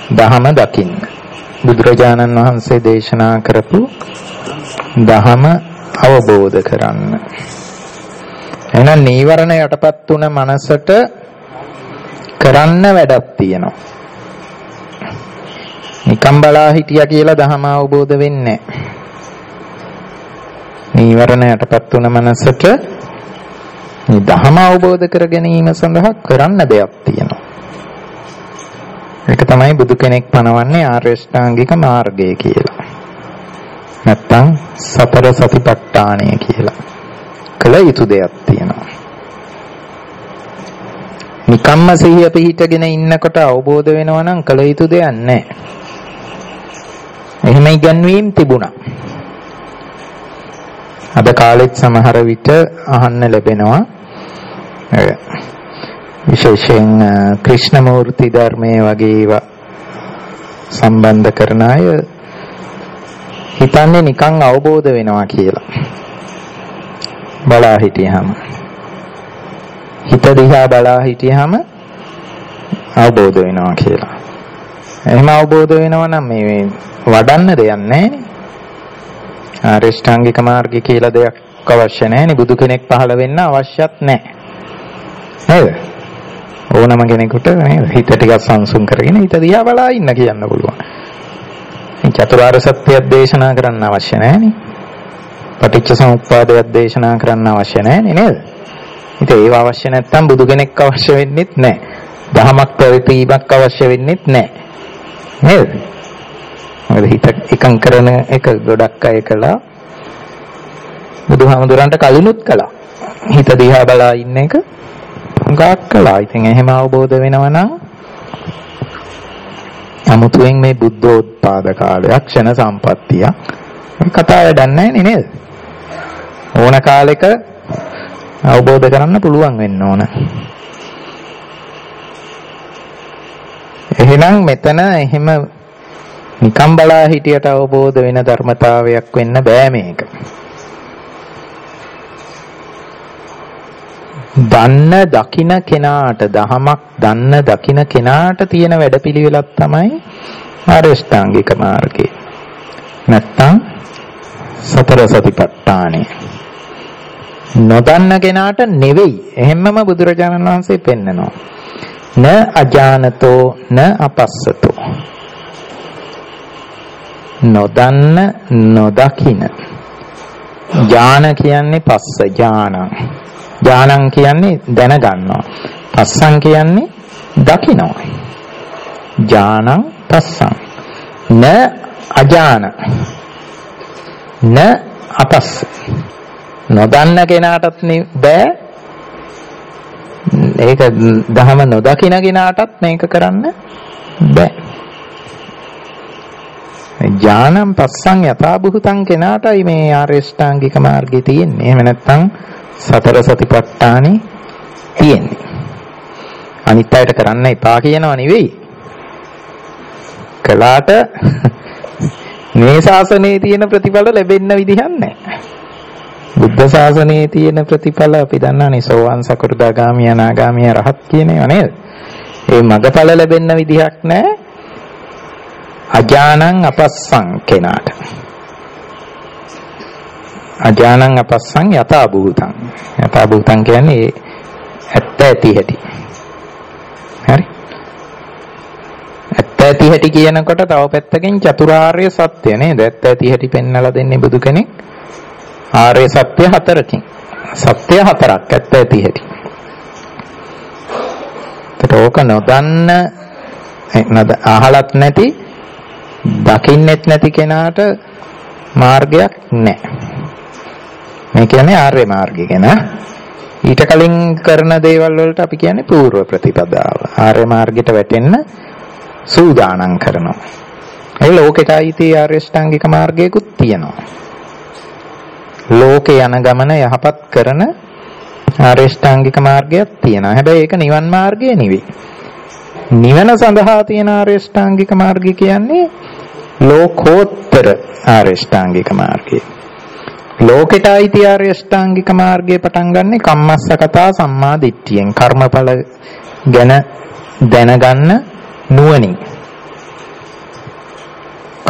දහම දකින්න. බුදුරජාණන් වහන්සේ දේශනා කරපු දහම අවබෝධ කරන්න. එහෙනම් නීවරණ යටපත් වුණ මනසට කරන්න වැඩක් තියෙනවා. නිකම් බලා හිටියා කියලා දහම අවබෝධ වෙන්නේ නැහැ. නීවරණ යටපත් වුණ මනසට මේ දහම අවබෝධ කර ගැනීම සඳහා කරන්න දෙයක් තියෙනවා. ඒක තමයි බුදු කෙනෙක් පනවන්නේ ආර්ය ශ්‍රාංගික මාර්ගය කියලා. නැත්තම් සතර සතිපට්ඨානය කියලා. කළ යුතු දෙයක් තියෙනවා. නිකම්ම සිහිය පිහිටගෙන ඉන්නකොට අවබෝධ වෙනවා නම් කළ යුතු දෙයක් නැහැ. එහෙම ඉගන්වීම් තිබුණා. අද කාලෙත් සමහර විට අහන්න ලැබෙනවා විශේෂයෙන් ක්‍රිෂ්ණමූර්ති ධර්මයේ වගේ ඒවා සම්බන්ධ කරන අය හිතන්නේ නිකන් අවබෝධ වෙනවා කියලා. බලා හිටියහම හිත දිහා බලා හිටියහම අවබෝධ වෙනවා කියලා. එහෙම අවබෝධ වෙනවා නම් මේ වඩන්න දෙයක් නැහැ නේ. ආර්ය ශ්‍රාංගික මාර්ගය කියලා දෙයක් අවශ්‍ය නැහැ නේ. බුදු කෙනෙක් පහළ වෙන්න අවශ්‍යත් නැහැ. නේද? ඕනම කෙනෙකුට නේද හිත ටිකක් සංසුන් කරගෙන හිත දිහා බලා ඉන්න කියන්න පුළුවන්. චතුරාර්ය සත්‍යය දේශනා කරන්න අවශ්‍ය නැහැ නේ. පටිච්ච සමුප්පාදය දේශනා කරන්න අවශ්‍ය නැහැ නේද? ඉතින් ඒව අවශ්‍ය නැත්නම් බුදු කෙනෙක් අවශ්‍ය වෙන්නේත් නැහැ. දහමක් ප්‍රතිපීමක් අවශ්‍ය වෙන්නේත් නැහැ. නේද? මොකද හිත එකං කරන එක ගොඩක් අය කළා. බුදුහාමුදුරන්ට කලිනුත් කළා. හිත දිහා බලා ඉන්න එක ගාක් කළා. ඉතින් එහෙම අවබෝධ වෙනවා නම් අමුතුවෙන් මේ බුද්ධෝත්පාද කාලයක් ක්ෂණ සම්පත්තිය කතා වැඩක් නැහැ නේද? ඕන කාලෙක අවබෝධ කරන්න පුළුවන් වෙන්න ඕන. එහෙනම් මෙතන එහෙම නිකම් බලා හිටියට අවබෝධ වෙන ධර්මතාවයක් වෙන්න බෑ මේක. දන්න දකින කෙනාට දහමක් දන්න දකින කෙනාට තියෙන වැඩපිළිවෙලක් තමයි ආර්ය ශ්‍රාංගික මාර්ගය. නැත්තම් සතර සතිපට්ඨානය. නොදන්න කෙනාට නෙවෙයි. එහෙම්මම බුදුරජාණන් වහන්සේ පෙන්නනවා. න අජානතෝ න අපස්සතෝ. නොදන්න නොදකින. ඥාන කියන්නේ පස්ස ඥානං. ඥානං කියන්නේ දැනගන්නවා. පස්සං කියන්නේ දකිනවා. ඥානං පස්සං. න අජාන. න අපස්ස. නොදන්න කෙනාටත් බෑ. ඒක දහම නොදකින කෙනාටත් මේක කරන්න බෑ. ඥානම් පස්සං යථා භූතං කෙනාටයි මේ ආර්ය ශ්‍රාංගික මාර්ගය තියෙන්නේ. එහෙම නැත්නම් සතර සතිපට්ඨානෙ තියෙන්නේ. අනිත් අයට කරන්න එපා කියනවා නෙවෙයි. කළාට මේ ශාසනයේ තියෙන ප්‍රතිඵල ලැබෙන්න විදිහක් නැහැ. බුද්ධ ශාසනයේ තියෙන ප්‍රතිඵල අපි දන්නානේ සෝවාන් සකෘදාගාමී අනාගාමී රහත් කියන ඒවා නේද? ඒ මගඵල ලැබෙන්න විදිහක් නැහැ. අජානං අපස්සං කෙනාට. අජානං අපස්සං යථා භූතං. යථා භූතං කියන්නේ ඇත්ත ඇති හැටි. හරි? ඇත්ත ඇති හැටි කියනකොට තව පැත්තකින් චතුරාර්ය සත්‍ය නේද? ඇත්ත ඇති හැටි පෙන්වලා දෙන්නේ බුදු කෙනෙක්. ආර්ය සත්‍ය හතරකින්. සත්‍ය හතරක් ඇත්ත ඇති හැටි. ඒක නොදන්න අහලත් නැති දකින්නෙත් නැති කෙනාට මාර්ගයක් නැහැ. මේ කියන්නේ ආර්ය මාර්ගය ගැන. ඊට කලින් කරන දේවල් වලට අපි කියන්නේ පූර්ව ප්‍රතිපදාව. ආර්ය මාර්ගයට වැටෙන්න සූදානම් කරනවා. ඒ ලෝකෙට අයිති ආර්ය ශ්‍රාංගික මාර්ගයකුත් තියෙනවා. ලෝකේ යන ගමන යහපත් කරන ආර්ය ශ්‍රාංගික මාර්ගයක් තියෙනවා. හැබැයි ඒක නිවන් මාර්ගය නෙවෙයි. නිවන සඳහා තියෙන ආර්ය ශ්‍රාංගික මාර්ගය කියන්නේ ලෝකෝත්තර ආර්ය ශ්‍රාංගික මාර්ගය. ලෝකෙට අයිති ආර්ය ශ්‍රාංගික මාර්ගය පටන් ගන්නෙ කම්මස්සකතා සම්මා දිට්ඨියෙන්. කර්මඵල ගැන දැනගන්න නුවණින්.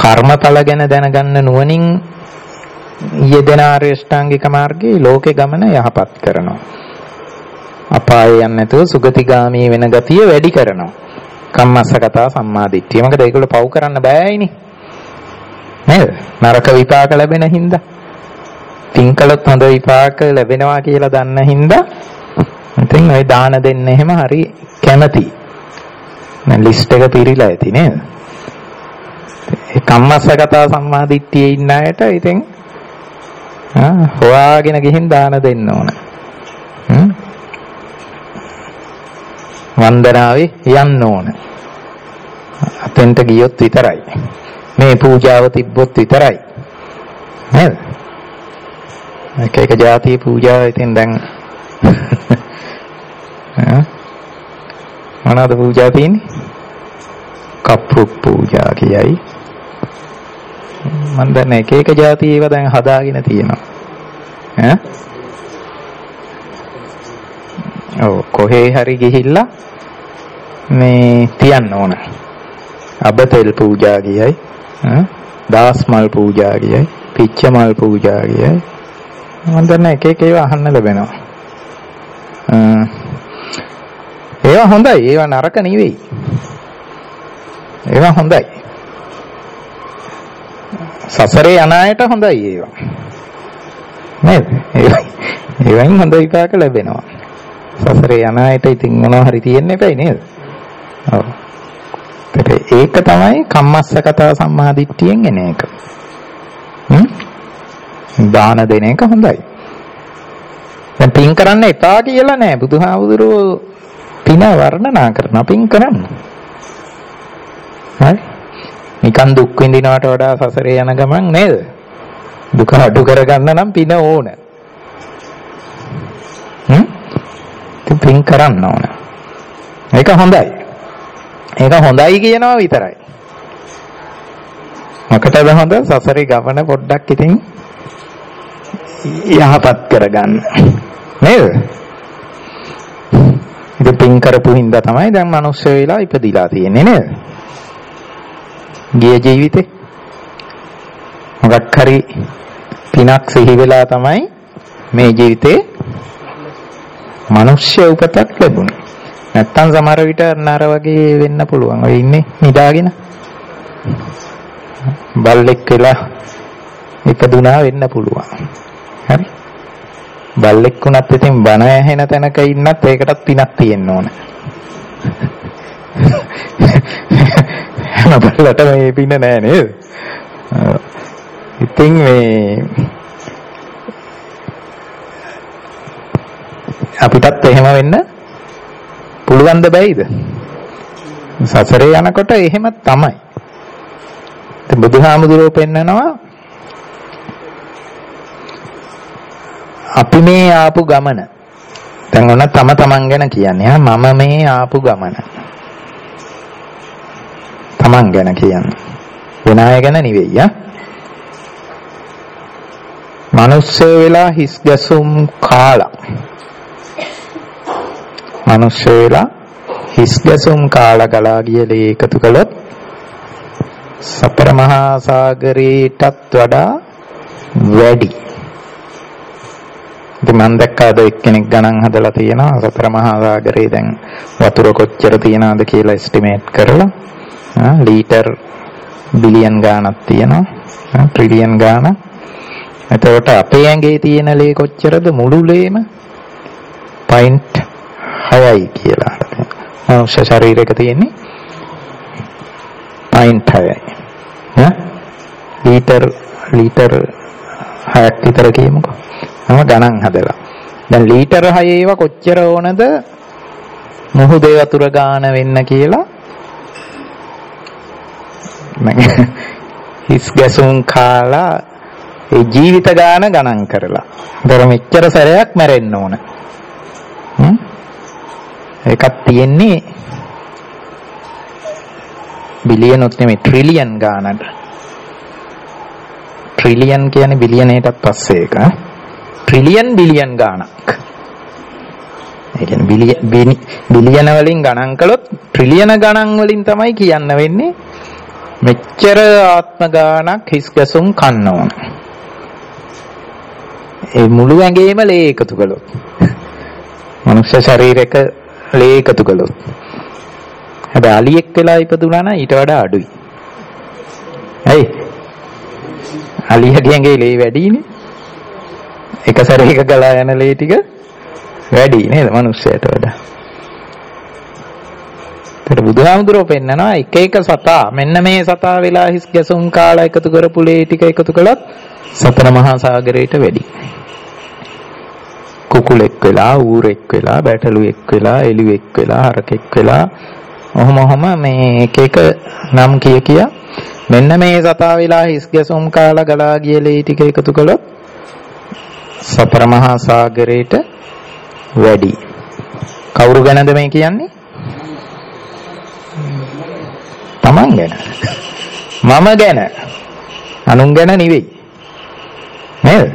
කර්මඵල ගැන දැනගන්න නුවණින් යෙදෙන ආර්ය ශ්‍රාංගික මාර්ගයේ ලෝකේ ගමන යහපත් කරනවා. අපායේ යන්නේ නැතුව සුගතිගාමී වෙන ගතිය වැඩි කරනවා. කම්මස්සගතා සම්මාදිට්ඨිය. මොකද ඒගොල්ලෝ පව් කරන්න බෑයිනේ. නේද? නරක විපාක ලැබෙන හින්දා. තින්කලත් හොඳ විපාක ලැබෙනවා කියලා දන්න හින්දා ඉතින් ඔය දාන දෙන්න එහෙම හරි කැමති. ලිස්ට් එක පිරීලා ඇති නේද? ඒ කම්මස්සගතා සම්මාදිට්ඨියේ ඉන්න අයට ඉතින් හොයාගෙන ගිහින් දාන දෙන්න ඕන. වන්දනාවේ යන්න ඕන. අතෙන්ට ගියොත් විතරයි. මේ පූජාව තිබ්බොත් විතරයි. නේද? එක ජාතිය පූජාව ඉතින් දැන් මොනවාද පූජා තියෙන්නේ? කප්පු පූජා කියයි. මම දන්නේ එක ජාතිය ඒවා දැන් හදාගෙන තියෙනවා. ඔව් කොහේ හරි ගිහිල්ලා මේ තියන්න ඕන. අබතෙල් පූජා කියයි. දාස් මල් පූජා කියයි. පිච්ච මල් පූජා කියයි. මම දන්නේ එක ඒවා අහන්න ලැබෙනවා. ඒවා හොඳයි. ඒවා නරක නෙවෙයි. ඒවා හොඳයි. සසරේ යන අයට හොඳයි ඒවා. නේද? ඒවෙන් හොඳ විපාක ලැබෙනවා. සසරේ යන අයට ඉතින් මොනවා හරි තියෙන්න එපයි නේද? ඔව්. ඒක තමයි කම්මස්සගතා සම්මාදිට්ඨියෙන් එන එක. දාන දෙන එක හොඳයි. දැන් පින් කරන්න එපා කියලා නෑ. බුදුහාමුදුරුවෝ පින වර්ණනා කරනවා. පින් කරන්න. හරි? නිකන් දුක් විඳිනවට වඩා සසරේ යන ගමන් නේද? දුක අඩු කරගන්න නම් පින ඕන. පින් කරන්න ඕන. ඒක හොඳයි. ඒක හොඳයි කියනවා විතරයි. මොකටද හොඳ? සසරේ ගමන පොඩ්ඩක් ඉතින් යහපත් කරගන්න. නේද? ඉතින් පින් කරපු හින්දා තමයි දැන් මිනිස්සු වෙලා ඉපදිලා තියෙන්නේ නේද? ගිය ජීවිතේ මොකක් හරි පිනක් සිහි වෙලා තමයි මේ ජීවිතේ මිනිස්ය උපතක් ලැබුණේ. නැත්තම් සමහර විට නර වගේ වෙන්න පුළුවන්. ඔය ඉන්නේ නිදාගෙන. බල්ලෙක් වෙලා ඉපදුනා වෙන්න පුළුවන්. හරි? බල්ලෙක් වුණත් ඉතින් බණ ඇහෙන තැනක ඉන්නත් ඒකටත් පිනක් තියෙන්න ඕන. බල්ලට මේ පින නෑ නේද? ඉතින් මේ අපිටත් එහෙම වෙන්න පුළුවන්ද බැයිද? සසරේ යනකොට එහෙම තමයි. බුදුහාමුදුරුවෝ පෙන්නනවා අපි මේ ආපු ගමන. දැන් ඔන්න තමන් ගැන කියන්නේ. මම මේ ආපු ගමන. තමන් ගැන කියන්නේ. වෙන අය ගැන නෙවෙයි. මිනිස්සු වෙලා හිස් ගැසුම් කාලා. මිනිස්සු වෙලා හිස් ගැසුම් කාලා ගලා ගිය දේ එකතු කළොත් සතර මහා සාගරයටත් වඩා වැඩි. ඉතින් මම දැක්කද එක්කෙනෙක් ගණන් හදලා තියෙනවා සතර මහා සාගරේ දැන් වතුර කොච්චර තියනවද කියලා එස්ටිමේට් කරලා ලීටර් බිලියන් ගාණක් තියෙනවා ට්‍රිලියන් ගාණක්. එතකොට අපේ ඇඟේ තියෙන ලේ කොච්චරද? මුළු ලේම 0.6යි කියලා. මනුෂ්‍ය ශරීරයක තියෙන්නේ 0.6යි. ලීටර් 6ක් විතර කියමුකෝ. ගණන් හදලා. දැන් ලීටර් 6 ඒවා කොච්චර ඕනද මුහුදේ වතුර ගාන වෙන්න කියලා හිස් ගැසුම් කාලා ඒ ජීවිත ගාන ගණන් කරලා. ඒතර මෙච්චර සැරයක් මැරෙන්න ඕන. ඒකක් තියෙන්නේ බිලියනොත් නෙමෙයි ට්‍රිලියන් ගානට. ට්‍රිලියන් කියන්නේ බිලියනයටත් පස්සේ එක. ට්‍රිලියන් බිලියන් ගාණක්. ඒ කියන්නේ බිලියන වලින් ගණන් කළොත් ට්‍රිලියන ගණන් වලින් තමයි කියන්න වෙන්නේ මෙච්චර ආත්ම ගානක් හිස් ගැසුම් කන්න ඕන. ඒ මුළු ඇඟේම ලේ එකතු කළොත්, මනුෂ්‍ය ශරීරයක ලේ එකතු කළොත්. හැබැයි අලියෙක් වෙලා ඉපදුනා නම් ඊට වඩා අඩුයි. ඇයි? අලියගේ ඇඟේ ලේ වැඩිනේ. එක සැරේක ගලා යන ලේ ටික වැඩි නේද මනුෂ්‍යයට වඩා. ඒකට බුදුහාමුදුරුවෝ පෙන්නනවා එක එක සතා, මෙන්න මේ සතා වෙලා හිස් ගැසුම් කාලා එකතු කරපු ලේ ටික එකතු කළත් සතර මහා සාගරයට වැඩි. කුකුලෙක් වෙලා, ඌරෙක් වෙලා, බැටළුවෙක් වෙලා, එළුවෙක් වෙලා, හරකෙක් වෙලා, ඔහොම මේ එක එක නම් කිය මෙන්න මේ සතා වෙලා හිස් ගැසුම් කාලා ගලා ගිය ලේ ටික එකතු කළොත් සතර මහා සාගරයට වැඩි. කවුරු ගැනද මේ කියන්නේ? තමන් ගැන. මම ගැන. අනුන් ගැන නෙවෙයි. නේද?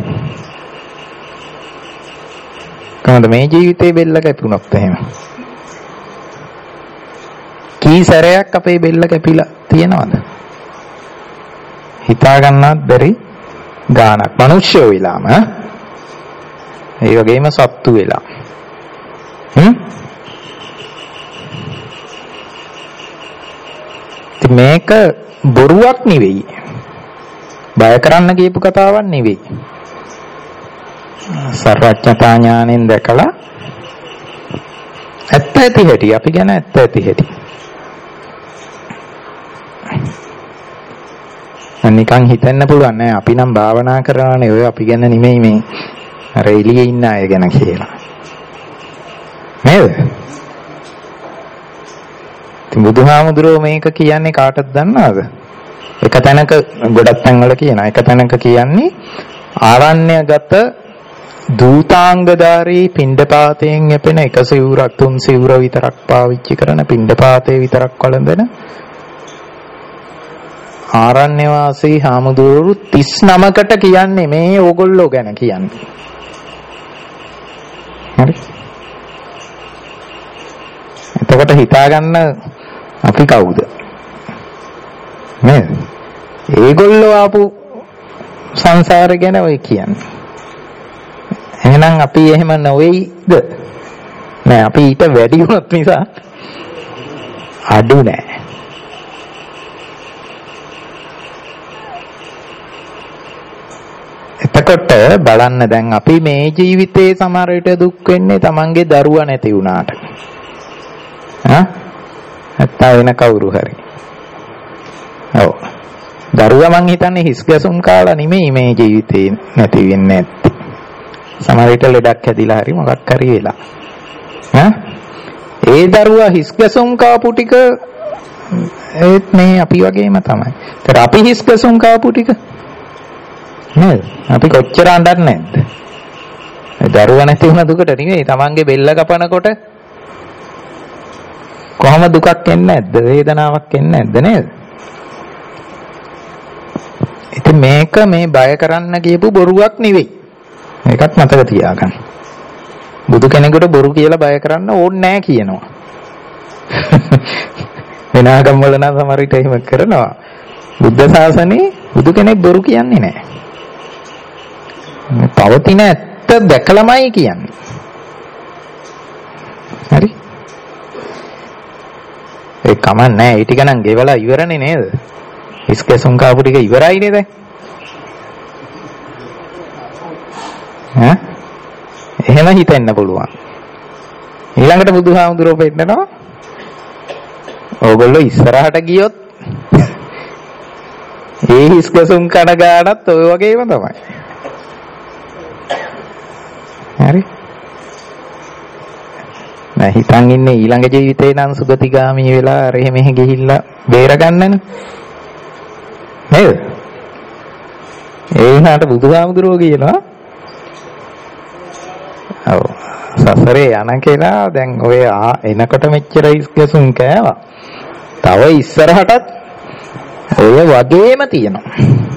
කොහොමද මේ ජීවිතේ බෙල්ල කැපුණොත් එහෙම? කී සැරයක් අපේ බෙල්ල කැපිලා තියෙනවද? හිතා ගන්නවත් බැරි ගානක්. මිනිස්සු වෙලාම ඒ වගේම සත්තු වෙලා. මේක බොරුවක් නෙවෙයි. බය කරන්න කියපු කතාවක් නෙවෙයි. සර්වඥතා ඥාණයෙන් දැකලා ඇත්ත ඇති හැටි, අපි ගැන ඇත්ත ඇති හැටි. නිකන් හිතන්න පුළුවන් නෑ අපි නම් භාවනා කරානේ ඔය අපි ගැන නෙමෙයි මේ අර එළියේ ඉන්න අය ගැන කියලා. නේද? ඉතින් බුදුහාමුදුරුවෝ මේක කියන්නේ කාටද දන්නවද? එක තැනක ගොඩක් තැන්වල කියනවා. එක තැනක කියන්නේ ආරණ්‍යගත දූතාංගධාරී පිණ්ඩපාතයෙන් යැපෙන එක සිවුරක්, තුන් සිවුර විතරක් පාවිච්චි කරන පිණ්ඩපාතේ විතරක් වළඳන ආරණ්‍ය වාසී හාමුදුරුවෝ 39කට කියන්නේ මේ ඕගොල්ලෝ ගැන කියන්නේ. හරි. එතකොට හිතාගන්න අපි කවුද? නේද? ඒගොල්ලෝ ආපු සංසාරය ගැන ඔය කියන්නේ. එහෙනම් අපි එහෙම නොවේයිද? නෑ අපි ඊට වැඩි වුණොත් නිසා අඩු නෑ. එතකොට බලන්න දැන් අපි මේ ජීවිතේ සමහර විට දුක් වෙන්නේ Tamange දරුවා නැති වුණාට. නැත්නම් වෙන කවුරු හරි. ඔව්. දරුවා මං හිතන්නේ හිස් ගැසුම් කාලා නෙමෙයි මේ ජීවිතේ නැති වෙන්නේ නැත්තේ. සමහර විට ලෙඩක් හැදිලා හරි මොකක් හරි වෙලා. ඒ දරුවා හිස් ගැසුම් කාපු ටික ඒත් මේ අපි වගේම තමයි. ඒතර අපි හිස් ගැසුම් කාපු ටික නේද? අපි කොච්චර අඬන්නේ නැද්ද? ඒ දරුවා නැති වුණ දුකට නෙමෙයි Tamange බෙල්ල කපනකොට කොහොම දුකක් එන්නේ නැද්ද? වේදනාවක් එන්නේ නැද්ද නේද? ඉතින් මේක මේ බය කරන්න කියපු බොරුවක් නෙවෙයි. මේකත් මතක තියාගන්න. බුදු කෙනෙකුට බොරු කියලා බය කරන්න ඕනේ නැහැ කියනවා. වෙන ආගම් වල නම් සමහර විට එහෙම කරනවා. බුද්ධ ශාසනේ බුදු කෙනෙක් බොරු කියන්නේ නැහැ. මේ පවතින ඇත්ත දැකලාමයි කියන්නේ. හරි? ඒ කමක් නැහැ. ඒ ටික නම් ගෙවලා ඉවරනේ නේද? ඉස්කෙසුම් කාපු ටික ඉවරයිනේ දැන්. එහෙම හිතෙන්න පුළුවන්. ඊළඟට බුදුහාමුදුරුවෝ පෙන්නනවා ඕගොල්ලෝ ඉස්සරහට ගියොත් ඒ හිස්කසුම් කන ගානත් ඔය වගේම තමයි. හරි. මම හිතන් ඉන්නේ ඊළඟ ජීවිතේ නම් සුගතිගාමී වෙලා අර මෙහෙ ගිහිල්ලා බේරගන්නනේ. නේද? ඒ වුණාට බුදුහාමුදුරුවෝ කියනවා ඔව් සසරේ යන කෙනා දැන් ඔය එනකොට මෙච්චර ඉස්කසුම් කෑවා. තව ඉස්සරහටත් ඔය වගේම තියෙනවා.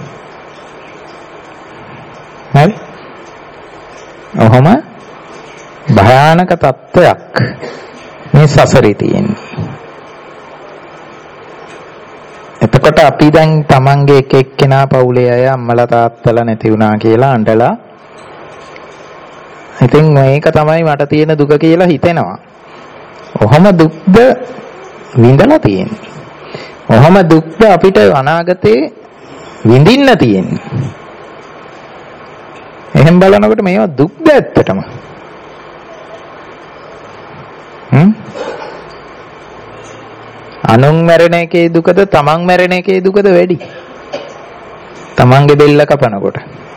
හරි? ඔහොම භයානක තත්ත්වයක් මේ සසරේ තියෙන්නේ. එතකොට අපි දැන් තමන්ගේ එක එක්කෙනා පවුලේ අය අම්මලා තාත්තලා නැති වුණා කියලා අඬලා ඉතින් මේක තමයි මට තියෙන දුක කියලා හිතෙනවා. ඔහම දුක්ද විඳලා තියෙන්නේ. ඔහම දුක්ද අපිට අනාගතේ විඳින්න තියෙන්නේ. එහෙන් බලනකොට මේවා දුක්ද ඇත්තටම? අනුන් මැරෙන එකේ දුකද තමන් මැරෙන එකේ දුකද වැඩි? තමන්ගේ බෙල්ල කපනකොට.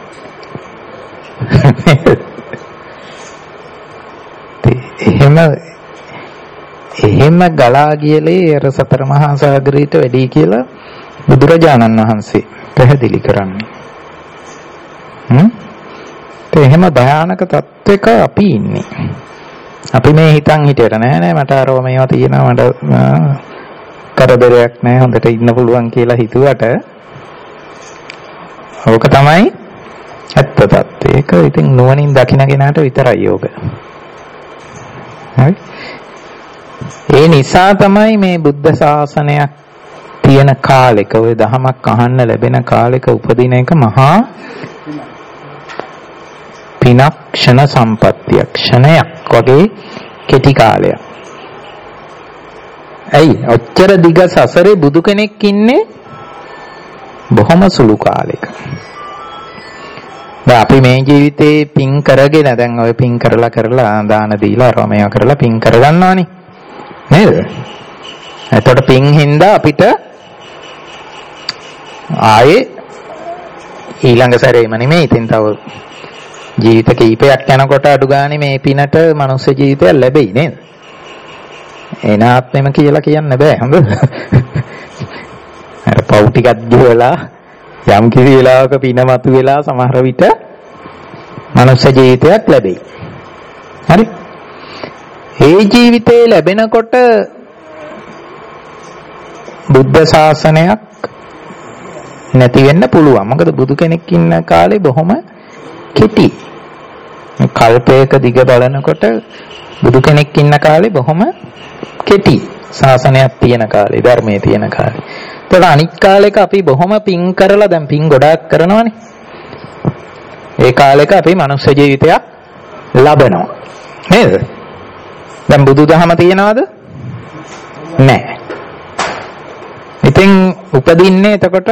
එහෙම ගලා ගියලේ අර සතර මහා සාගරයට වැඩි කියලා බුදුරජාණන් වහන්සේ පැහැදිලි කරන්නේ. එහෙම භයානක තත්වයක අපි ඉන්නේ. අපි මේ හිතන් හිටියට නෑ මට අරව මේවා තියෙනවා මට කරදරයක් නෑ හොඳට ඉන්න පුළුවන් කියලා හිතුවට ඕක තමයි ඇත්ත තත්ත්වය. ඒක ඉතින් නුවණින් දකින කෙනාට විතරයි යෝග. හරි. ඒ නිසා තමයි මේ බුද්ධ ශාසනයක් තියෙන කාලෙක ඔය දහමක් අහන්න ලැබෙන කාලෙක උපදින එක මහා පිනක් ක්ෂණ සම්පත්තියක් ක්ෂණයක් වගේ කෙටි කාලයක්. ඇයි ඔච්චර දිග සසරේ බුදු කෙනෙක් ඉන්නේ බොහොම සුළු කාලෙක. දැන් අපි මේ ජීවිතේ පින් කරගෙන දැන් ඔය පින් කරලා දාන දීලා රෝමයා කරලා පින් කරගන්නවානේ නේද? එතකොට පින් හින්දා අපිට ආයේ ඊළඟ සැරේම නෙමෙයි ඉතින් තව ජීවිත කීපයක් යනකොට අඩු ගානේ මේ පිනට මනුස්ස ජීවිතයක් ලැබෙයි නේද? එනාත්මෙම කියලා කියන්න බෑ හොඳ. අර පව් ටිකක් දුවලා යම් කිසි වෙලාවක පින මතු වෙලා සමහර විට මනුස්ස ජීවිතයක් ලැබෙයි. හරි? ඒ ජීවිතේ ලැබෙනකොට බුද්ධ ශාසනයක් නැති වෙන්න පුළුවන්. මොකද බුදු කෙනෙක් ඉන්න කාලේ බොහොම කෙටි. කල්පයක දිග බලනකොට බුදු කෙනෙක් ඉන්න කාලේ බොහොම කෙටි. ශාසනයක් තියෙන කාලේ, ධර්මයේ තියෙන කාලේ. ඒතකොට අනිත් කාලෙක අපි බොහොම පින් කරලා දැන් පින් ගොඩාක් කරනවානේ. ඒ කාලෙක අපි මනුෂ්‍ය ජීවිතයක් ලබනවා. නේද? දැන් බුදුදහම තියනවද? නැහැ. ඉතින් උපදින්නේ එතකොට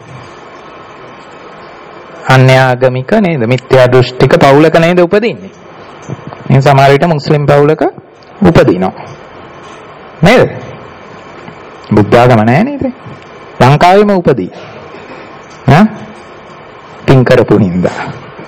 අන්‍යාගමික නේද? මිත්‍යා දෘෂ්ටික පවුලක නේද උපදින්නේ? ඉතින් සමහර විට මුස්ලිම් පවුලක උපදිනවා. නේද? බුද්ධාගම නැහැ නේද? ලංකාවේම උපදී. පින් කරපු හින්දා.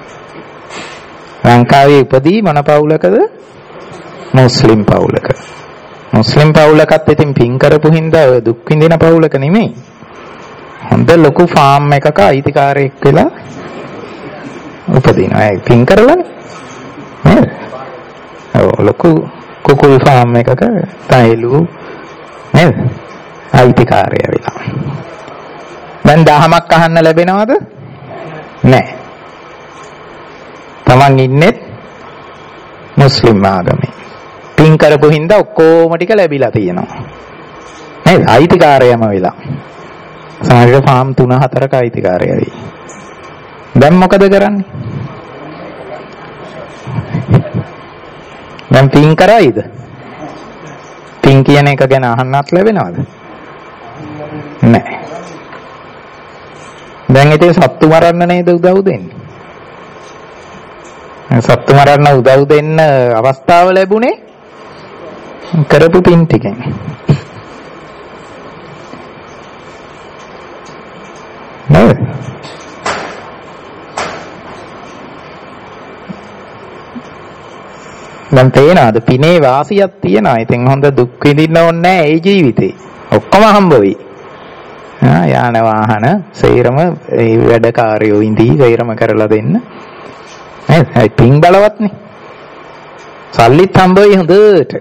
ලංකාවේ උපදී මොන පවුලකද? මුස්ලිම් පවුලක. මුස්ලිම් පවුලකත් ඉතින් පින් කරපු හින්දා දුක් විඳින පවුලක නෙමෙයි. හොඳ ලොකු ෆාම් එකක අයිතිකාරයෙක් වෙලා උපදිනවා. ඒ පින් කරලානේ. නේද? ඔව් ලොකු කුකුල් ෆාම් එකක තයිලු නේද? අයිතිකාරය වෙලා. දැන් දහමක් අහන්න ලැබෙනවද? නැහැ. තමන් ඉන්නේ මුස්ලිම් ආගමේ. පින් කරපු හින්දා ඔක්කොම ටික ලැබිලා තියෙනවා. නේද? අයිතිකාරයම වෙලා. සමහරවිට ෆාම් 3-4ක අයිතිකාරය වෙයි. දැන් මොකද කරන්නේ? දැන් පින් කරයිද? පින් කියන එක ගැන අහන්නත් ලැබෙනවද? නැහැ. දැන් ඉතින් සත්තු මරන්න නේද උදව් දෙන්නේ? සත්තු මරන්න උදව් දෙන්න අවස්ථාව ලැබුණේ කරපු පින් ටිකෙන්. නේද? දැන් තේනවාද පිනේ වාසියක් තියෙනවා. ඉතින් හොඳ දුක් විඳින්න ඕනේ නැහැ ඒ ජීවිතේ. ඔක්කොම හම්බ වෙයි. යාන වාහන සේරම ඒ වැඩකාරයෝ ඉඳී සේරම කරලා දෙන්න. නේද? ඒ පින් බලවත්නේ. සල්ලිත් හම්බ වෙයි හොඳට.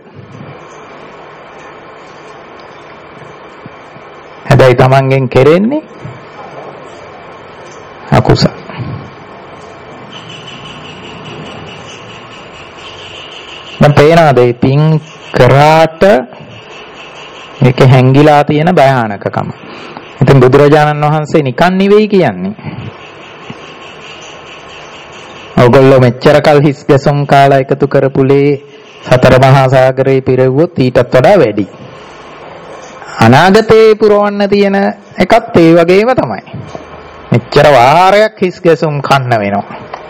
හැබැයි තමන්ගෙන් කෙරෙන්නේ අකුසල. දැන් පේනවාද මේ පින් කරාට මේක හැංගිලා තියෙන භයානකකම. ඉතින් බුදුරජාණන් වහන්සේ නිකන් නෙවෙයි කියන්නේ. ඔයගොල්ලෝ මෙච්චර කල් හිස් ගැසුම් කාලා එකතු කරපුලේ සතර මහා සාගරේ පිරෙව්වොත් ඊටත් වඩා වැඩි. අනාගතේ පුරවන්න තියෙන එකත් ඒ වගේම තමයි. මෙච්චර වාරයක් හිස් ගැසුම් කන්න වෙනවා.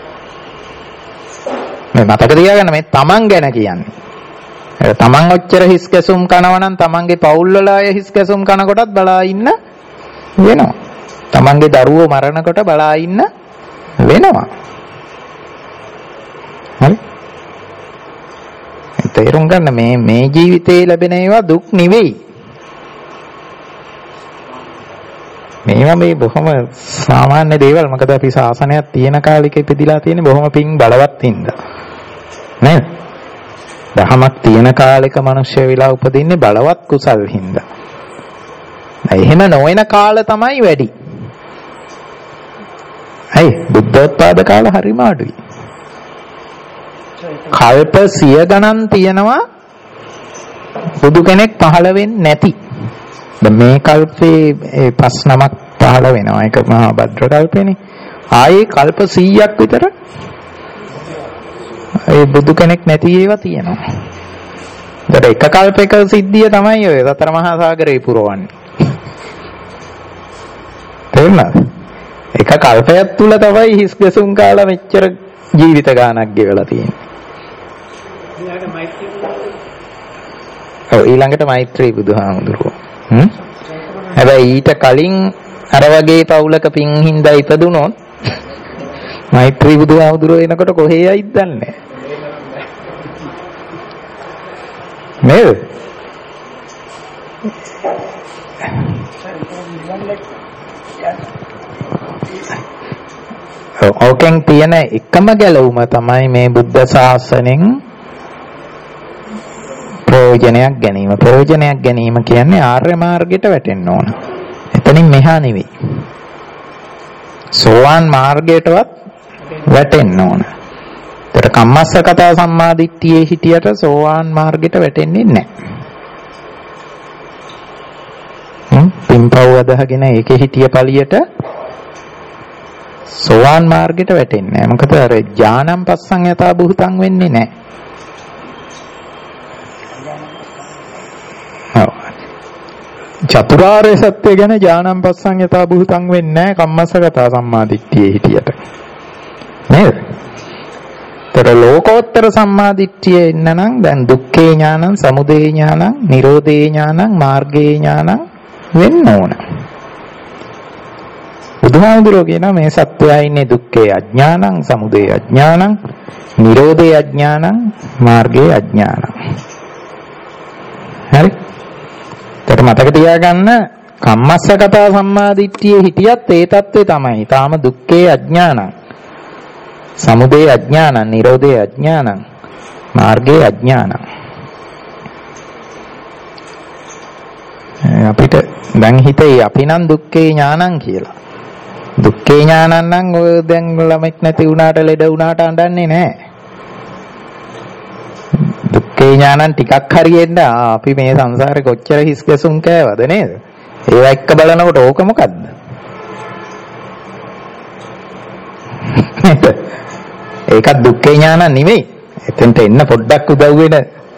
මේ මතක තියාගන්න මේ තමන් ගැන කියන්නේ. තමන් ඔච්චර හිස් ගැසුම් කනවා නම් තමන්ගේ පවුල් වල අය හිස් ගැසුම් කනකොටත් බලා ඉන්න වෙනවා. තමන්ගේ දරුවෝ මරනකොට බලා ඉන්න වෙනවා. හරි? තේරුම් ගන්න මේ ජීවිතේ ලැබෙන ඒවා දුක් නෙවෙයි. මේවා මේ බොහොම සාමාන්‍ය දේවල්. මොකද අපි ශාසනයක් තියෙන කාලෙක ඉපදිලා තියෙන්නේ බොහොම පිං බලවත් හින්දා. නේද? දහමක් තියෙන කාලෙක මිනිස්සු වෙලා උපදින්නේ බලවත් කුසල් හින්දා. එහෙම නොවන කාල තමයි වැඩි. ඇයි? බුද්ධෝත්පාද කාල හරිම අඩුයි. කල්ප 100 ගණන් තියෙනවා බුදු කෙනෙක් පහළ වෙන්නේ නැති. මේ කල්පේ 5 නමක් පහළ වෙනවා. ඒක මහා භද්‍ර කල්පේනේ. ආයේ කල්ප 100ක් විතර ඒ බුදු කෙනෙක් නැති ඒවා තියෙනවා. ඒතර එක කල්පයක සිද්ධිය තමයි ඔය සතර මහා සාගරේ පුරවන්නේ. තේරුණාද? එක කල්පයක් තුල තමයි හිස් ගැසුම් කාලා මෙච්චර ජීවිත ගානක් ගෙවලා තියෙන්නේ. ඊළඟට මෛත්‍රී බුදුහාමුදුරුවෝ. හැබැයි ඊට කලින් අර වගේ පවුලක පින් හින්දා ඉපදුනොත් මෛත්‍රී බුදුහාමුදුරුවෝ එනකොට කොහේ යයිද දන්නේ නේද? ඕකෙන් තියෙන එකම ගැලවුම තමයි මේ බුද්ධ ශාසනයෙන් ප්‍රයෝජනයක් ගැනීම. ප්‍රයෝජනයක් ගැනීම කියන්නේ ආර්ය මාර්ගයට වැටෙන්න ඕන. එතනින් මෙහා නෙවෙයි. සෝවාන් මාර්ගයටවත් වැටෙන්න ඕන. ඒතර කම්මස්සකතා සම්මාදිට්ඨියේ හිටියට සෝවාන් මාර්ගයට වැටෙන්නේ නැහැ. පින්පව් අදහගෙන ඒකේ හිටිය පළියට සෝවාන් මාර්ගයට වැටෙන්නේ නැහැ. මොකද අර ඥානම් පස්සන් යථා භූතං වෙන්නේ නැහැ. චතුරාර්ය සත්‍ය ගැන ඥානම් පස්සන් යථා භූතං වෙන්නේ නැහැ කම්මස්සගතා සම්මාදිට්ඨියේ හිටියට. නේද? ඒතර ලෝකෝත්තර සම්මාදිට්ඨියේ ඉන්න නම් දැන් දුක්ඛේ ඥානං, සමුදය ඥානං, නිරෝධේ ඥානං, මාර්ගේ ඥානං වෙන්න ඕන. බුදුහාමුදුරුවෝ කියනවා මේ සත්‍යය ඉන්නේ දුක්ඛේ අඥානං, සමුදය අඥානං, නිරෝධේ අඥානං, මාර්ගේ අඥානං. හරි? ඒකට මතක තියාගන්න කම්මස්සගතා සම්මාදිට්ඨියේ හිටියත් ඒ தත්ත්වය තමයි. තාම දුක්ඛේ අඥානං, සමුදය අඥානං, නිරෝධේ අඥානං, මාර්ගේ අඥානං. අපිට දැන් හිතේ අපි නම් දුක්ඛේ ඥානං කියලා. දුක්ඛේ ඥානං නම් ඔය දැන් ළමෙක් නැති වුණාට ලෙඩ වුණාට අඬන්නේ නැහැ. දුක්ඛේ ඥානං ටිකක් හරියෙන්න අපි මේ සංසාරේ කොච්චර හිස් ගැසුම් කෑවද නේද? ඒවා එක්ක බලනකොට ඕක මොකද්ද? ඒකත් දුක්ඛේ ඥානං නෙමෙයි. එතෙන්ට එන්න පොඩ්ඩක් උදව් වෙන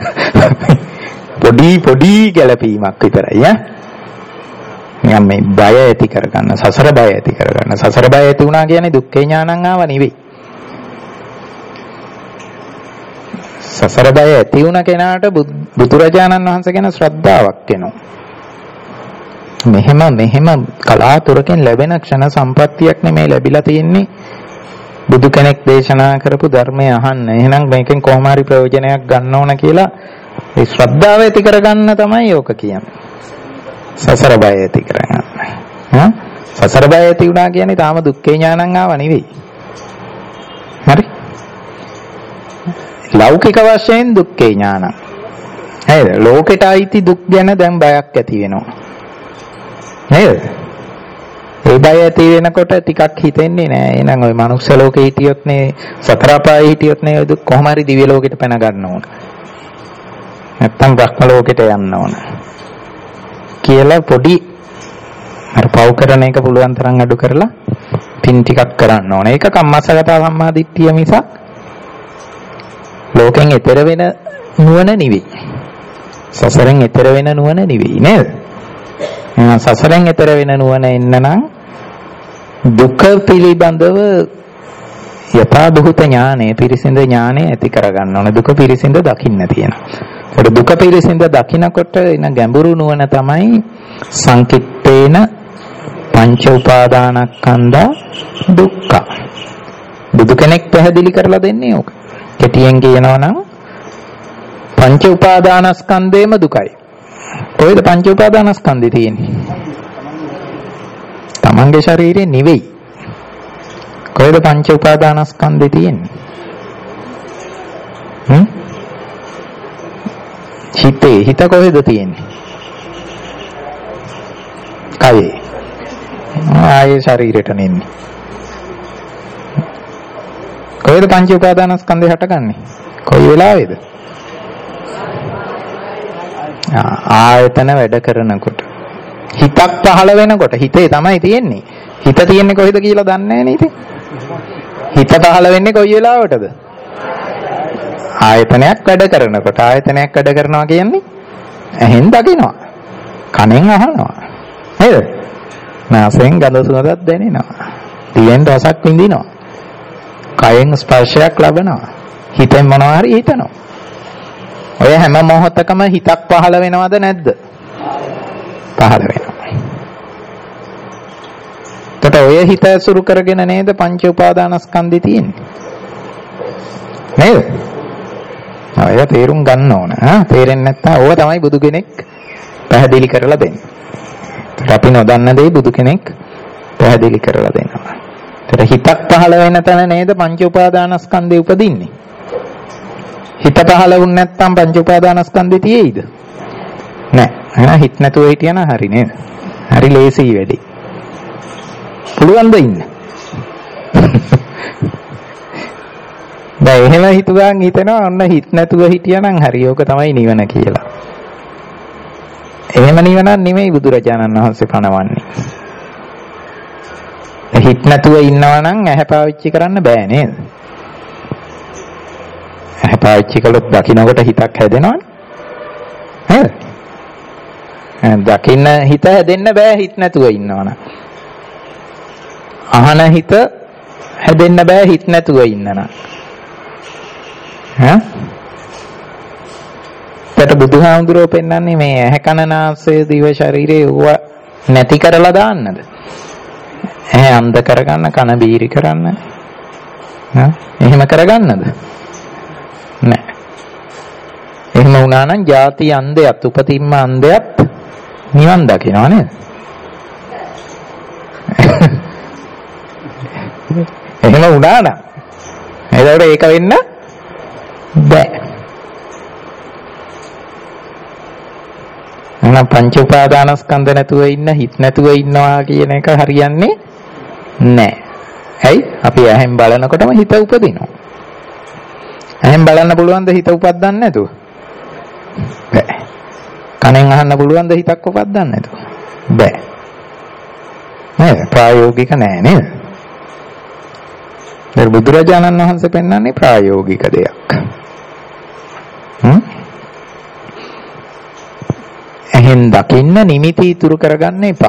පොඩි ගැළපීමක් විතරයි ඈ. නිකන් මේ බය ඇති කරගන්න, සසර බය ඇති කරගන්න. සසර බය ඇති වුණා කියන්නේ දුක්ඛේ ඥානං ආව නෙවෙයි. සසර බය ඇති වුණ කෙනාට බුදුරජාණන් වහන්සේ ගැන ශ්‍රද්ධාවක් එනවා. මෙහෙම කලාතුරකින් ලැබෙන ක්ෂණ සම්පත්තියක් නෙමෙයි ලැබිලා තියෙන්නේ. බුදු කෙනෙක් දේශනා කරපු ධර්මය අහන්න. එහෙනම් මේකෙන් කොහොම හරි ප්‍රයෝජනයක් ගන්න ඕන කියලා ඒ ශ්‍රද්ධාව ඇති කරගන්න තමයි ඕක කියන්නේ. සසර බය ඇති කරගන්න. සසර බය ඇති වුණා කියන්නේ තාම දුක්ඛේ ඥානං ආව නෙවෙයි. හරි? ලෞකික වශයෙන් දුක්ඛේ ඥානං. හරිද? ලෝකෙට අයිති දුක් ගැන දැන් බයක් ඇති වෙනවා. නේද? ඒ බය ඇති වෙනකොට ටිකක් හිතෙන්නේ නෑ. එහෙනම් ওই මනුස්ස ලෝකේ හිටියොත් නේ, සතර අපායේ හිටියොත් නේ ඔය දුක් කොහොම හරි දිව්‍ය ලෝකෙට පැන ගන්න ඕන. නැත්තම් බ්‍රහ්ම ලෝකෙට යන්න ඕන. කියලා පොඩි අර පව් කරන එක පුළුවන් තරම් අඩු කරලා පින් ටිකක් කරන්න ඕනේ. ඒක කම්මස්සගත සම්මාදිට්ඨිය මිසක් ලෝකෙන් ඈතර වෙන නුවණ නෙවෙයි. සසරෙන් ඈතර වෙන නුවණ නෙවෙයි නේද? එහෙනම් සසරෙන් ඈතර වෙන නුවණ එන්න නම් දුක පිළිබඳව යථා භූත ඥානය, පිරිසිඳ ඥානය ඇති කරගන්න ඕන. දුක පිරිසිඳ දකින්න තියෙනවා. ඒකට දුක පිරිසිඳ දකින්නකොට එන ගැඹුරු නුවණ තමයි සංකිට්ඨේන පංච උපාදානස්කන්ධා දුක්ඛ. බුදු කෙනෙක් පැහැදිලි කරලා දෙන්නේ ඕක. කෙටියෙන් කියනවා නම් පංච උපාදානස්කන්ධේම දුකයි. කොහෙද පංච උපාදානස්කන්ධය තියෙන්නේ? තමන්ගේ ශරීරේ නෙවෙයි. කොහෙද පංච උපාදානස්කන්ධය තියෙන්නේ? හිත කොහෙද තියෙන්නේ? කයේ. ආයේ ශරීරයට නෙන්නේ. කොහෙද පංච උපාදානස්කන්ධය හටගන්නේ? කොයි වෙලාවේද? ආයතන වැඩ කරනකොට. හිතක් පහළ වෙනකොට හිතේ තමයි තියෙන්නේ. හිත තියෙන්නේ කොහෙද කියලා දන්නේ නැහැ නේද? හිත පහළ වෙන්නේ කොයි වෙලාවටද? ආයතනයක් වැඩ කරනකොට. ආයතනයක් වැඩ කරනවා කියන්නේ ඇහෙන් දකිනවා. කනෙන් අහනවා. නේද? නාසයෙන් ගඳ සුවඳක් දැනෙනවා. දිවෙන් රසක් විඳිනවා. කයෙන් ස්පර්ශයක් ලබනවා. හිතෙන් මොනවා හරි හිතනවා. ඔය හැම මොහොතකම හිතක් පහළ වෙනවද නැද්ද? පහළ වෙනවා. එතකොට ඔය හිත ඇසුරු කරගෙන නේද පංච උපාදානස්කන්ධය තියෙන්නේ. නේද? ඔය තේරුම් ගන්න ඕන. තේරෙන්නේ නැත්නම් ඕක තමයි බුදු කෙනෙක් පැහැදිලි කරලා දෙන්නේ. අපි නොදන්න දේ බුදු කෙනෙක් පැහැදිලි කරලා දෙනවා. ඒතර හිතක් පහළ වෙන තැන නේද පංච උපාදානස්කන්ධය උපදින්නේ. හිත පහළ වුනේ නැත්නම් පංච උපාදානස්කන්ධය තියෙයිද? නෑ. එහෙනම් හිත නැතුව හිටියනම් හරි නේද? හරි ලේසි වැඩි. පුළුවන් ද ඉන්න? දැන් එහෙම හිතුවාන් හිතනවා ඔන්න හිත නැතුව හිටියනම් හරි. ඕක තමයි නිවන කියලා. එහෙම නිවනක් නෙමෙයි බුදුරජාණන් වහන්සේ පනවන්නේ. හිත නැතුව ඉන්නවා නම් ඇහැ පාවිච්චි කරන්න බෑ නේද? ඇහැ පාවිච්චි කළොත් දකින්නකොට හිතක් හැදෙනවනේ. නේද? දකින්න හිත හැදෙන්න බෑ හිත නැතුව ඉන්නවනම්. අහන හිත හැදෙන්න බෑ හිත නැතුව ඉන්නනම්. ඒකට බුදුහාමුදුරුවෝ පෙන්නන්නේ මේ ඇහැ කන නාසය දිව ශරීරය ඌව නැති කරලා දාන්නද? ඇහැ අන්ධ කරගන්න, කන බීරි කරන්න. එහෙම කරගන්නද? නෑ. එහෙම වුණා නම් ಜಾති අන්ධයත් උපතින්ම අන්ධයත් නිවන් දකිනවා නේද? එහෙම වුණා නම් එතකොට ඒක වෙන්න බෑ. එහෙනම් පංච උපාදානස්කන්ධ නැතුව ඉන්න, හිත නැතුව ඉන්නවා කියන එක හරියන්නේ නෑ. ඇයි? අපි ඇහෙන් බලනකොටම හිත උපදිනවා. ඇහෙන් බලන්න පුළුවන්ද හිත උපදින්න නැතුව? බෑ. කනෙන් අහන්න පුළුවන්ද හිතක් උපදින්න නැතුව? බෑ. නේද? ප්‍රායෝගික නෑ නේද? දැන් බුදුරජාණන් වහන්සේ පෙන්වන්නේ ප්‍රායෝගික දෙයක්. ඇහෙන් දකින්න නිමිති ඉතුරු කරගන්න එපා.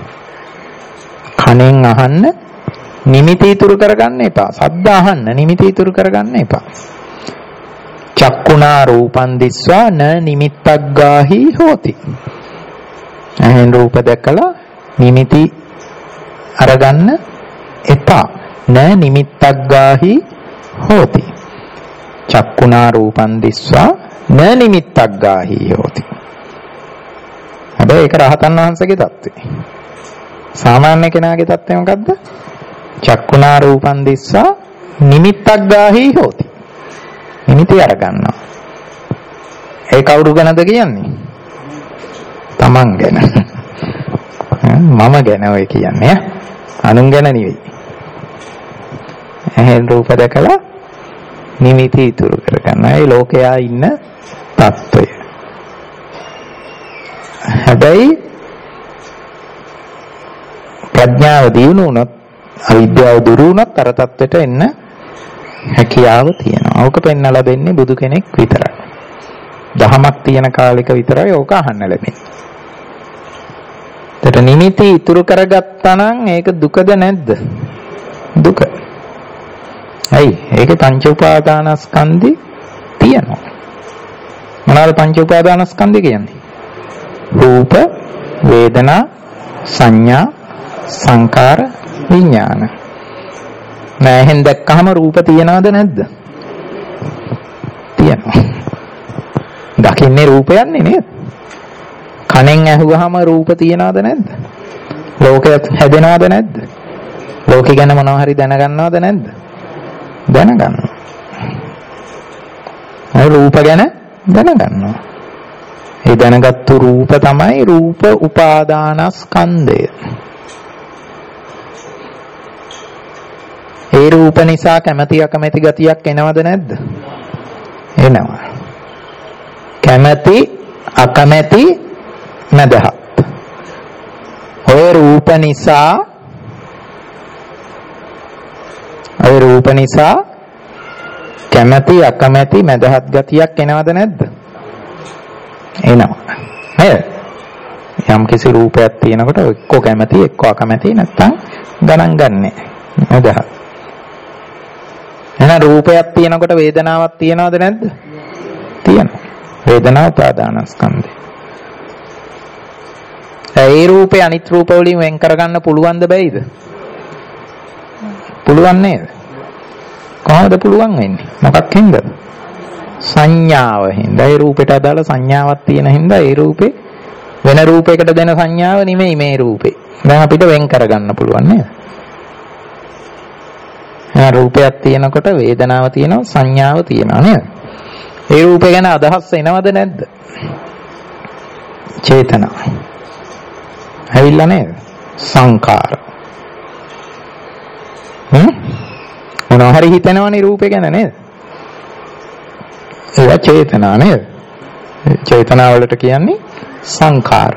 කනෙන් අහන්න නිමිති ඉතුරු කරගන්න එපා. ශබ්ද අහන්න නිමිති ඉතුරු කරගන්න එපා. චක්කුණා රූපං දිස්වා න නිමිත්තක් ගාහි හෝති. ඇහෙන් රූප දැකලා නිමිති අරගන්න එපා. න නිමිත්තක් ගාහි හෝති. චක්කුණා රූපං දිස්වා න නිමිත්තක් ගාහි හෝති. හැබැයි ඒක රහතන් වහන්සේගේ தත්ත්වය. සාමාන්‍ය කෙනාගේ தත්ත්වය මොකද්ද? චක්කුණා රූපං දිස්වා නිමිත්තක් ගාහි හෝති. නිමිති අරගන්නවා. ඒ කවුරු ගැනද කියන්නේ? තමන් ගැන. මම ගැන ඔය කියන්නේ අනුන් ගැන නෙවෙයි. එහෙන් රූප දැකලා නිමිති ඉතුරු කරගන්නවා. ඒ ලෝකයා ඉන්න தত্ত্বය. හැබැයි ප්‍රඥාව දියුණු වුණොත් අවිද්‍යාව දුරු වුණොත් අර තත්ත්වයට එන්න හැකියාව තියෙනවා. ඕක පෙන්නලා දෙන්නේ බුදු කෙනෙක් විතරයි. දහමක් තියෙන කාලෙක විතරයි ඕක අහන්න ලැබෙන්නේ. ඒතර නිමිති ඉතුරු කරගත්තා නම් ඒක දුකද නැද්ද? දුක. ඇයි? ඒකේ පංච උපාදානස්කන්ධي තියෙනවා. මොනවාද පංච උපාදානස්කන්ධي කියන්නේ? රූප, වේදනා, සංඥා, සංකාර, විඥාන. නෑහෙන් දැක්කහම රූප තියනවද නැද්ද? තියෙනවා. දකින්නේ රූපයන්නේ නේද? කනෙන් ඇහුවාම රූප තියනවද නැද්ද? ලෝකය හැදෙනවද නැද්ද? ලෝකේ ගැන මොනවා හරි දැනගන්නවද නැද්ද? දැනගන්නවා. ඒ රූප ගැන දැනගන්නවා. ඒ දැනගත්තු රූප තමයි රූප උපාදානස්කන්ධය. ඒ රූප නිසා කැමැති අකමැති ගතියක් එනවද නැද්ද? එනවා. කැමැති අකමැති නැදහත්. ඔය රූප නිසා කැමැති අකමැති නැදහත් ගතියක් එනවද නැද්ද? එනවා. නේද? යම් කිසි රූපයක් තියෙනකොට එක්ක කැමැති එක්ක අකමැති නැත්තම් ගණන් ගන්නෑ. නැදහත්. එහෙනම් රූපයක් තියෙනකොට වේදනාවක් තියෙනවද නැද්ද? තියෙනවා. වේදනා උපාදානස්කන්ධය. ඒ රූපේ අනිත් රූප වලින් වෙන් කරගන්න පුළුවන්ද බැයිද? පුළුවන් නේද? කොහොමද පුළුවන් වෙන්නේ? මොකක් හින්දාද? සංඥාව හින්දා. ඒ රූපෙට අදාළ සංඥාවක් තියෙන හින්දා ඒ රූපේ වෙන රූපයකට දෙන සංඥාව නෙමෙයි මේ රූපේ. දැන් අපිට වෙන් කරගන්න පුළුවන් නේද? රූපයක් තියෙනකොට වේදනාව තියෙනවා සංඥාව තියෙනවා නේද? ඒ රූපේ ගැන අදහස් එනවද නැද්ද? චේතනා. ඇවිල්ලා නේද? සංකාර. මොනවා හරි හිතනවනේ රූපේ ගැන නේද? ඒවා චේතනා නේද? චේතනා වලට කියන්නේ සංකාර.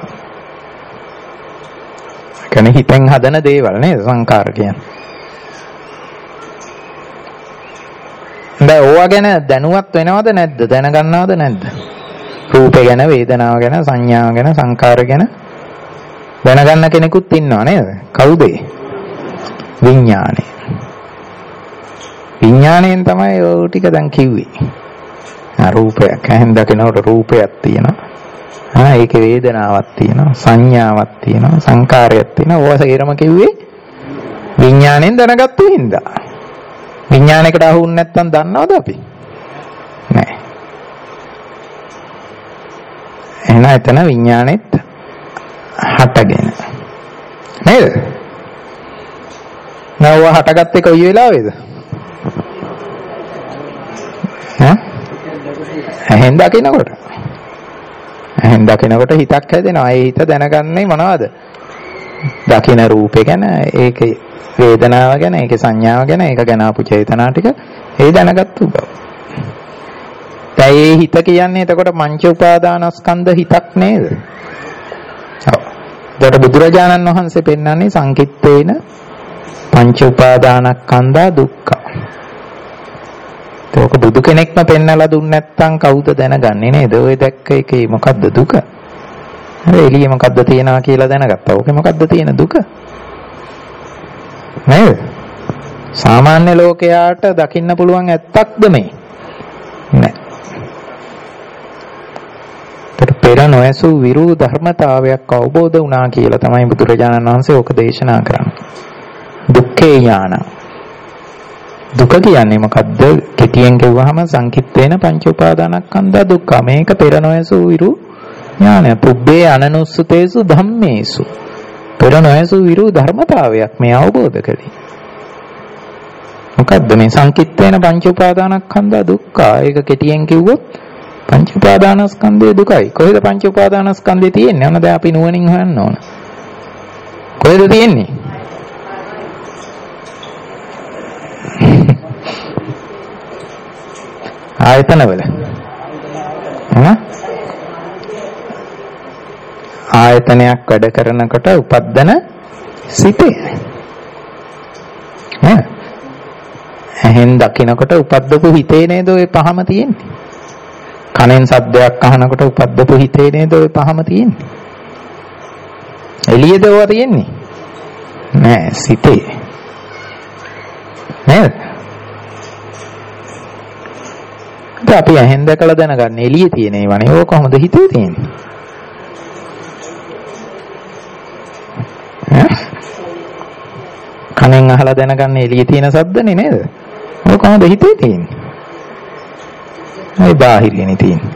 ඒ කියන්නේ හිතෙන් හදන දේවල් නේද සංකාර කියන්නේ. දැන් ඕවා ගැන දැනුවත් වෙනවද නැද්ද? දැනගන්නවද නැද්ද? රූපේ ගැන, වේදනාව ගැන, සංඥාව ගැන, සංකාර ගැන දැනගන්න කෙනෙකුත් ඉන්නවා නේද? කවුද? විඥානය. විඥාණයෙන් තමයි ඔය ටික දැන් කිව්වේ. රූපයක් ඇහෙන් දකිනකොට රූපයක් තියෙනවා. ඒකේ වේදනාවක් තියෙනවා, සංඥාවක් තියෙනවා, සංකාරයක් තියෙනවා. ඕවා සේරම කිව්වේ විඥාණයෙන් දැනගත්තු හින්දා. විඥානයකට අහුුන්නේ නැත්තම් දන්නවද අපි? නැහැ. එහෙනම් එතන විඥානෙත් හටගෙන. නේද? නව හටගත්තේ කොයි වෙලාවේද? එහෙන් දකිනකොට. එහෙන් දකිනකොට හිතක් හැදෙනවා. ඒ හිත දැනගන්නේ මොනවද? දකින රූපේ ගැන, ඒකේ වේදනාව ගැන, ඒකේ සංඥාව ගැන, ඒක ගැන ආපු චේතනා ටික ඒ දැනගත්තු බව. ඒ හිත කියන්නේ එතකොට පංච උපාදානස්කන්ධ හිතක් නේද? ඔව්. ඒකට බුදුරජාණන් වහන්සේ පෙන්වන්නේ සංකිට්ඨේන පංච උපාදානස්කන්ධා දුක්ඛ. ඒක බුදු කෙනෙක්ම පෙන්වලා දුන්නේ නැත්නම් කවුද දැනගන්නේ නේද? ඔය දැක්ක එකේ මොකද්ද දුක? අර එළියේ මොකද්ද තියනවා කියලා දැනගත්තා. ඕකේ මොකද්ද තියෙන දුක? නේද? සාමාන්‍ය ලෝකයාට දකින්න පුළුවන් ඇත්තක්ද මේ? නෑ. පෙර නොඇසූ විරූ ධර්මතාවයක් අවබෝධ වුණා කියලා තමයි බුදුරජාණන් වහන්සේ ඕක දේශනා කරන්නේ. දුක්ඛේ ඥාන. දුක කියන්නේ මොකද්ද? කෙටියෙන් කියවහම සංකිට්ඨේන පංච උපාදානස්කන්ධා දුක්ඛ. මේක පෙර නොඇසූ විරූ ඥානය. පුබ්බේ අනනුස්සතේසු ධම්මේසු. පෙර නොඇසූ විරූ ධර්මතාවයක් මේ අවබෝධ කළේ. මොකද්ද මේ සංකිට්ඨේන පංච උපාදානස්කන්ධා දුක්ඛ? ඒක කෙටියෙන් කිව්වොත් පංච උපාදානස්කන්ධයේ දුකයි. කොහෙද පංච උපාදානස්කන්ධය තියෙන්නේ? අන්න දැන් අපි නුවණින් හොයන්න ඕන. කොහෙද තියෙන්නේ? ආයතනවල. ආයතනයක් වැඩ කරනකොට උපද්දන සිතේ. එහෙන් දකින්නකොට උපද්දපු හිතේ නේද ඔය පහම තියෙන්නේ. කනෙන් ශබ්දයක් අහනකොට උපද්දපු හිතේ නේද ඔය පහම තියෙන්නේ. එළියද ඔය තියෙන්නේ? නෑ සිතේ. නේද? අපි එහෙන් දැකලා දැනගන්න එළියේ තියෙන ඒවා නේ. ඕක කොහොමද හිතේ තියෙන්නේ? කනෙන් අහලා දැනගන්න එළියේ තියෙන ශබ්දනේ නේද? ඕක කොහොමද හිතේ තියෙන්නේ? ඒ බාහිරියනේ තියෙන්නේ.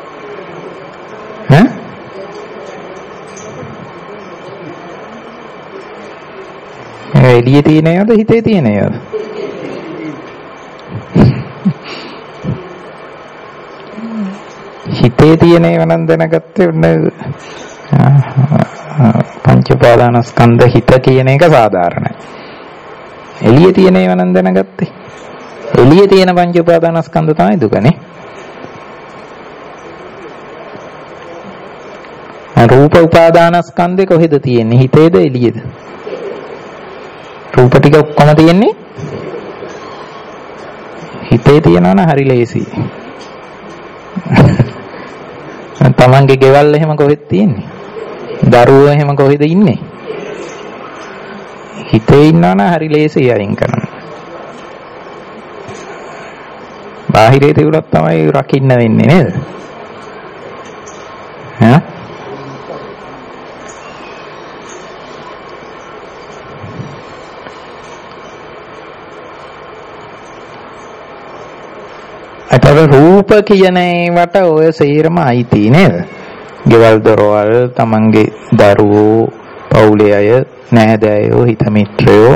එළියේ තියෙන ඒවාද හිතේ තියෙන ඒවාද? හිතේ තියෙන ඒවා නම් දැනගත්තේ පංච උපාදානස්කන්ධ හිත කියන එක සාධාරණයි. එළියේ තියෙන ඒවා නම් දැනගත්තේ. එළියේ තියෙන පංච උපාදානස්කන්ධ තමයි දුකනේ. රූප උපාදානස්කන්ධේ කොහෙද තියෙන්නේ? හිතේද එළියේද? රූප ටික ඔක්කොම තියෙන්නේ හිතේ තියෙනවා නම් හරි ලේසි. තමන්ගේ ගෙවල් එහෙම කොහෙද තියෙන්නේ? දරුවෝ එහෙම කොහෙද ඉන්නේ? හිතේ ඉන්නවා නම් හරි ලේසි අයින් කරන්න. බාහිරේ තිබුණොත් තමයි රකින්න වෙන්නේ නේද? ඈ අතර රූප කියන ඒවට ඔය සේරම අයිති නේද? ගෙවල් දොරවල්, තමන්ගේ දරුවෝ, පවුලේ අය, නෑදෑයෝ, හිත මිත්‍රයෝ.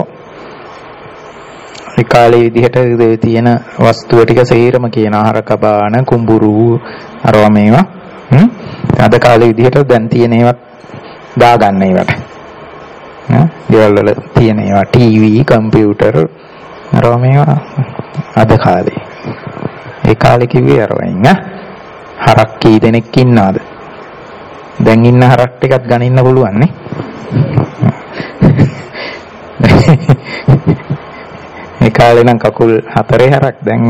ඒ කාලේ විදිහට තියෙන වස්තුව ටික සේරම කියන ආහාරක බාන, කුඹුරු, අරවා මේවා. අද කාලේ විදිහට දැන් තියෙන ඒවත් දාගන්න ඒවට. ගෙවල් වල තියෙන ඒවා ටීවී, කම්පියුටර්, අරවා මේවා අද කාලේ. ඒ කාලේ කිව්වේ අරවයින් හරක් කී දෙනෙක් ඉන්නවද? දැන් ඉන්න හරක් ටිකක් ගනින්න පුළුවන් නේ. ඒ කාලේ නම් කකුල් 4 හරක් දැන්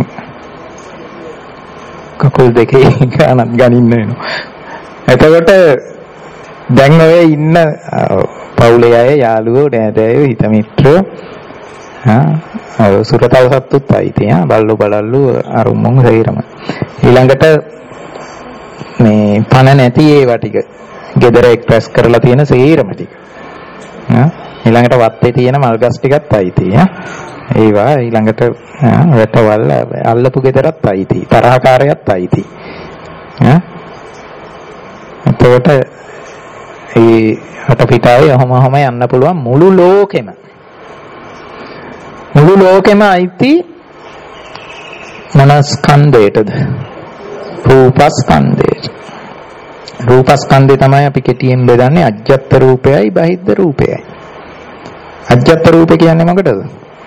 කකුල් 2 ගණන් ගනින්න වෙනවා. එතකොට දැන් ඔය ඉන්න පවුලේ අය, යාළුවෝ, නෑදෑයෝ, හිත මිත්‍රයෝ සුරතල් සත්තුත් අයිති බල්ලු බලල්ලු අරුමුන් සේරම. ඊළඟට මේ පණ නැති ඒවා ටික ගෙදර එක්ස්ප්‍රෙස් කරලා තියෙන සේරම ටික. ඊළඟට වත්තේ තියෙන මල්ගස් ටිකත් අයිති. ඒවා ඊළඟට වැටවල් අල්ලපු ගෙදරත් අයිති. තරහකාරයත් අයිති. එතකොට ඒ අට පිටාවේ ඔහොම යන්න පුළුවන් මුළු ලෝකෙම. මුළු ලෝකෙම අයිති මනස්කන්ධයටද? රූපස්කන්ධයට. රූපස්කන්ධය තමයි අපි කෙටියෙන් බෙදන්නේ අජ්ජත් රූපයයි බහිද්ධ රූපයයි. අජ්ජත් රූපය කියන්නේ මොකටද?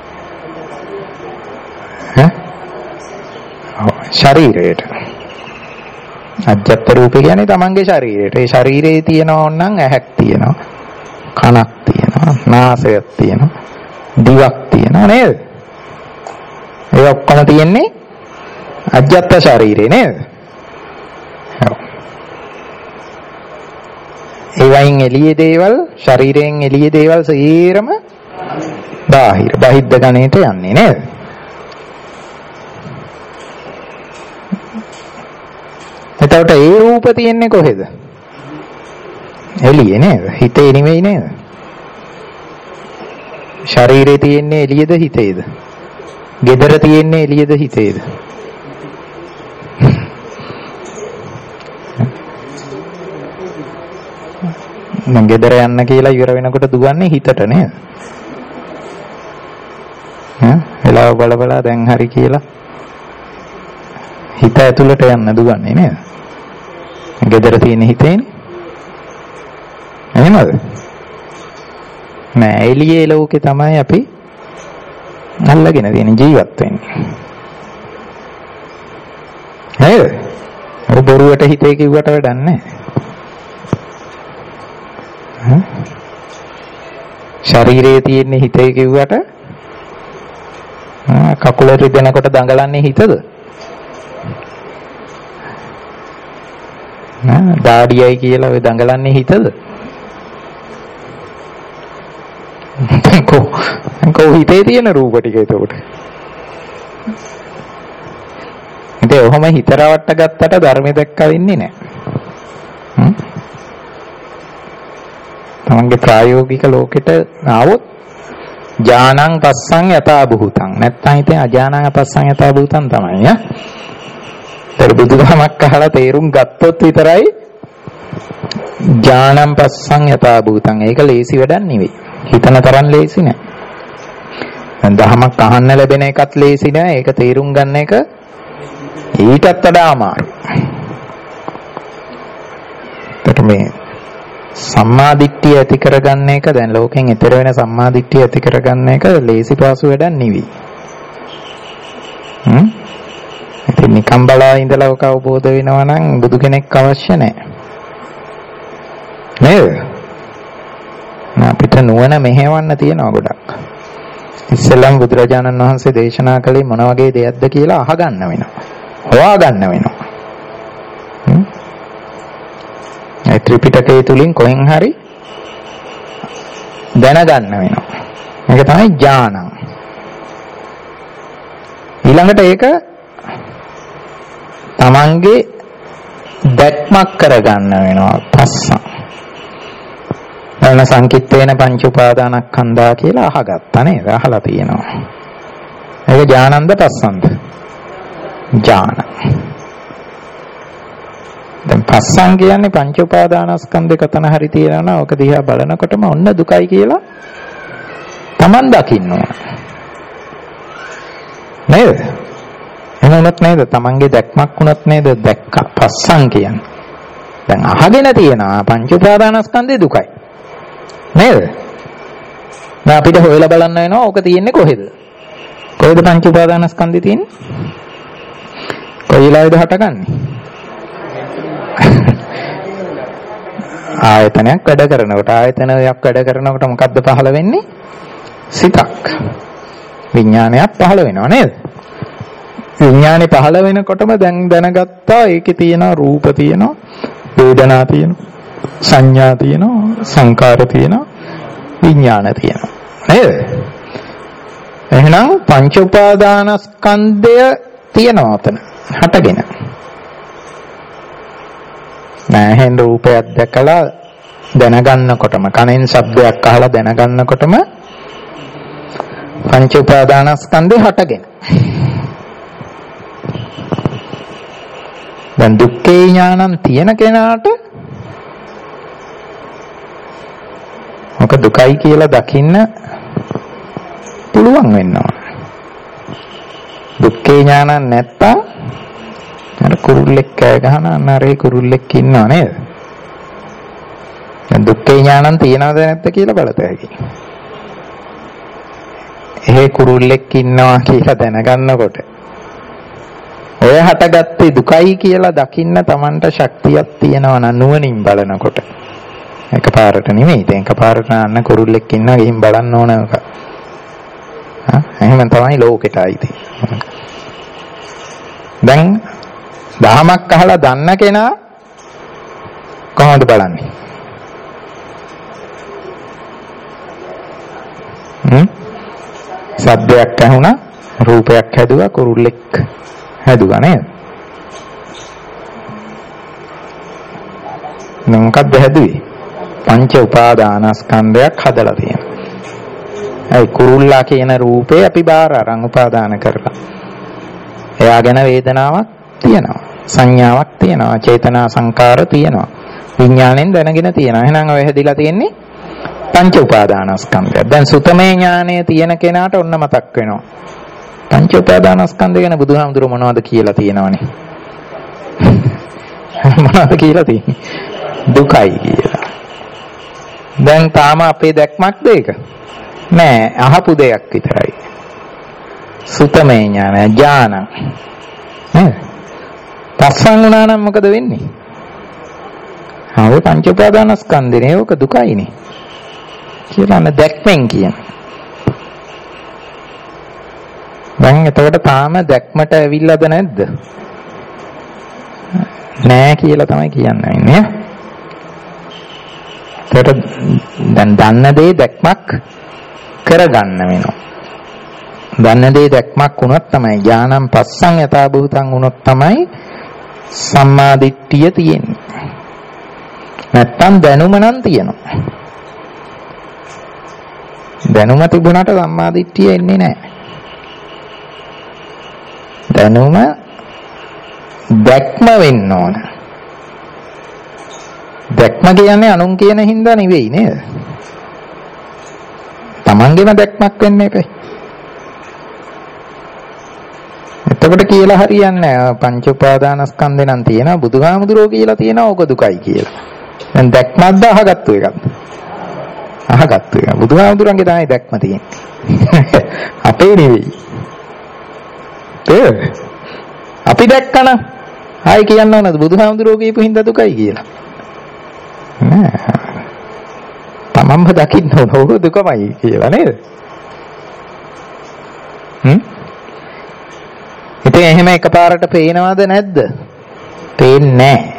ශරීරයට. අජ්ජත් රූපය කියන්නේ තමන්ගේ ශරීරයට. ඒ ශරීරයේ තියෙනවා නම් ඇහැක් තියෙනවා, කනක් තියෙනවා, නාසයක් තියෙනවා, දිවක් තියෙනවා නේද? ඒ ඔක්කොම තියෙන්නේ අජ්ජත් ශරීරේ නේද? ඒ වයින් එළියේ දේවල්, ශරීරයෙන් එළියේ දේවල් සේරම බාහිර බහිද්ද ගණයට යන්නේ නේද? එතකොට ඒ රූප තියෙන්නේ කොහෙද? එළියේ නේද? හිතේ නෙමෙයි නේද? ශරීරේ තියෙන්නේ එළියේද හිතේද? gedara තියෙන්නේ එළියේද හිතේද? මම gedara යන්න කියලා ඉවර වෙනකොට දුවන්නේ හිතට නේද? වෙලාව බල දැන් හරි කියලා හිත ඇතුළට යන්න දුවන්නේ නේද? gedara තියෙන හිතේනේ. එහෙමද? නෑ එළියේ ලෝකේ තමයි අපි අල්ලගෙන තියෙන ජීවත් වෙන්නේ. නේද? ඔය බොරුවට හිතේ කිව්වට වැඩක් නැහැ. ශරීරයේ තියෙන හිතේ කිව්වට කකුල රිදෙනකොට දඟලන්නේ හිතද? දාඩියයි කියලා ඔය දඟලන්නේ හිතද? කො හිතේ තියෙන රූප ටික එතකොට. ඉතින් ඔහොම හිත රවට්ට ගත්තට ධර්මෙ දැක්ක වෙන්නේ නැහැ. තමන්ගේ ප්‍රායෝගික ලෝකෙට ආවොත් ඥානං පස්සං යථා භූතං. නැත්තම් ඉතින් අඥානං පස්සං යථා භූතං තමයි ඈ. ඒතර බුදුදහමක් අහලා තේරුම් ගත්තොත් විතරයි ඥානං පස්සං යථා භූතං. ඒක ලේසි වැඩක් නෙවෙයි. හිතන තරම් ලේසි නෑ. දැන් දහමක් අහන්න ලැබෙන එකත් ලේසි නෑ. ඒක තේරුම් ගන්න එක ඊටත් වඩා අමාරුයි. ඒකට මේ සම්මා දිට්ඨිය ඇති කරගන්න එක දැන් ලෝකෙන් ඈතර වෙන සම්මා දිට්ඨිය ඇති කරගන්න එක ලේසි පාසු වැඩක් නෙවෙයි. ඉතින් නිකම් බලා ඉඳලා ඔක අවබෝධ වෙනවා නම් බුදු කෙනෙක් අවශ්‍ය නැහැ. නේද? අපිට නුවණ මෙහෙවන්න තියෙනවා ගොඩක්. ඉස්සෙල්ලම බුදුරජාණන් වහන්සේ දේශනා කළේ මොන වගේ දෙයක්ද කියලා අහගන්න වෙනවා. හොයාගන්න වෙනවා. ඒ ත්‍රිපිටකය තුලින් කොහෙන් හරි දැනගන්න වෙනවා. මේක තමයි ඥානං. ඊළඟට ඒක තමන්ගේ දැක්මක් කරගන්න වෙනවා. පස්සම්. එන සංකිට්ඨේන පංච උපාදානස්කන්ධා කියලා අහගත්තා නේද? අහලා තියෙනවා. ඒක ඥානන්ද පස්සන්ද? ඥාන. දැන් පස්සම් කියන්නේ පංච උපාදානස්කන්ධ කතන හරි තියෙනවා නම් ඔක දිහා බලනකොටම ඔන්න දුකයි කියලා Taman දකින්න ඕන. නේද? එහෙමත් නේද? Tamanගේ දැක්මක් වුණත් නේද දැක්ක පස්සම් කියන්නේ. දැන් අහගෙන තියෙනවා පංච උපාදානස්කන්ධේ දුකයි. නේද? දැන් අපිට හොයලා බලන්න වෙනවා ඕක තියෙන්නේ කොහෙද? කොහෙද පංච උපාදානස්කන්ධේ තියෙන්නේ? කොයි වෙලාවේද හටගන්නේ? ආයතනයක් වැඩ කරනකොට ආයතනයක් වැඩ කරනකොට මොකද්ද පහළ වෙන්නේ? සිතක්. විඥානයක් පහළ වෙනවා නේද? විඥානේ පහළ වෙනකොටම දැන් දැනගත්තා ඒකේ තියෙන රූප තියෙනවා, වේදනා තියෙනවා, සංඥා තියෙනවා, සංකාර තියෙනවා, විඥාන තියෙනවා. නේද? එහෙනම් පංච උපාදානස්කන්ධය තියෙනවා අතන හටගෙන. නැහෙන් රූපයක් දැකලා දැනගන්නකොටම කනෙන් ශබ්දයක් අහලා දැනගන්නකොටම පංච උපාදානස්කන්ධය හටගෙන. දැන් දුක්ඛේ ඥානං තියෙන කෙනාට මොක දුකයි කියලා දකින්න පුළුවන් වෙනවා. දුක්ඛේ ඥානං නැත්තම් අර කුරුල්ලෙක් කෑ ගහන අන්නරේ කුරුල්ලෙක් ඉන්නව නේද? දැන් දුක්ඛේ ඥානං තියනවද නැද්ද කියලා බලත හැකියි. එහෙ කුරුල්ලෙක් ඉන්නවා කියලා දැනගන්නකොට ඔය හටගත්තේ දුකයි කියලා දකින්න Tamanට ශක්තියක් තියෙනවා නම් නුවණින් බලනකොට. එකපාරට නෙමෙයි. දැන් එකපාරට අන්න කුරුල්ලෙක් ඉන්නවා ගිහින් බලන්න ඕන එක. එහෙම තමයි ලෝකෙට ආйти. දැන් දහමක් අහලා දන්න කෙනා කොහොමද බලන්නේ? සද්දයක් ඇහුණා, රූපයක් හැදුවා, කුරුල්ලෙක් හැදුවා නේද? මොකක්ද හැදුවේ? පංච උපාදානස්කන්ධයක් හදලා තියෙනවා. ඒ කුරුල්ලා කියන රූපේ අපි බාර අරන් උපාදාන කරලා. එයා ගැන වේදනාවක් තියෙනවා. සංඥාවක් තියෙනවා. චේතනා සංකාර තියෙනවා. විඥාණයෙන් දැනගෙන තියෙනවා. එහෙනම් ඔය හැදිලා තියෙන්නේ පංච උපාදානස්කන්ධය. දැන් සුතමේ ඥානය තියෙන කෙනාට ඔන්න මතක් වෙනවා. පංච උපාදානස්කන්ධය ගැන බුදුහාමුදුරුවෝ මොනවද කියලා තියෙනවනේ. මොනවද කියලා තියෙන්නේ? දුකයි කියලා. දැන් තාම අපේ දැක්මක්ද ඒක? නෑ, අහපු දෙයක් විතරයි. සුතමේ ඥානය, ඥාන. නේද? පස්සන් වුණා නම් මොකද වෙන්නේ? ආව පංච උපාදානස්කන්ධනේ ඕක දුකයිනේ. කියලා දැක්මෙන් කියන. දැන් එතකොට තාම දැක්මට ඇවිල්ලාද නැද්ද? නෑ කියලා තමයි කියන්නේ නේ. එතකොට දැන් දන්න දේ දැක්මක් කරගන්න වෙනවා. දන්න දේ දැක්මක් වුණොත් තමයි ඥානම් පස්සං යථා භූතං වුණොත් තමයි සම්මා දිට්ඨිය තියෙන්නේ. නැත්තම් දැනුම නම් තියෙනවා. දැනුම තිබුණාට සම්මා දිට්ඨිය එන්නේ නැහැ. දැනුම දැක්ම වෙන්න ඕන. දැක්ම කියන්නේ අනුන් කියන හින්දා නෙවෙයි නේද? තමන්ගේම දැක්මක් වෙන්න එපේ. එතකොට කියලා හරියන්නේ නැහැ. පංච උපාදානස්කන්ධේ නම් තියෙනවා බුදුහාමුදුරෝ කියලා තියෙනවා ඕක දුකයි කියලා. දැන් දැක්මක්ද අහගත්තු එකක්ද? අහගත්තු එක. බුදුහාමුදුරන්ගේ තමයි දැක්ම තියෙන්නේ. අපේ නෙවෙයි. අපි දැක්කනම් ආයි කියන්න ඕනද බුදුහාමුදුරෝ කියපු හින්දා දුකයි කියලා? නෑ. තමන්ම දකින්න ඕන දුකමයි කියලා නේද? ඉතින් එහෙම එකපාරට පේනවද නැද්ද? පේන්නේ නැහැ.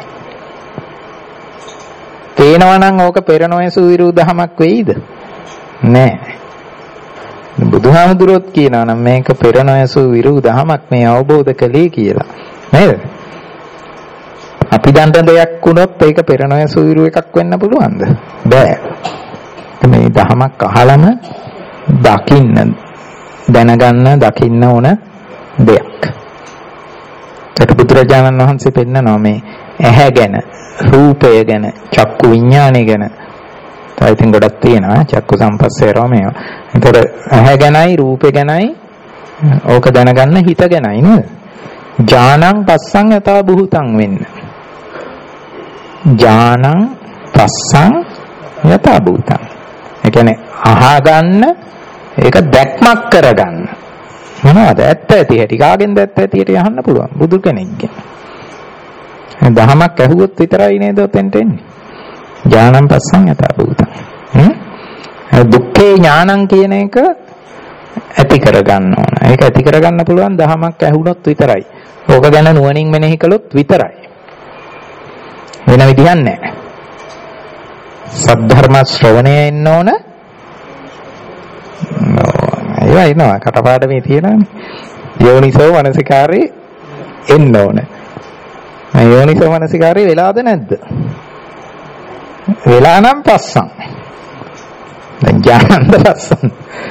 පේනවා නම් ඕක පෙර නොයසු විරුදහමක් වෙයිද? නැහැ. බුදුහාමුදුරුවෝත් කියනවා නම් මේක පෙර නොයසු විරුදහමක් මේ අවබෝධ කළේ කියලා. නේද? අපි දන්න දෙයක් වුණොත් ඒක පෙර නොයසු විරු එකක් වෙන්න පුළුවන්ද? බෑ. මේ දහමක් අහලම දකින්න දැනගන්න දකින්න ඕන දෙයක්. ඒක බුදුරජාණන් වහන්සේ පෙන්නනවා මේ ඇහැ ගැන, රූපය ගැන, චක්කු විඥානය ගැන. තව ඉතින් ගොඩක් තියෙනවා චක්කු සම්පස්සේරෝ මේවා. ඒතර ඇහැ ගැනයි, රූපය ගැනයි ඕක දැනගන්න හිත ගැනයි නේද? ඥානං පස්සං යථා භූතං වෙන්න. ඥානං පස්සං යථා භූතං. ඒ කියන්නේ අහගන්න ඒක දැක්මක් කරගන්න. මොනවද ඇත්ත ඇති හැටි කාගෙන්ද ඇත්ත ඇති හැටි අහන්න පුළුවන් බුදු කෙනෙක්ගෙන්. දහමක් ඇහුවොත් විතරයි නේද ඔතෙන්ට එන්නේ. ඥානං පස්සං යථා භූතං. දුක්ඛේ ඥානං කියන එක ඇති කරගන්න ඕන. ඒක ඇති කරගන්න පුළුවන් දහමක් ඇහුනොත් විතරයි. ඕක ගැන නුවණින් මෙනෙහි කළොත් විතරයි. වෙන විදිහක් නැහැ. සද්ධර්ම ශ්‍රවණය එන්න ඕන. ඒවා එනවා කටපාඩමේ තියෙනවානේ. යෝනිසෝ මනසිකාරේ එන්න ඕන. මේ යෝනිසෝ මනසිකාරේ වෙලාද නැද්ද? වෙලා නම් පස්සන්. දැන් ඥානන්ද පස්සන්.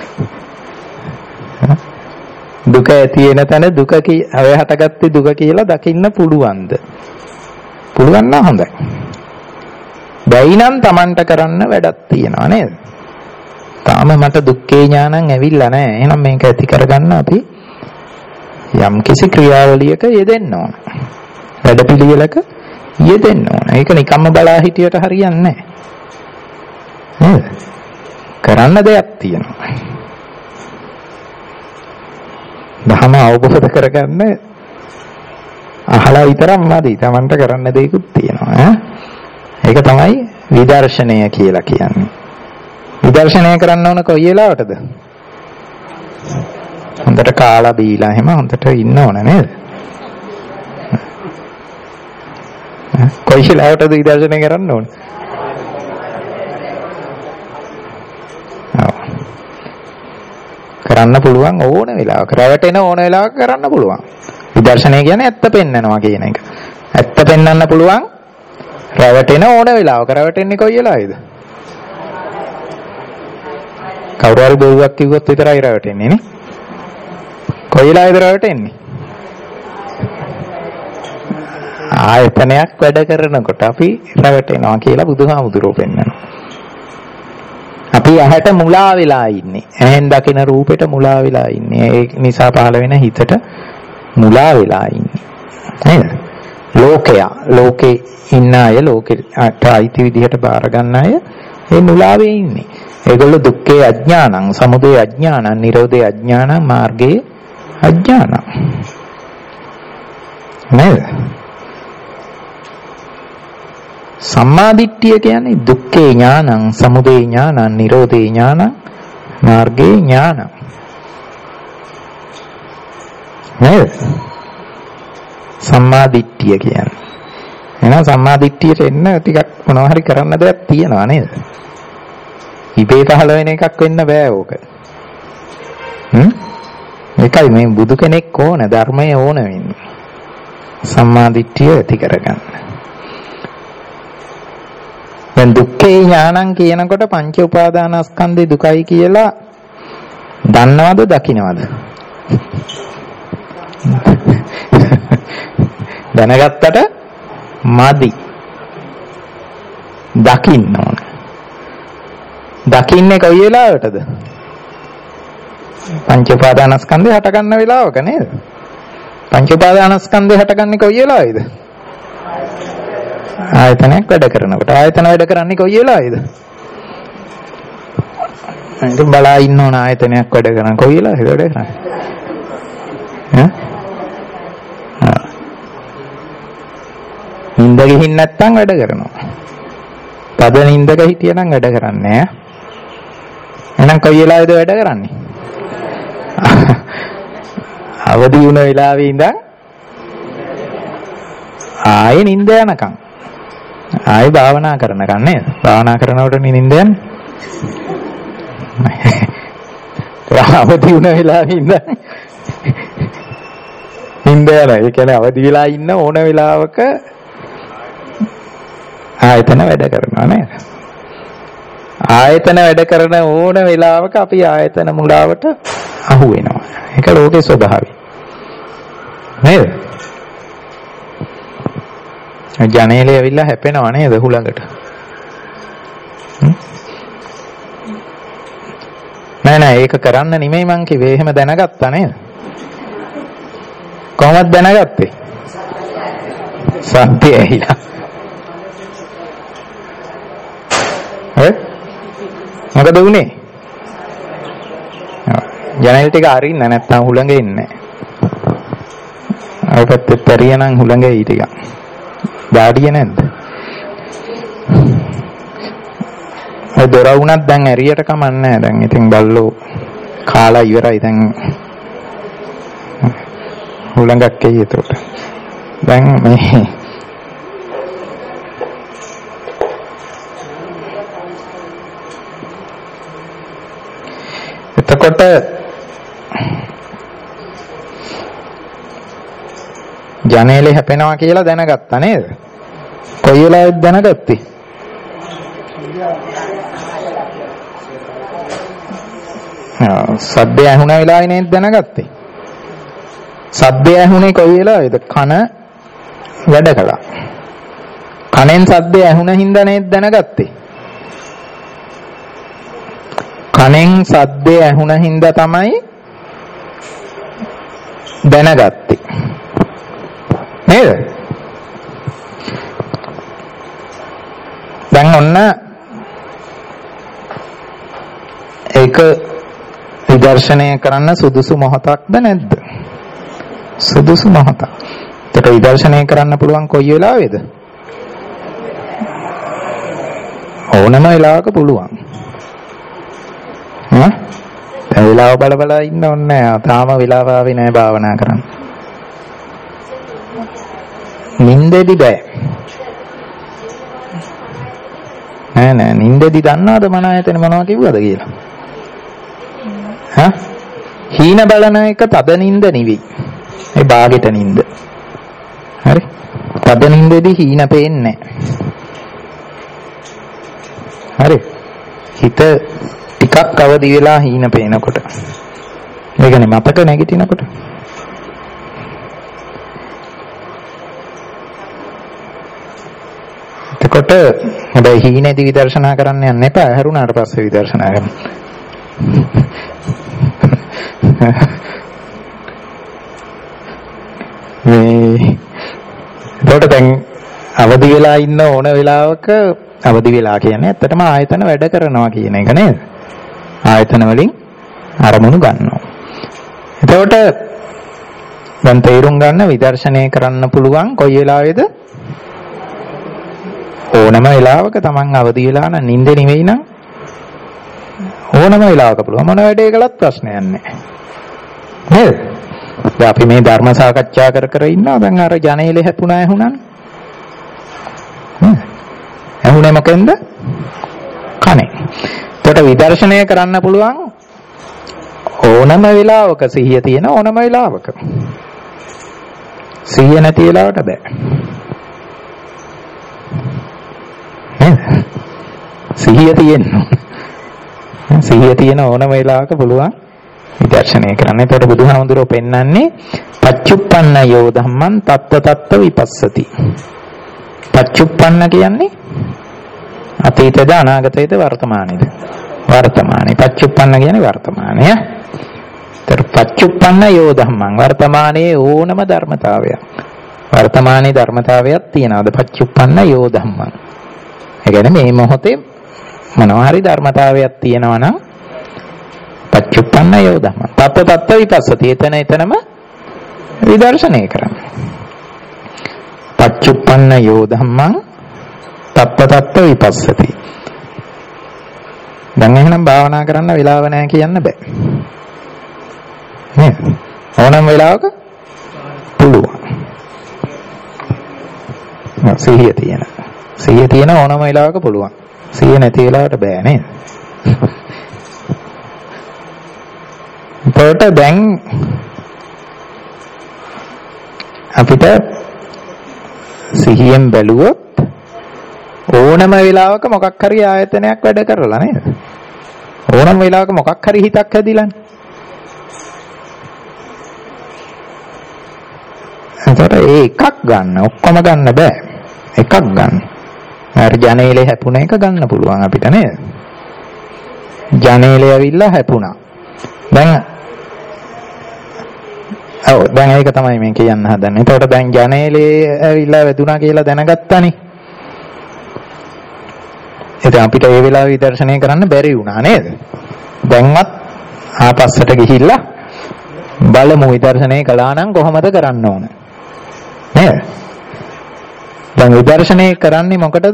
දුක ඇති වෙන තැන දුක ඔය හටගත්තේ දුක කියලා දකින්න පුළුවන්ද? පුළුවන් නම් හොඳයි. බැයි නම් Tamanට කරන්න වැඩක් තියෙනවා නේද? තාම මට දුක්ඛේ ඥානං ඇවිල්ලා නැහැ. එහෙනම් මේක ඇති කරගන්න අපි යම් කිසි ක්‍රියාවලියක යෙදෙන්න ඕන. වැඩපිළිවෙලක යෙදෙන්න ඕන. ඒක නිකම්ම බලා හිටියට හරියන්නේ නැහැ. නේද? කරන්න දෙයක් තියෙනවා. ධර්ම අවබෝධ කරගන්න අහලා විතරක් මදි. Tamanට කරන්න දෙයක්ත් තියෙනවා. ඒක තමයි විදර්ශනය කියලා කියන්නේ. විදර්ශනය කරන්න ඕන කොයි වෙලාවටද? හොඳට කාලා බීලා එහෙම හොඳට ඉන්න ඕන නේද? කොයි වෙලාවටද විදර්ශනය කරන්න ඕන? කරන්න පුළුවන් ඕන වෙලාවක. රැවටෙන ඕන වෙලාවක කරන්න පුළුවන්. විදර්ශනය කියන්නේ ඇත්ත පෙන්නනවා කියන එක. ඇත්ත පෙන්වන්න පුළුවන් රැවටෙන ඕන වෙලාවක. රැවටෙන්නේ කොයි වෙලාවේද? කවුරු හරි බොරුවක් කිව්වොත් විතරයි රැවටෙන්නේ නේ. කොයි වෙලාවේද රැවටෙන්නේ? ආයතනයක් වැඩ කරනකොට අපි රැවටෙනවා කියලා බුදුහාමුදුරුවෝ පෙන්නනවා. අපි ඇහැට මුලා වෙලා ඉන්නේ. ඇහෙන් දකින රූපෙට මුලා වෙලා ඉන්නේ. ඒ නිසා පහළ වෙන හිතට මුලා වෙලා ඉන්නේ. නේද? ලෝකේ ඉන්න අය ලෝකෙට අයිති විදිහට බාර ගන්න අය ඒ මුලාවේ ඉන්නේ. ඒගොල්ලෝ දුක්ඛේ අඥානං, සමුදය අඥානං, නිරෝධේ අඥානං, මාර්ගේ අඥානං. නේද? සම්මා දිට්ඨිය කියන්නේ දුක්ඛේ ඥානං, සමුදය ඥානං, නිරෝධේ ඥානං, මාර්ගේ ඥානං. නේද? සම්මා දිට්ඨිය කියන්නේ. එහෙනම් සම්මා දිට්ඨියට එන්න ටිකක් මොනවා හරි කරන්න දෙයක් තියෙනවා නේද? ඉබේ පහළ වෙන එකක් වෙන්න බෑ ඕක. ඒකයි මේ බුදු කෙනෙක් ඕන, ධර්මය ඕන වෙන්නේ. සම්මා දිට්ඨිය ඇති කරගන්න. දැන් දුක්ඛේ ඥානං කියනකොට පංච උපාදානස්කන්ධේ දුකයි කියලා දන්නවද දකින්නවද? දැනගත්තට මදි. දකින්න ඕන. දකින්නේ කොයි වෙලාවටද? පංච උපාදානස්කන්ධය හට ගන්න වෙලාවක නේද? පංච උපාදානස්කන්ධය හටගන්නේ කොයි වෙලාවේද? ආයතනයක් වැඩ කරනකොට. ආයතන වැඩ කරන්නේ කොයි වෙලාවේද? ඒක බලා ඉන්න ඕන ආයතනයක් වැඩ කරන කොයි වෙලාවේද වැඩ කරන්නේ? නින්ද ගිහින් නැත්තම් වැඩ කරනවා. තද නින්දක හිටියනම් වැඩ කරන්නේ නෑ. එහෙනම් කොයි වෙලාවේද වැඩ කරන්නේ? අවදි වුණ වෙලාවේ ඉඳන් ආයේ නිින්ද යනකම්. ආයේ භාවනා කරනකම් නේද? භාවනා කරනකොට නිින්ද යන්නේ. අවදි වුණ වෙලාවේ ඉඳන් නිින්ද යනවා. ඒ කියන්නේ අවදි වෙලා ඉන්න ඕන වෙලාවක ආයතන වැඩ කරනවා නේද? ආයතන වැඩ කරන ඕන වෙලාවක අපි ආයතන මුලාවට අහු වෙනවා. ඒක ලෝකේ ස්වභාවය. නේද? ජනේලේ ඇවිල්ලා හැපෙනවා නේද හුලඟට? නෑ ඒක කරන්න නෙමෙයි මං කිව්වේ. එහෙම දැනගත්තා නේද? කොහොමද දැනගත්තේ? සත්‍ය ඇහිලා. මොකද උනේ? ජනේල ටික අරින්න නැත්තම් හුලඟ එන්නේ නැහැ. ඔකත් පෙරියනම් හුලඟ එයි ටික. ඩාඩිය නැද්ද? ඒ දොර වුණත් දැන් ඇරියට කමන්නේ නැහැ. දැන් ඉතින් බල්ලෝ කාලා ඉවරයි දැන්. හුලඟක් එයි එතකොට. දැන් මේ එතකොට ජනේලේ හැපෙනවා කියලා දැනගත්තා නේද? කොයි වෙලාවෙද දැනගත්තේ? සද්දය ඇහුණ වෙලාවේ නේද දැනගත්තේ? සද්දය ඇහුනේ කොයි වෙලාවේද? කන වැඩ කළා. කනෙන් සද්දය ඇහුණ හින්දා නේද දැනගත්තේ? කනෙන් සද්දය ඇහුණ හින්දා තමයි දැනගත්තේ. නේද? දැන් ඔන්න ඒක විදර්ශනය කරන්න සුදුසු මොහොතක්ද නැද්ද? සුදුසු මොහොතක්. ඒක විදර්ශනය කරන්න පුළුවන් කොයි වෙලාවේද? ඕනම වෙලාවක පුළුවන්. ඒ වෙලාව බල බල ඉන්න ඕනේ නැහැ. තාම වෙලාව ආවේ නැහැ භාවනා කරන්න. නින්දෙදි බෑ. නෑ නින්දෙදි දන්නවද මන ආයතන මොනවා කිව්වද කියලා? හීන බලන එක තද නින්ද නෙවෙයි. ඒ බාගෙට නින්ද. හරි? තද නින්දෙදි හීන පේන්නේ නෑ. හරි? හිත ටිකක් අවදි වෙලා හීන පේනකොට. ඒ කියන්නේ මතක නැගිටිනකොට. එතකොට හැබැයි හීනේදී විදර්ශනා කරන්න යන්න එපා. හැරුණාට පස්සේ විදර්ශනා කරන්න. එතකොට දැන් අවදි වෙලා ඉන්න ඕන වෙලාවක අවදි වෙලා කියන්නේ ඇත්තටම ආයතන වැඩ කරනවා කියන එක නේද? ආයතන වලින් අරමුණු ගන්නවා. එතකොට දැන් තේරුම් ගන්න විදර්ශනය කරන්න පුළුවන් කොයි වෙලාවේද? ඕනම වෙලාවක Taman අවදි වෙලා නම් නිින්දේ නෙවෙයි නම් ඕනම වෙලාවක පුළුවන් මොන වැඩේ කළත් ප්‍රශ්නයක් නැහැ. නේද? දැන් අපි මේ ධර්ම සාකච්ඡා කර ඉන්නවා. දැන් අර ජනේලේ හැපුණා ඇහුණානේ. ඇහුනේ මොකෙන්ද? කනේ. ඒකට විදර්ශනය කරන්න පුළුවන් ඕනම වෙලාවක සිහිය තියෙන ඕනම වෙලාවක. සිහිය නැති වෙලාවට බෑ. නේද? සිහිය තියෙන්න. සිහිය තියෙන ඕනම වෙලාවක පුළුවන් විදර්ශනය කරන්න. ඒකට බුදුහාමුදුරුවෝ පෙන්වන්නේ පච්චුප්පන්නයෝ ධම්මං තත්ත තත්ත විපස්සති. පච්චුප්පන්න කියන්නේ අතීතද අනාගතයද වර්තමානයේද? වර්තමානයේ. පච්චුප්පන්න කියන්නේ වර්තමානය. ඒතර පච්චුප්පන්නයෝ ධම්මං වර්තමානයේ ඕනම ධර්මතාවයක්. වර්තමානයේ ධර්මතාවයක් තියනවාද? පච්චුප්පන්නයෝ ධම්මං. ඒ කියන්නේ මේ මොහොතේ මොනවා හරි ධර්මතාවයක් තියෙනවා නම් පච්චුප්පන්නයෝ ධම්මං තත්ත තත්ත විපස්සති. එතනම විදර්ශනය කරන්න. පච්චුප්පන්නයෝ ධම්මං තත්ත තත්ත විපස්සති. දැන් එහෙනම් භාවනා කරන්න වෙලාව නැහැ කියන්න බෑ. නේද? ඕනම වෙලාවක පුළුවන්. සිහිය තියෙන ඕනම වෙලාවක පුළුවන්. සිහිය නැති වෙලාවට බෑ නේද? ඒකට දැන් අපිට සිහියෙන් බැලුවොත් ඕනම වෙලාවක මොකක් හරි ආයතනයක් වැඩ කරලා නේද? ඕනම වෙලාවක මොකක් හරි හිතක් හැදිලානේ. එතකොට ඒ එකක් ගන්න ඔක්කොම ගන්න බෑ. එකක් ගන්න. අර ජනේලේ හැපුණ එක ගන්න පුළුවන් අපිට නේද? ජනේලේ ඇවිල්ලා හැපුණා. දැන් ඒක තමයි මේ කියන්න හදන්නේ. එතකොට දැන් ජනේලේ ඇවිල්ලා වැදුනා කියලා දැනගත්තානේ. එතන අපිට ඒ වෙලාවේ විදර්ශනය කරන්න බැරි වුණා නේද? දැන්වත් ආපස්සට ගිහිල්ලා බලමු විදර්ශනය කළා නම් කොහොමද කරන්න ඕන? නේද? දැන් විදර්ශනය කරන්නේ මොකටද?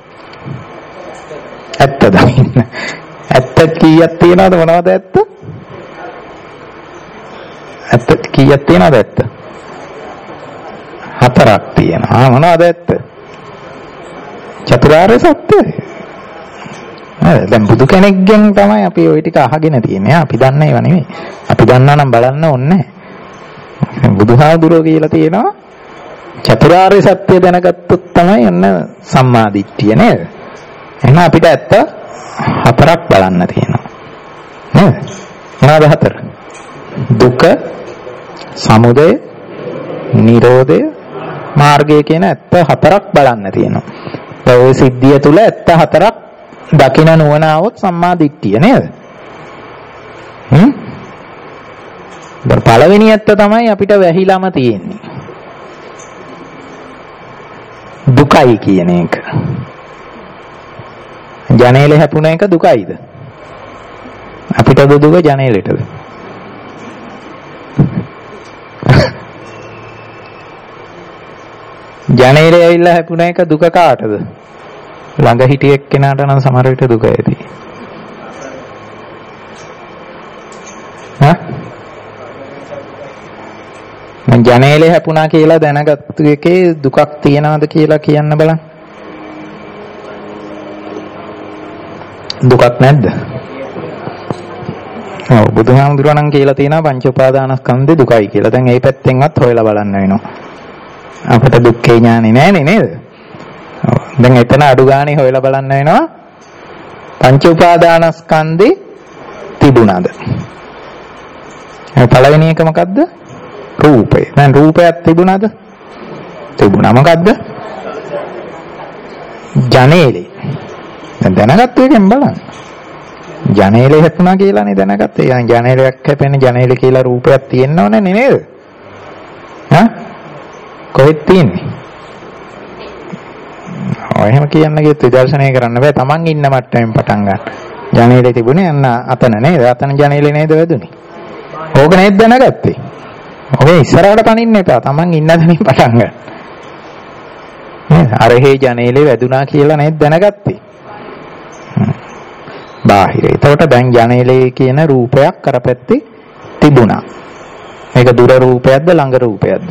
ඇත්ත දකින්න. ඇත්ත කීයක් තියනවද මොනවද ඇත්ත? ඇත්ත කීයක් තියනවද ඇත්ත? 4ක් තියෙනවා. මොනවද ඇත්ත? චතුරාර්ය සත්‍යය. දැන් බුදු කෙනෙක්ගෙන් තමයි අපි ওই ටික අහගෙන තියෙන්නේ. අපි දන්නේ ඒවා නෙමෙයි. අපි දන්නා නම් බලන්න ඕනේ නැහැ. බුදුහාමුදුරුවෝ කියලා තියෙනවා චතුරාර්ය සත්‍ය දැනගත්තොත් තමයි එන්න සම්මා දිට්ඨිය නේද? එහෙනම් අපිට ඇත්ත 4ක් බලන්න තියෙනවා. නේද? මොනවාද 4? දුක, සමුදය, නිරෝධය, මාර්ගය කියන ඇත්ත 4ක් බලන්න තියෙනවා. ඒ ඔය සිද්ධිය තුල ඇත්ත 4ක් දකින නුවණ આવොත් සම්මා දිට්ඨිය නේද? පළවෙනි ඇත්ත තමයි අපිට වැහිලාම තියෙන්නේ. දුකයි කියන එක. ජනේලේ හැපුණ එක දුකයිද? අපිටද දුක ජනේලෙටද? ජනේලේ ඇවිල්ලා හැපුණ එක දුක කාටද? ළඟ හිටිය එක්කෙනාට නම් සමහර විට දුක ඇති. මං ජනේලේ හැපුණා කියලා දැනගත්තු එකේ දුකක් තියනවද කියලා කියන්න බලන්න. දුකක් නැද්ද? ඔව් බුදුහාමුදුරුවෝ නම් කියලා තියෙනවා පංච උපාදානස්කන්ධේ දුකයි කියලා. දැන් මේ පැත්තෙන්වත් හොයලා බලන්න වෙනවා. අපිට දුක්ඛේ ඥානෙ නැහැනේ නේද? දැන් එතන අඩු ගානේ හොයලා බලන්න වෙනවා පංච උපාදානස්කන්ධේ තිබුණාද? පළවෙනි එක මොකද්ද? රූපය. දැන් රූපයක් තිබුණාද? තිබුණා. මොකද්ද? ජනේලේ. දැන් දැනගත්ත එකෙන් බලන්න. ජනේලේ හැපුණා කියලානේ දැනගත්තේ. يعني ජනේලයක් හැපෙන්නේ ජනේලේ කියලා රූපයක් තියෙන්න ඕනේ නේද? කොහෙද තියෙන්නේ? එහෙම කියන්න ගියොත් විදර්ශනය කරන්න බෑ. Taman ඉන්න මට්ටමින් පටන් ගන්න. ජනේලේ තිබුණේ අන්න අතන නේද? අතන ජනේලේ නේද වැදුනේ? ඕක නේද දැනගත්තේ? ඔබේ ඉස්සරහට පනින්න එපා. Taman ඉන්න තැනින් පටන් ගන්න. නේද? අරහේ ජනේලේ වැදුනා කියලා නේද දැනගත්තේ? බාහිරේ. එතකොට දැන් ජනේලේ කියන රූපයක් කරපැත්තේ තිබුණා. මේක දුර රූපයක්ද ළඟ රූපයක්ද?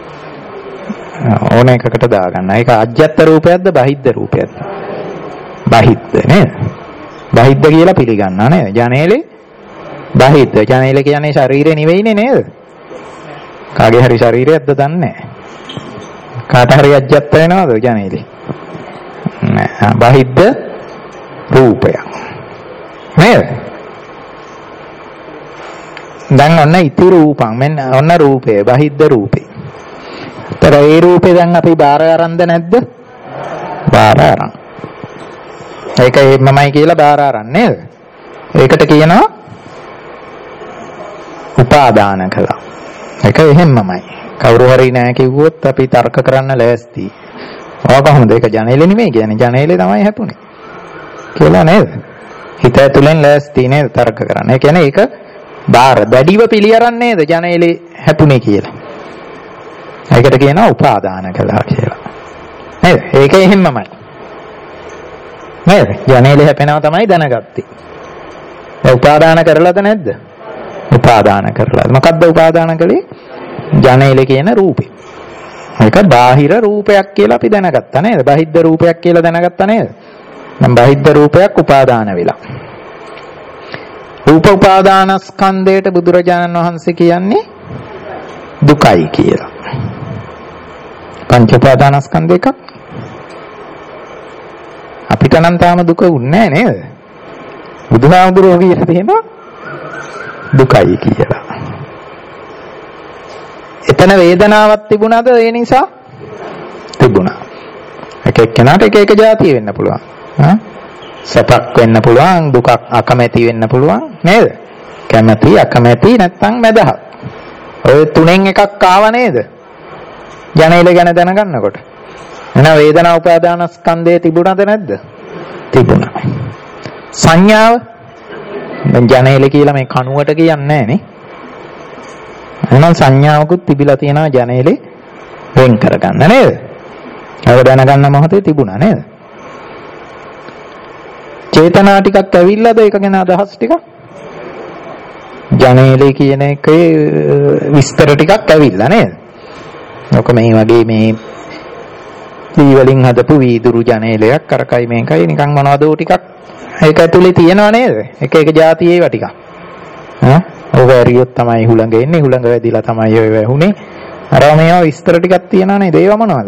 ඕන එකකට දාගන්න. ඒක අජ්ජත් රූපයක්ද බහිද්ද රූපයක්ද? බහිද්ද නේද? බහිද්ද කියලා පිළිගන්නා නේද? ජනේලේ බහිද්ද. ජනේලේ කියන්නේ ශරීරේ නෙවෙයිනේ නේද? කාගේ හරි ශරීරයක්ද දන්නේ නැහැ. කාට හරි අජ්ජත් වෙනවද ජනේලේ? නෑ. බහිද්ද රූපයක්. නේද? දැන් ඔන්න ඉති රූපං මෙන්න ඔන්න රූපේ බහිද්ද රූපේ. ඒතර ඒ රූපේ දැන් අපි බාර අරන්ද නැද්ද? බාර අරන්. ඒක මමයි කියලා බාර අරන් නේද? ඒකට කියනවා උපාදාන කළා. ඒක එහෙම්මමයි. කවුරු හරි නෑ කිව්වොත් අපි තර්ක කරන්න ලෑස්ති. ඔය කොහොමද ඒක ජනේලෙ නෙමෙයි කියන්නේ ජනේලෙ තමයි හැපුණේ. කියලා නේද? හිත ඇතුලෙන් ලෑස්ති නේද තර්ක කරන්න. ඒ කියන්නේ ඒක බාර දැඩිව පිළිඅරන් නේද ජනේලේ හැපුණේ කියලා. ඒකට කියනවා උපාදාන කළා කියලා. නේද? ඒක එහෙම්මමයි. නේද? ජනේලේ හැපෙනවා තමයි දැනගත්තේ. ඒ උපාදාන කරලාද නැද්ද? උපාදාන කරලා. මොකද්ද උපාදාන කළේ? ජනේලේ කියන රූපේ. ඒක බාහිර රූපයක් කියලා අපි දැනගත්තා නේද? බහිද්ද රූපයක් කියලා දැනගත්තා නේද? නම් බහිද්ද රූපයක් උපාදාන වෙලා. රූප උපාදානස්කන්ධයට බුදුරජාණන් වහන්සේ කියන්නේ දුකයි කියලා. පංච උපාදානස්කන්ධ එකක්. අපිට නම් තාම දුක උන්නේ නැහැ නේද? බුදුහාමුදුරුවෝ කියලා තියෙනවා දුකයි කියලා. එතන වේදනාවක් තිබුණාද ඒ නිසා? තිබුණා. එක එක්කෙනාට එක එක જાතිය වෙන්න පුළුවන්. සැපක් වෙන්න පුළුවන්, දුකක් අකමැති වෙන්න පුළුවන් නේද? කැමැති, අකමැති නැත්නම් මැදහත්. ඔය තුනෙන් එකක් ආව නේද? ජනේල ගැන දැනගන්නකොට. එහෙනම් වේදනා උපාදානස්කන්ධය තිබුණාද නැද්ද? තිබුණා. සංඥාව දැන් ජනේල කියලා මේ කණුවට කියන්නේ නැහැ නේ. එහෙනම් සංඥාවකුත් තිබිලා තියෙනවා ජනේලේ වෙන් කරගන්න නේද? ඒක දැනගන්න මොහොතේ තිබුණා නේද? චේතනා ටිකක් ඇවිල්ලාද ඒක ගැන අදහස් ටිකක්? ජනේලේ කියන එකේ විස්තර ටිකක් ඇවිල්ලා නේද? ඔක මේ වගේ මේ දී වලින් හදපු වීදුරු ජනේලයක් කරකයි මේකයි නිකන් මොනවද ටිකක් ඒක ඇතුලේ තියෙනව නේද? එක එක જાති ඒවා ටිකක්. ඔය ඇරියොත් තමයි හුළඟ එන්නේ, හුළඟ වැදිලා තමයි ඔය වැහුනේ. අර මේවා විස්තර ටිකක් තියෙනවා නේද? ඒවා මොනවද?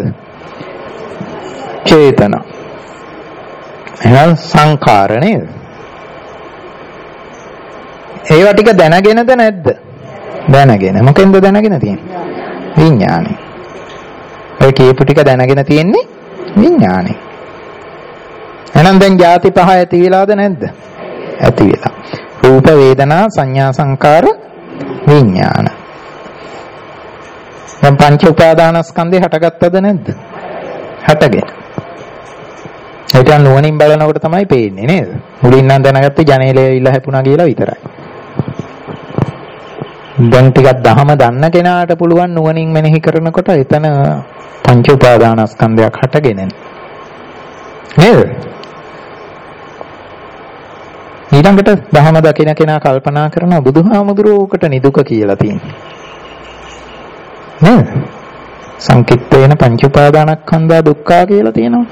චේතන. එහෙනම් සංඛාර නේද? ඒවා ටික දැනගෙනද නැද්ද? දැනගෙන. මොකෙන්ද දැනගෙන තියෙන්නේ? විඥානේ. ඔය කීප ටික දැනගෙන තියෙන්නේ විඥානේ. එහෙනම් දැන් ಜಾති පහ ඇති වෙලාද නැද්ද? ඇති වෙලා. රූප වේදනා සංඥා සංකාර විඥාන. දැන් පංච උපාදානස්කන්ධේ හටගත්තද නැද්ද? හටගෙන. ඒක නුවණින් බලනකොට තමයි පේන්නේ නේද? මුලින් නම් දැනගත්තේ ජනේලේ ඉල්ල හැපුණා කියලා විතරයි. දැන් ටිකක් දහම දන්න කෙනාට පුළුවන් නුවණින් මෙනෙහි කරනකොට එතන පංච උපාදානස්කන්ධයක් හටගෙන නේද? ඊළඟට දහම දකින කෙනා කල්පනා කරනවා බුදුහාමුදුරුවෝ උකට නිදුක කියලා තියෙනවා. නේද? සංකිට්ඨේන පංච උපාදානස්කන්ධා දුක්ඛා කියලා තියෙනවා.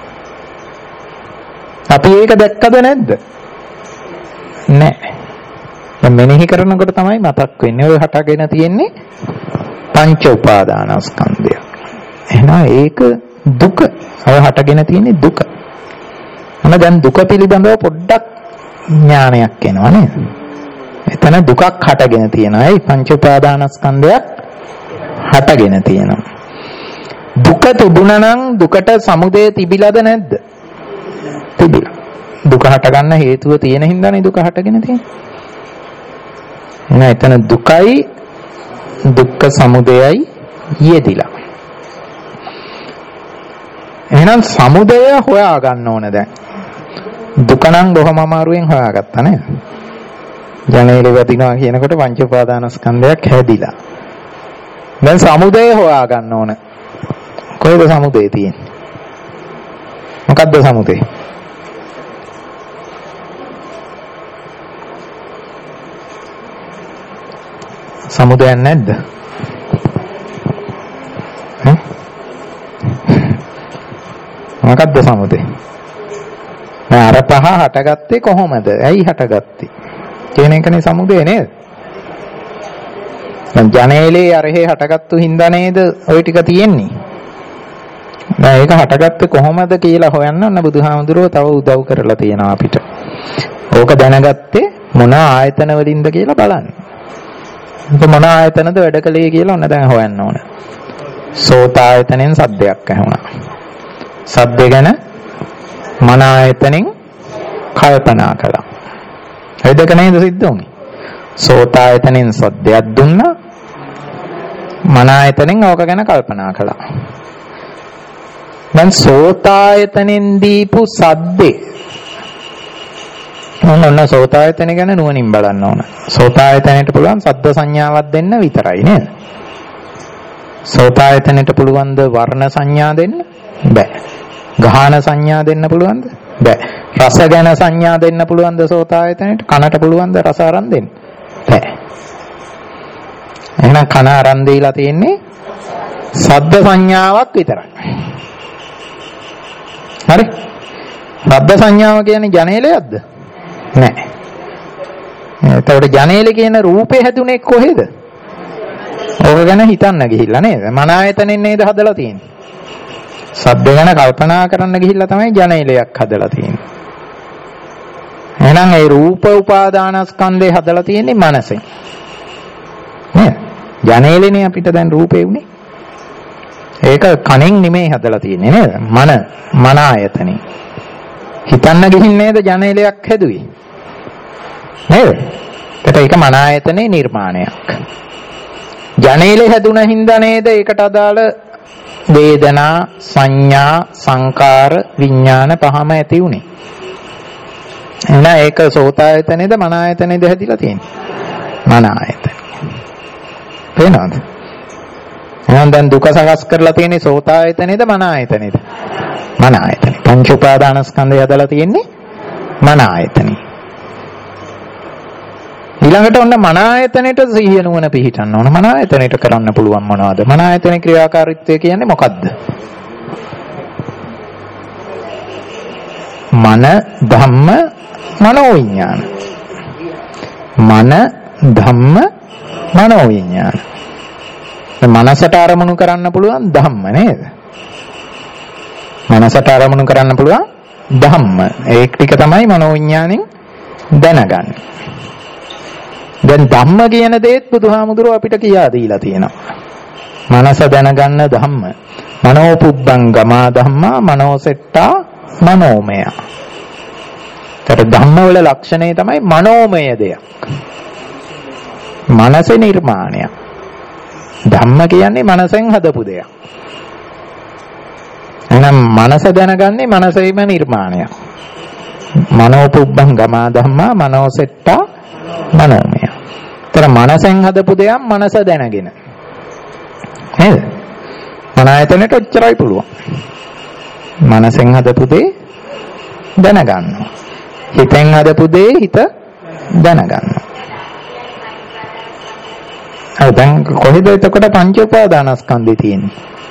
අපි ඒක දැක්කද නැද්ද? නැහැ. දැන් මෙනෙහි කරනකොට තමයි මතක් වෙන්නේ ඔය හටගෙන තියෙන්නේ පංච උපාදානස්කන්ධය. එහෙනම් ඒක දුක. ඔය හටගෙන තියෙන්නේ දුක. අන්න දැන් දුක පිළිබඳව පොඩ්ඩක් ඥානයක් එනවා නේද? එතන දුකක් හටගෙන තියෙනවා. ඒ පංච උපාදානස්කන්ධයක් හටගෙන තියෙනවා. දුක තිබුණා නම් දුකට සමුදය තිබිලාද නැද්ද? තිබිලා. දුක හටගන්න හේතුව තියෙන හින්දානේ දුක හටගෙන තියෙන්නේ. එහෙනම් එතන දුකයි දුක්ඛ සමුදයයි යෙදිලා. එහෙනම් සමුදය හොයා ගන්න ඕන දැන්. දුක නම් බොහොම අමාරුවෙන් හොයාගත්තා නේද? ජනේලෙ වදිනවා කියනකොට පංච උපාදානස්කන්ධයක් හැදිලා. දැන් සමුදය හොයා ගන්න ඕන. කොහෙද සමුදය තියෙන්නේ? මොකද්ද සමුදය? සමුදයක් නැද්ද? මොකද්ද සමුදය? අර පහ හටගත්තේ කොහොමද? ඇයි හටගත්තේ? කියන එකනේ සමුදය නේද? දැන් ජනේලේ අරහේ හටගත්තු හින්දා නේද ওই ටික තියෙන්නේ. දැන් ඒක හටගත්තේ කොහොමද කියලා හොයන්න ඕන බුදුහාමුදුරුවෝ තව උදව් කරලා තියෙනවා අපිට. ඕක දැනගත්තේ මොන ආයතන වලින්ද කියලා බලන්න. මොන ආයතනද වැඩ කළේ කියලා ඔන්න දැන් හොයන්න ඕන. සෝත ආයතනෙන් සද්දයක් ඇහුණා. සද්ද ගැන මන ආයතනෙන් කල්පනා කළා. ඒ දෙක නේද සිද්ධ වුනේ? සෝත ආයතනෙන් සද්දයක් දුන්නා. මන ආයතනෙන් ඕක ගැන කල්පනා කළා. දැන් සෝත ආයතනෙන් දීපු සද්දේ ඔන්න සෝත ආයතන ගැන නුවණින් බලන්න ඕන. සෝත ආයතනයට පුළුවන් සද්ද සංඥාවක් දෙන්න විතරයි නේද? සෝත ආයතනයට පුළුවන්ද වර්ණ සංඥා දෙන්න? බෑ. ගාහන සංඥා දෙන්න පුළුවන්ද? බෑ. රස ගැන සංඥා දෙන්න පුළුවන්ද සෝත ආයතනයට? කනට පුළුවන්ද රස අරන් දෙන්න? බෑ. එහෙනම් කන අරන් දීලා තියෙන්නේ සද්ද සංඥාවක් විතරයි. හරි? සද්ද සංඥාව කියන්නේ ජනේලයක්ද? නෑ. එතකොට ජනේල කියන රූපේ හැදුනේ කොහෙද? ඕක ගැන හිතන්න ගිහිල්ලා නේද? මන ආයතනෙන් නේද හදලා තියෙන්නේ. සද්ද ගැන කල්පනා කරන්න ගිහිල්ලා තමයි ජනේලයක් හදලා තියෙන්නේ. එහෙනම් ඒ රූප උපාදානස්කන්ධේ හදලා තියෙන්නේ මනසෙන්. නේද? ජනේලනේ අපිට දැන් රූපේ උනේ. ඒක කණෙන් නෙමෙයි හදලා තියෙන්නේ නේද? මන ආයතනෙ. හිතන්න ගිහින් නේද ජනේලයක් හැදුවේ. නේද? ඒක මන ආයතනේ නිර්මාණයක්. ජනේලේ හැදුන හින්දා නේද ඒකට අදාළ වේදනා, සංඥා, සංකාර, විඥාන පහම ඇති උනේ. එහෙනම් ඒක සෝත ආයතනේද මන ආයතනේද හැදිලා තියෙන්නේ? මන ආයතනේ. පේනවද? එහෙනම් දැන් දුක සකස් කරලා තියෙන්නේ සෝත ආයතනේද මන ආයතනේද? මන ආයතනේ. පංච උපාදානස්කන්ධය හදලා තියෙන්නේ මන ආයතනේ. ඊළඟට ඔන්න මන ආයතනෙට සිහිය නුවණ පිහිටන්න ඕන. මන ආයතනෙට කරන්න පුළුවන් මොනවද? මන ආයතනේ ක්‍රියාකාරීත්වය කියන්නේ මොකද්ද? මන ධම්ම මනෝ විඥාන. මන ධම්ම මනෝ විඥාන. මනසට අරමුණු කරන්න පුළුවන් ධම්ම නේද? මනසට අරමුණු කරන්න පුළුවන් ධම්ම. ඒ ටික තමයි මනෝ විඥාණයෙන් දැනගන්නේ. දැන් ධම්ම කියන දේත් බුදුහාමුදුරුවෝ අපිට කියා දීලා තියෙනවා. මනස දැනගන්න ධම්ම. මනෝ පුබ්බංගමා ධම්මා මනෝසෙට්ටා මනෝමය. ඒතර ධම්ම වල ලක්ෂණය තමයි මනෝමය දෙයක්. මනසේ නිර්මාණයක්. ධම්ම කියන්නේ මනසෙන් හදපු දෙයක්. එහෙනම් මනස දැනගන්නේ මනසේම නිර්මාණයක්. මනෝ පුබ්බංගමා ධම්මා මනෝසෙට්ටා මනෝමය. ඒතර මනසෙන් හදපු දෙයක් මනස දැනගෙන. නේද? මන ආයතනෙට ඔච්චරයි පුළුවන්. මනසෙන් හදපු දේ දැනගන්නවා. හිතෙන් හදපු දේ හිත දැනගන්නවා. දැන් කොහෙද එතකොට පංච උපාදානස්කන්ධය තියෙන්නේ?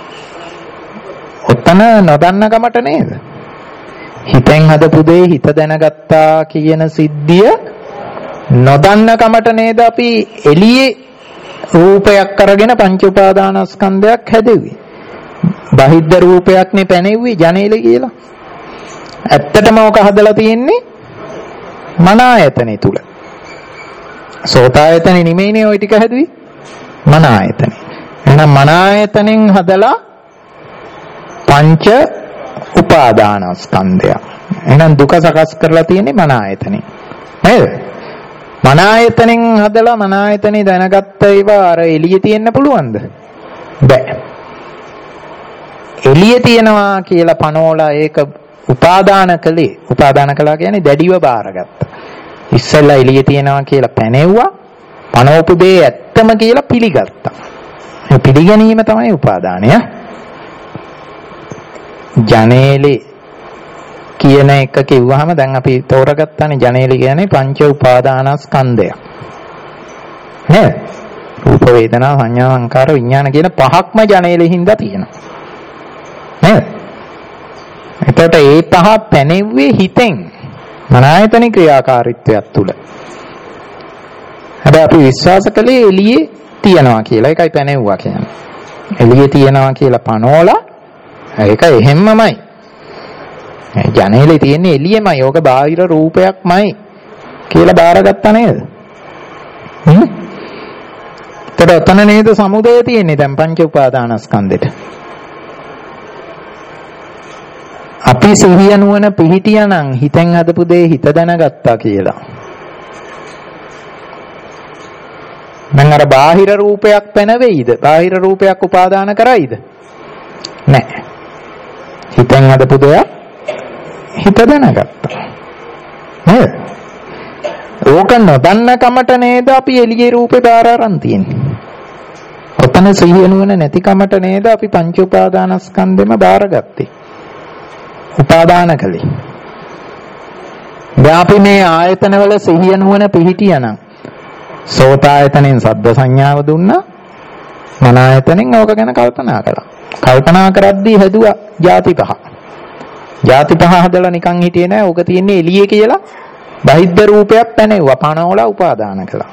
ඔතන නොදන්න කමට නේද? හිතෙන් හදපු දේ හිත දැනගත්තා කියන සිද්ධිය නොදන්න කමට නේද අපි එළියේ රූපයක් අරගෙන පංච උපාදානස්කන්ධයක් හැදෙව්වේ. බාහිද්ද රූපයක් නේ පැනෙව්වේ ජනේල කියලා. ඇත්තටම ඔක හදලා තියෙන්නේ මන ආයතනෙ තුල. සෝත ආයතනෙ නෙමෙයිනේ ওই ටික හැදුවේ. මන ආයතනෙ. එහෙනම් මන ආයතනෙන් හදලා පංච උපාදානස්කන්ධය. එහෙනම් දුක සකස් කරලා තියෙන්නේ මන ආයතනෙ. නේද? මන ආයතනෙන් හදලා මන ආයතනේ දැනගත්ත ඒවා අර එළියේ තියෙන්න පුළුවන්ද? බෑ. එළියේ තියනවා කියලා පනෝලා ඒක උපාදාන කළේ. උපාදාන කළා කියන්නේ දැඩිව බාරගත්තා. ඉස්සෙල්ලා එළියේ තියනවා කියලා පැනෙව්වා. පනෝපු දේ ඇත්තම කියලා පිළිගත්තා. ඒ පිළිගැනීම තමයි උපාදානය. ජනේලේ කියන එක කිව්වහම දැන් අපි තෝරගත්තානේ ජනේලි කියන්නේ පංච උපාදානස්කන්ධය. නේද? රූප වේදනා සංඥා සංකාර විඥාන කියන පහක්ම ජනේලි හින්දා තියෙනවා. නේද? එතකොට ඒ පහ පැනෙව්වේ හිතෙන් මනායතන ක්‍රියාකාරීත්වයක් තුල. හැබැයි අපි විශ්වාස කළේ එළියේ තියනවා කියලා. ඒකයි පැනෙව්වා කියන්නේ. එළියේ තියනවා කියලා පනෝලා ඒක එහෙම්මමයි. ජනේලේ තියෙන්නේ එළියෙමයි. ඕක බාහිර රූපයක්මයි කියලා බාරගත්තා නේද? එතන නේද සමුදය තියෙන්නේ දැන් පංච උපාදානස්කන්ධෙට. අපි සිහිය නුවණ පිහිටියානම් හිතෙන් හදපු දේ හිත දැනගත්තා කියලා. දැන් අර බාහිර රූපයක් පැනවෙයිද? බාහිර රූපයක් උපාදාන කරයිද? නැහැ. හිතෙන් හදපු දේ හිත දැනගත්තා. නේද? ඕක නොදන්න කමට නේද අපි එළියේ රූපේ බාර අරන් තියෙන්නේ. ඔතන සිහිය නුවණ නැති කමට නේද අපි පංච උපාදානස්කන්ධෙම බාරගත්තේ. උපාදාන කළේ. දැන් අපි මේ ආයතනවල සිහිය නුවණ පිහිටියානම් සෝතායතනෙන් සද්ද සංඥාව දුන්නා. මන ආයතනෙන් ඕක ගැන කල්පනා කළා. කල්පනා කරද්දී හැදුවා ಜಾති පහ. ಜಾති පහ හදලා නිකන් හිටියේ නෑ. ඕක තියෙන්නේ එළියේ කියලා බහිද්ද රූපයක් පැනෙව්වා. පනවලා උපාදාන කළා.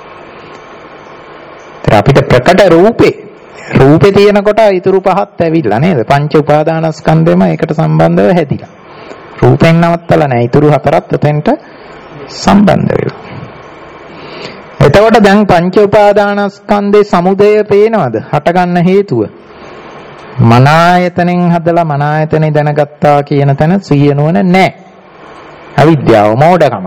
ඒත් අපිට ප්‍රකට රූපේ තියෙනකොට ඊතුරු පහත් ඇවිල්ලා නේද? පංච උපාදානස්කන්ධෙම ඒකට සම්බන්ධව හැදිලා. රූපෙන් නවත්තලා නෑ. ඊතුරු හතරත් එතෙන්ට සම්බන්ධ වෙලා. එතකොට දැන් පංච උපාදානස්කන්ධේ සමුදය පේනවද? හටගන්න හේතුව. මන ආයතනෙන් හදලා මන ආයතනේ දැනගත්තා කියන තැන සිහිය නුවණ නෑ. අවිද්‍යාව මෝඩකම.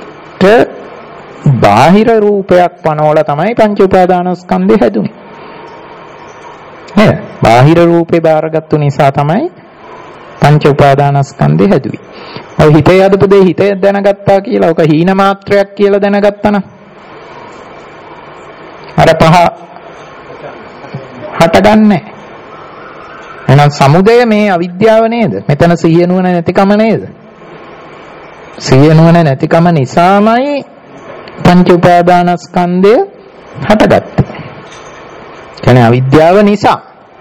බාහිර රූපයක් පනවල තමයි පංච උපාදානස්කන්ධය හැදුනේ. නේද? බාහිර රූපේ බාරගත්තු නිසා තමයි පංච උපාදානස්කන්ධය හැදුවේ. ඔය හිතේ හදපු දේ හිතේ දැනගත්තා කියලා ඔක හීන මාත්‍රයක් කියලා දැනගත්තා නම් අර පහ හටගන්නේ. එහෙනම් සමුදය මේ අවිද්‍යාව නේද? මෙතන සිහිය නුවණ නැතිකම නේද? සිහිය නුවණ නැතිකම නිසාමයි පංච උපාදානස්කන්ධය හටගත්තේ. කියන්නේ අවිද්‍යාව නිසා.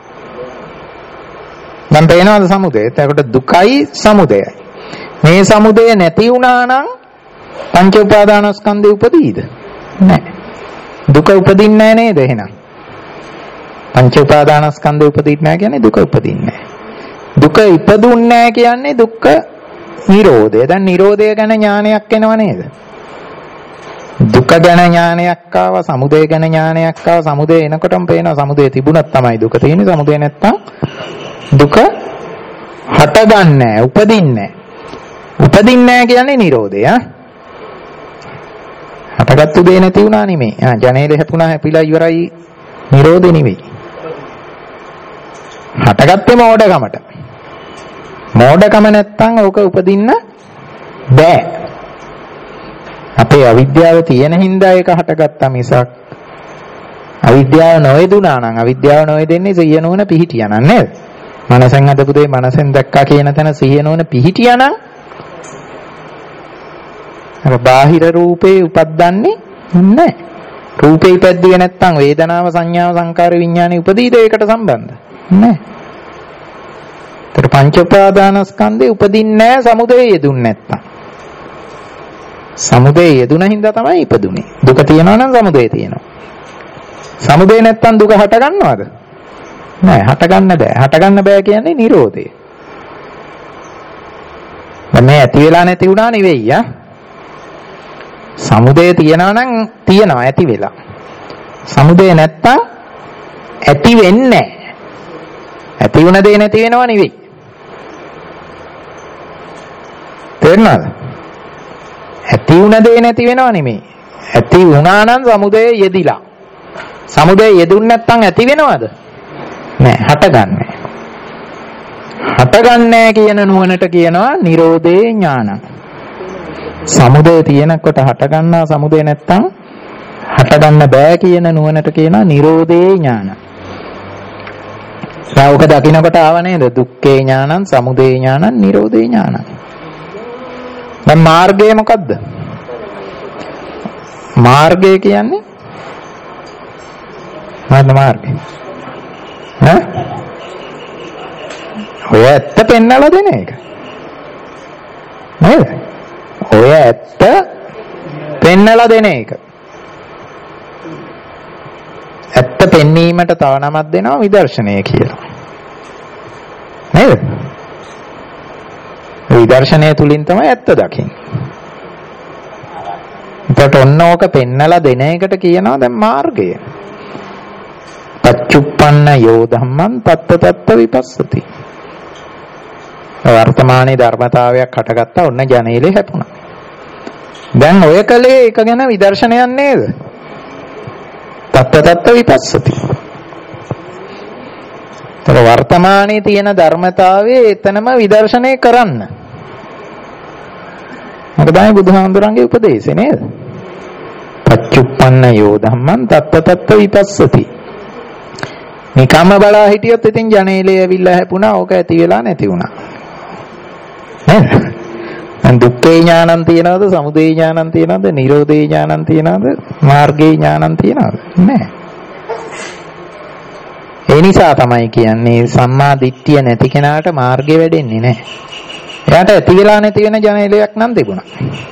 දැන් පේනවද සමුදය? එතකොට දුකයි සමුදයයි. මේ සමුදය නැති වුණා නම් පංච උපාදානස්කන්ධය උපදීද? නැහැ. දුක උපදින්නේ නැහැ නේද එහෙනම්? පංච උපාදානස්කන්ධය උපදින්නේ නැහැ කියන්නේ දුක උපදින්නේ නැහැ. දුක ඉපදුන්නේ නැහැ කියන්නේ දුක්ඛ නිරෝධය. දැන් නිරෝධය ගැන ඥානයක් එනව නේද? දුක ගැන ඥානයක් ආවා, සමුදය ගැන ඥානයක් ආවා. සමුදය එනකොටම පේනවා සමුදය තිබුණත් තමයි දුක තියෙන්නේ. සමුදය නැත්තම් දුක හටගන්නේ නැහැ, උපදින්නේ නැහැ. උපදින්නේ නැහැ කියන්නේ නිරෝධය. හටගත්තු දේ නැති වුණා නෙමෙයි. ජනේලේ හැපුණා හැපිලා ඉවරයි නිරෝධේ නෙමෙයි. හටගත්තේ මෝඩකමට. මෝඩකම නැත්තම් ඕක උපදින්න බෑ. අපේ අවිද්‍යාව තියෙන හින්දා ඒක හටගත්තා මිසක් අවිද්‍යාව නොවේදුනා නම් අවිද්‍යාව නොවේදෙන්නේ සිහිය නුවණ පිහිටියා නම් නේද? මනසෙන් හදපු දේ මනසෙන් දැක්කා කියන තැන සිහිය නුවණ පිහිටියා නම් අර බාහිර රූපේ උපද්දන්නේ නැහැ. රූපේ ඉපද්දුවේ නැත්තම් වේදනාව සංඥාව සංකාර විඥානෙ උපදීද ඒකට සම්බන්ධ නැහැ. ඒතර පංච උපාදානස්කන්ධේ උපදින්නේ නැහැ සමුදය යෙදුන්නේ නැත්තම්. සමුදය යෙදුන හින්දා තමයි ඉපදුනේ. දුක තියනවා නම් සමුදය තියෙනවා. සමුදය නැත්තම් දුක හට ගන්නවද? නෑ, හට ගන්න බෑ. හට ගන්න බෑ කියන්නේ නිරෝධය. මේ ඇති වෙලා නැති වුණා නෙවෙයි ආ. සමුදය තියනවා නම් තියනවා ඇති වෙලා. සමුදය නැත්තම් ඇති වෙන්නේ නැහැ. ඇති වුණ දේ නැති වෙනව නෙවෙයි. තේරුණාද? ඇති වුණ දේ නැති වෙනව නෙමෙයි. ඇති වුණා නම් සමුදය යෙදිලා. සමුදය යෙදුන්නේ නැත්තම් ඇති වෙනවද? නෑ, හටගන්නේ. හටගන්නේ කියන නුවණට කියනවා නිරෝධේ ඥාන. සමුදය තියෙනකොට හටගන්නා සමුදය නැත්තම් හටගන්න බෑ කියන නුවණට කියනවා නිරෝධේ ඥාන. ශ්‍රාවක දකින්නකොට ආව නේද? දුක්ඛේ ඥානං, සමුදය ඥානං, නිරෝධේ ඥානං. දැන් මාර්ගය මොකද්ද? මාර්ගය කියන්නේ මොකද්ද මාර්ගය? ඈ? ඔය ඇත්ත පෙන්නලා දෙන එක. නේද? ඔය ඇත්ත පෙන්නලා දෙන එක. ඇත්ත පෙන්වීමට තව නමක් දෙනවා විදර්ශනය කියලා. නේද? විදර්ශනය තුලින් තමයි ඇත්ත දකින්නේ. ඒකට ඔන්න ඕක පෙන්නලා දෙන එකට කියනවා දැන් මාර්ගය. පච්චුප්පන්න යෝ ධම්මං තත්ත තත්ත විපස්සති. වර්තමානයේ ධර්මතාවයක් හටගත්තා ඔන්න ජනේලේ හැපුණා. දැන් ඔය කලේ එක ගැන විදර්ශනයක් නේද? තත්ත තත්ත විපස්සති. ඒතර වර්තමානයේ තියෙන ධර්මතාවයේ එතනම විදර්ශනය කරන්න. මොකදයි බුදුහාමුදුරන්ගේ උපදේශය නේද? පච්චුප්පන්න යෝ ධම්මං තත්ත තත්ත විපස්සති. නිකම්ම බලා හිටියොත් ඉතින් ජනේලේ ඇවිල්ලා හැපුණා. ඕක ඇති වෙලා නැති වුණා. නේද? දැන් දුක්ඛේ ඥානං තියනවද? සමුදය ඥානං තියනවද? නිරෝධේ ඥානං තියනවද? මාර්ගේ ඥානං තියනවද? නැහැ. ඒ නිසා තමයි කියන්නේ සම්මා දිට්ඨිය නැති කෙනාට මාර්ගය වැඩෙන්නේ නැහැ. එයාට ඇති වෙලා නැති වෙන ජනේලයක් නම් තිබුණා.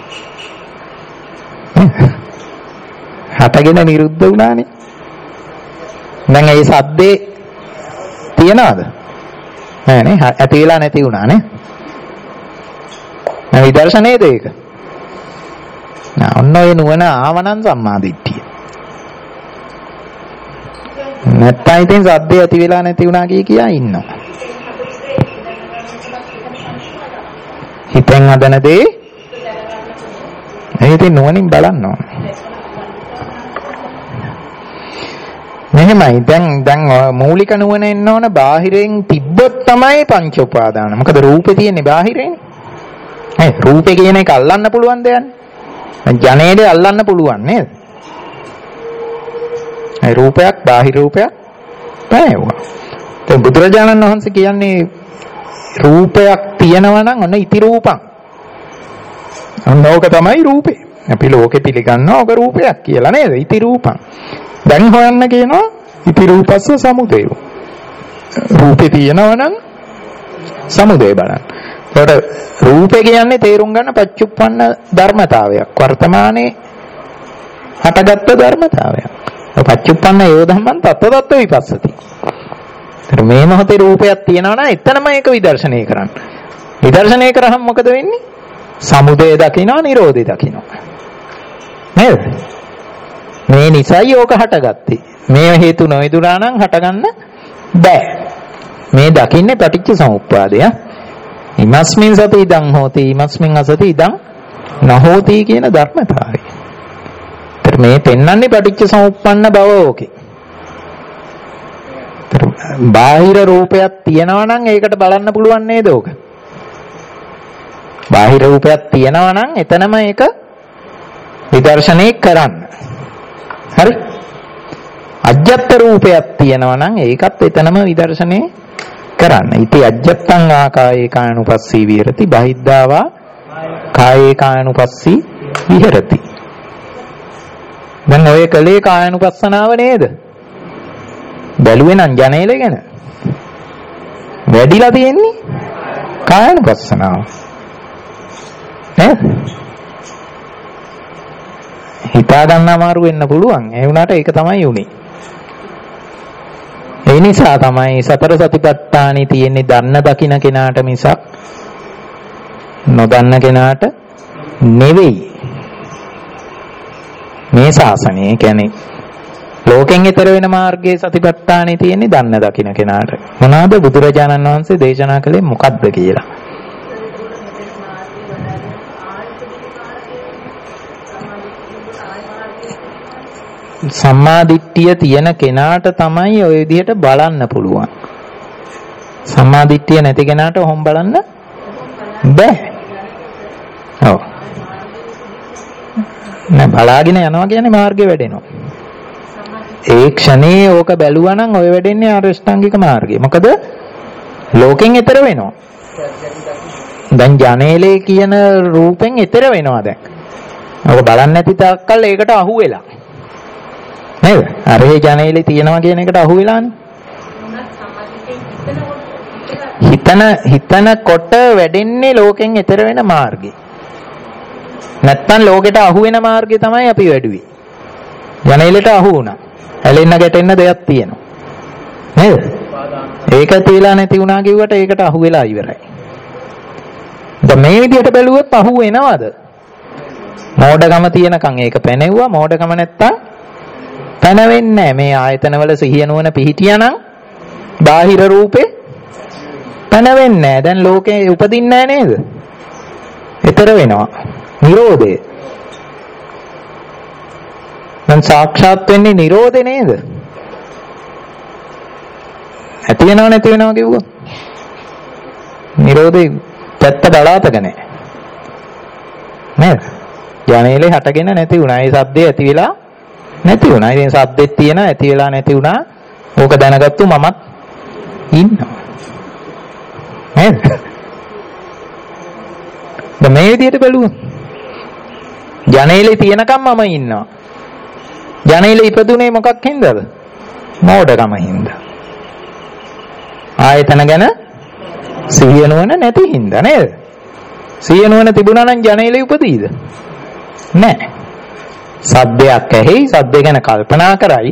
හටගෙන නිරුද්ධ වුණානේ. දැන් ඒ සද්දේ තියනවද? නෑනේ. ඇති වෙලා නැති වුණා නේ. දැන් විදර්ශනයේද ඒක? ඔන්න ඔය නුවණ ආවනම් සම්මා දිට්ඨිය. නැත්නම් ඉතින් සද්දේ ඇති වෙලා නැති වුණා කියා ඉන්නවා. හිතෙන් හදන දේ ඒක ඉතින් නුවණින් බලන්න ඕනේ. මෙහෙමයි දැන් මූලික නුවණ එන්න ඕන බාහිරෙන් තිබ්බොත් තමයි පංච උපාදාන. මොකද රූපේ තියෙන්නේ බාහිරේනේ. රූපේ කියන එක අල්ලන්න පුළුවන් දෙයක්. ජනේලේ අල්ලන්න පුළුවන් නේද? ඒ රූපයක් බාහිර රූපයක් පෑවුවා. දැන් බුදුරජාණන් වහන්සේ කියන්නේ රූපයක් තියෙනවා නම් ඔන්න ඉති රූපං. ඔන්න ඕක තමයි රූපේ. අපි ලෝකෙ පිළිගන්නවා ඕක රූපයක් කියලා නේද? ඉති රූපං. දැන් හොයන්න කියනවා ඉති රූපස්ස සමුදය. රූපේ තියෙනවා නම් සමුදය බලන්න. ඒකට රූපේ කියන්නේ තේරුම් ගන්න පච්චුප්පන්න ධර්මතාවයක්. වර්තමානයේ හටගත්තු ධර්මතාවයක්. පච්චුප්පන්න යෝ ධම්මං තත්ත තත්ත විපස්සති. මේ මොහොතේ රූපයක් තියෙනවා නම් එතනම ඒක විදර්ශනය කරන්න. විදර්ශනය කරාම මොකද වෙන්නේ? සමුදය දකින්නවා, නිරෝධය දකින්නවා. නේද? මේ නිසයි ඕක හටගත්තේ. මේ හේතු නොයදුනා නම් හටගන්න බෑ. මේ දකින්නේ පටිච්ච සමුප්පාදය. ඉමස්මින් සති ඉදං හෝති, ඉමස්මින් අසති ඉදං නහෝති කියන ධර්මතාවය. මේ පෙන්වන්නේ පටිච්ච සමුප්පන්න බව ඕකේ. බාහිර රූපයක් තියෙනවා නම් ඒකට බලන්න පුළුවන් නේද ඕක? බාහිර රූපයක් තියෙනවා නම් එතනම ඒක විදර්ශනය කරන්න. හරි? අජ්ජත් රූපයක් තියෙනවා නම් ඒකත් එතනම විදර්ශනය කරන්න. ඉති අජ්ජත්තං ආකායේ කායනුපස්සී විහෙරති බහිද්ධාවා කායේ කායනුපස්සී විහෙරති. දැන් ඔය කලේ කායනුපස්සනාව නේද? බැලුවේ නම් ජනේලේ ගැන. වැඩිලා තියෙන්නේ කායනුපස්සනාව. නේද? හිතා ගන්න අමාරු වෙන්න පුළුවන්. ඒ වුණාට ඒක තමයි උනේ. ඒ නිසා තමයි සතර සතිපට්ඨානෙ තියෙන්නේ දන්න දකින්න කෙනාට මිසක් නොදන්න කෙනාට නෙවෙයි. මේ ශාසනය කියන්නේ ලෝකෙන් ඈතර වෙන මාර්ගයේ සතිපට්ඨානෙ තියෙන්නේ දන්න දකින්න කෙනාට. මොනවාද බුදුරජාණන් වහන්සේ දේශනා කළේ මොකද්ද කියලා? සම්මා දිට්ඨිය තියෙන කෙනාට තමයි ওই විදිහට බලන්න පුළුවන්. සම්මා දිට්ඨිය නැති කෙනාට ඔහොම බලන්න බෑ. ඔව්. නෑ බලාගෙන යනවා කියන්නේ මාර්ගේ වැඩෙනවා. ඒ ක්ෂණේ ඕක බැලුවා නම් ඔය වැඩෙන්නේ ආර්ය අෂ්ටාංගික මාර්ගය. මොකද ලෝකෙන් ඈතර වෙනවා. දැන් ජනේලේ කියන රූපෙන් ඈතර වෙනවා දැන්. ඔක බලන්නේ නැති තාක්කල් ඒකට අහු වෙලා. නේද? අර ඒ ජනේලේ තියනවා කියන එකට අහු වෙලානේ. හිතනකොට වැඩෙන්නේ ලෝකෙන් ඈතර වෙන මාර්ගය. නැත්තම් ලෝකෙට අහු වෙන මාර්ගය තමයි අපි වැඩුවේ. ජනේලෙට අහු වුණා. ඇලෙන්න ගැටෙන්න දෙයක් තියෙනවා. නේද? ඒක තියලා නැති වුණා කිව්වට ඒකට අහු වෙලා ඉවරයි. දැන් මේ විදිහට බැලුවොත් අහු වෙනවද? මෝඩකම තියෙනකන් ඒක පැනෙව්වා. මෝඩකම නැත්තම් පැනවෙන්නේ නැහැ. මේ ආයතනවල සිහිය නුවණ පිහිටියානම් බාහිර රූපේ පැනවෙන්නේ නැහැ. දැන් ලෝකේ උපදින්නේ නැහැ නේද? ඊතර වෙනවා. නිරෝධය. දැන් සාක්ෂාත් වෙන්නේ නිරෝධේ නේද? ඇති වෙනව නැති වෙනව කිව්වොත් නිරෝධේ පැත්ත බලාතක නැහැ. නේද? ජනේලේ හටගෙන නැති වුණා. ඒ සද්දේ ඇති වෙලා නැති වුණා. ඉතින් සද්දෙත් තියෙන ඇති වෙලා නැති වුණා. ඕක දැනගත්තු මමත් ඉන්නවා. නේද? දැන් මේ විදිහට බැලුවොත් ජනේලේ තියෙනකම් මම ඉන්නවා. ජනේලේ ඉපදුනේ මොකක් හින්දාද? මෝඩකම හින්දා. ආයතන ගැන සිහිය නුවණ නැති හින්දා නේද? සිහිය නුවණ තිබුණා නම් ජනේලේ උපදීද? නැහැ. සද්දයක් ඇහි, සද්ද ගැන කල්පනා කරයි.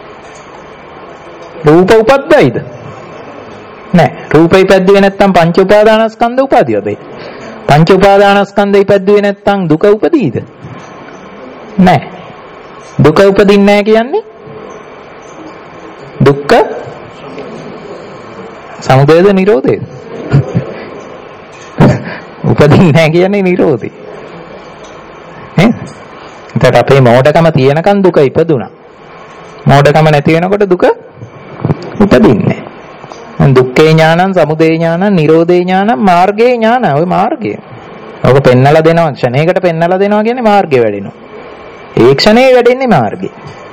රූප උපද්දයිද? නැහැ. රූපේ ඉපද්දුවේ නැත්නම් පංච උපාදානස්කන්ධ උපදියද? පංච උපාදානස්කන්ධ ඉපද්දුවේ නැත්නම් දුක උපදීද? නැහැ. දුක උපදින්නේ නැහැ කියන්නේ දුක්ඛ සමුදයද නිරෝධයද? උපදින්නේ නැහැ කියන්නේ නිරෝධය. නේද? එතකොට අපේ මෝඩකම තියෙනකන් දුක ඉපදුණා. මෝඩකම නැති වෙනකොට දුක උපදින්නේ නැහැ. දුක්ඛේ ඥානං, සමුදය ඥානං, නිරෝධේ ඥානං, මාර්ගේ ඥාන. ඔය මාර්ගය. ඔක පෙන්නලා දෙනවා. ක්ෂණයකට පෙන්නලා දෙනවා කියන්නේ මාර්ගය වැඩෙනවා. ඒ ක්ෂණේ වැඩෙන්නේ මාර්ගේ.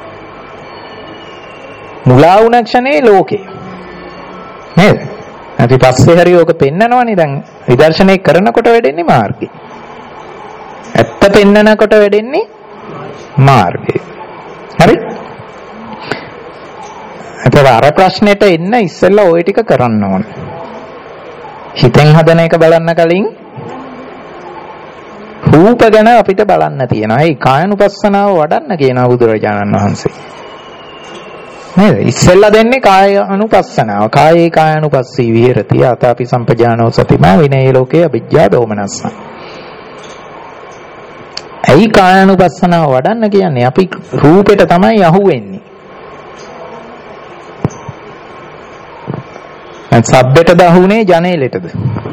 මුලා වුණ ක්ෂණේ ලෝකේ. නේද? අපි පස්සේ හරි ඕක පෙන්නනවනේ දැන් විදර්ශනය කරනකොට වැඩෙන්නේ මාර්ගේ. ඇත්ත පෙන්නනකොට වැඩෙන්නේ මාර්ගේ. හරි? එතකොට අර ප්‍රශ්නෙට එන්න ඉස්සෙල්ලා ওই ටික කරන්න ඕනේ. හිතෙන් හදන එක බලන්න කලින් රූප ගැන අපිට බලන්න තියෙනවා. ඒ කායනුපස්සනාව වඩන්න කියනවා බුදුරජාණන් වහන්සේ. නේද? ඉස්සෙල්ලා දෙන්නේ කාය අනුපස්සනාව. කායේ කායනුපස්සී විහෙරති. ආතාපි සම්පජානෝ සතිමා විනේ ලෝකේ අවිජ්ජා දෝමනස්ස. ඇයි කායනුපස්සනාව වඩන්න කියන්නේ? අපි රූපෙට තමයි අහුවෙන්නේ. සබ්බෙටද අහුනේ ජනේලෙටද?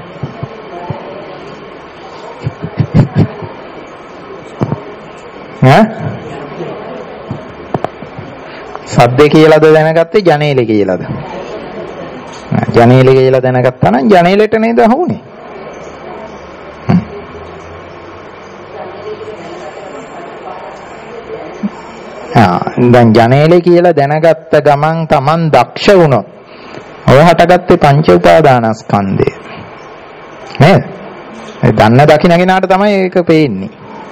සද්දේ කියලාද දැනගත්තේ ජනේලේ කියලාද? ජනේලේ කියලා දැනගත්තා නම් ජනේලෙට නේද අහුනේ? දැන් ජනේලේ කියලා දැනගත්ත ගමන් Taman දක්ෂ වුණොත් ඔය හටගත්තේ පංච උපාදානස්කන්ධය. නේද? ඒ දන්න දකින්න කෙනාට තමයි ඒක පේන්නේ.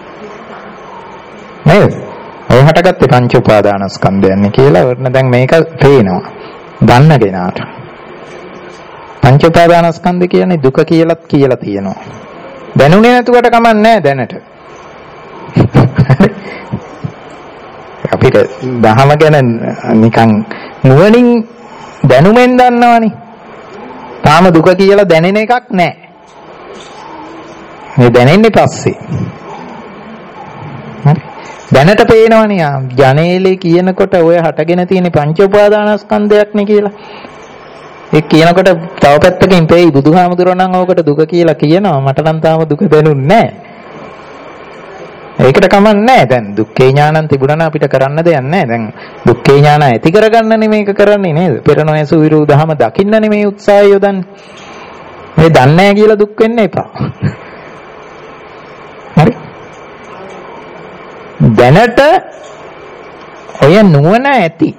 නේද? ඔය හටගත්තේ පංච උපාදානස්කන්ධයන්නේ කියලා වර්ණ දැන් මේක පේනවා. දන්න කෙනාට. පංච උපාදානස්කන්ධ කියන්නේ දුක කියලාත් කියලා තියෙනවා. දැනුනේ නැතුවට කමක් නැහැ දැනට. අපිට දහම ගැන නිකන් නුවණින් දැනුමෙන් දන්නවනේ. තාම දුක කියලා දැනෙන එකක් නැහැ. මේ දැනෙන්නේ පස්සේ. හරි. දැනට පේනවනේ ජනේලේ කියනකොට ඔය හටගෙන තියෙන පංච උපාදානස්කන්ධයක් නේ කියලා. ඒ කියනකොට තව පැත්තකින් පෙයි බුදුහාමුදුරන් නම් ඕකට දුක කියලා කියනවා. මට නම් තාම දුක දැනුන්නේ නැහැ. ඒකට කමක් නැහැ. දැන් දුක්ඛේ ඥානං තිබුණා අපිට කරන්න දෙයක් නැහැ. දැන් දුක්ඛේ ඥාන ඇති කරගන්නනේ මේක කරන්නේ නේද? පෙර නොයසු විරු දහම දකින්නනේ මේ උත්සාහය යොදන්නේ. මේ දන්නේ නැහැ කියලා දුක් වෙන්න එපා. හරි? දැනට ඔය නුවණ ඇති.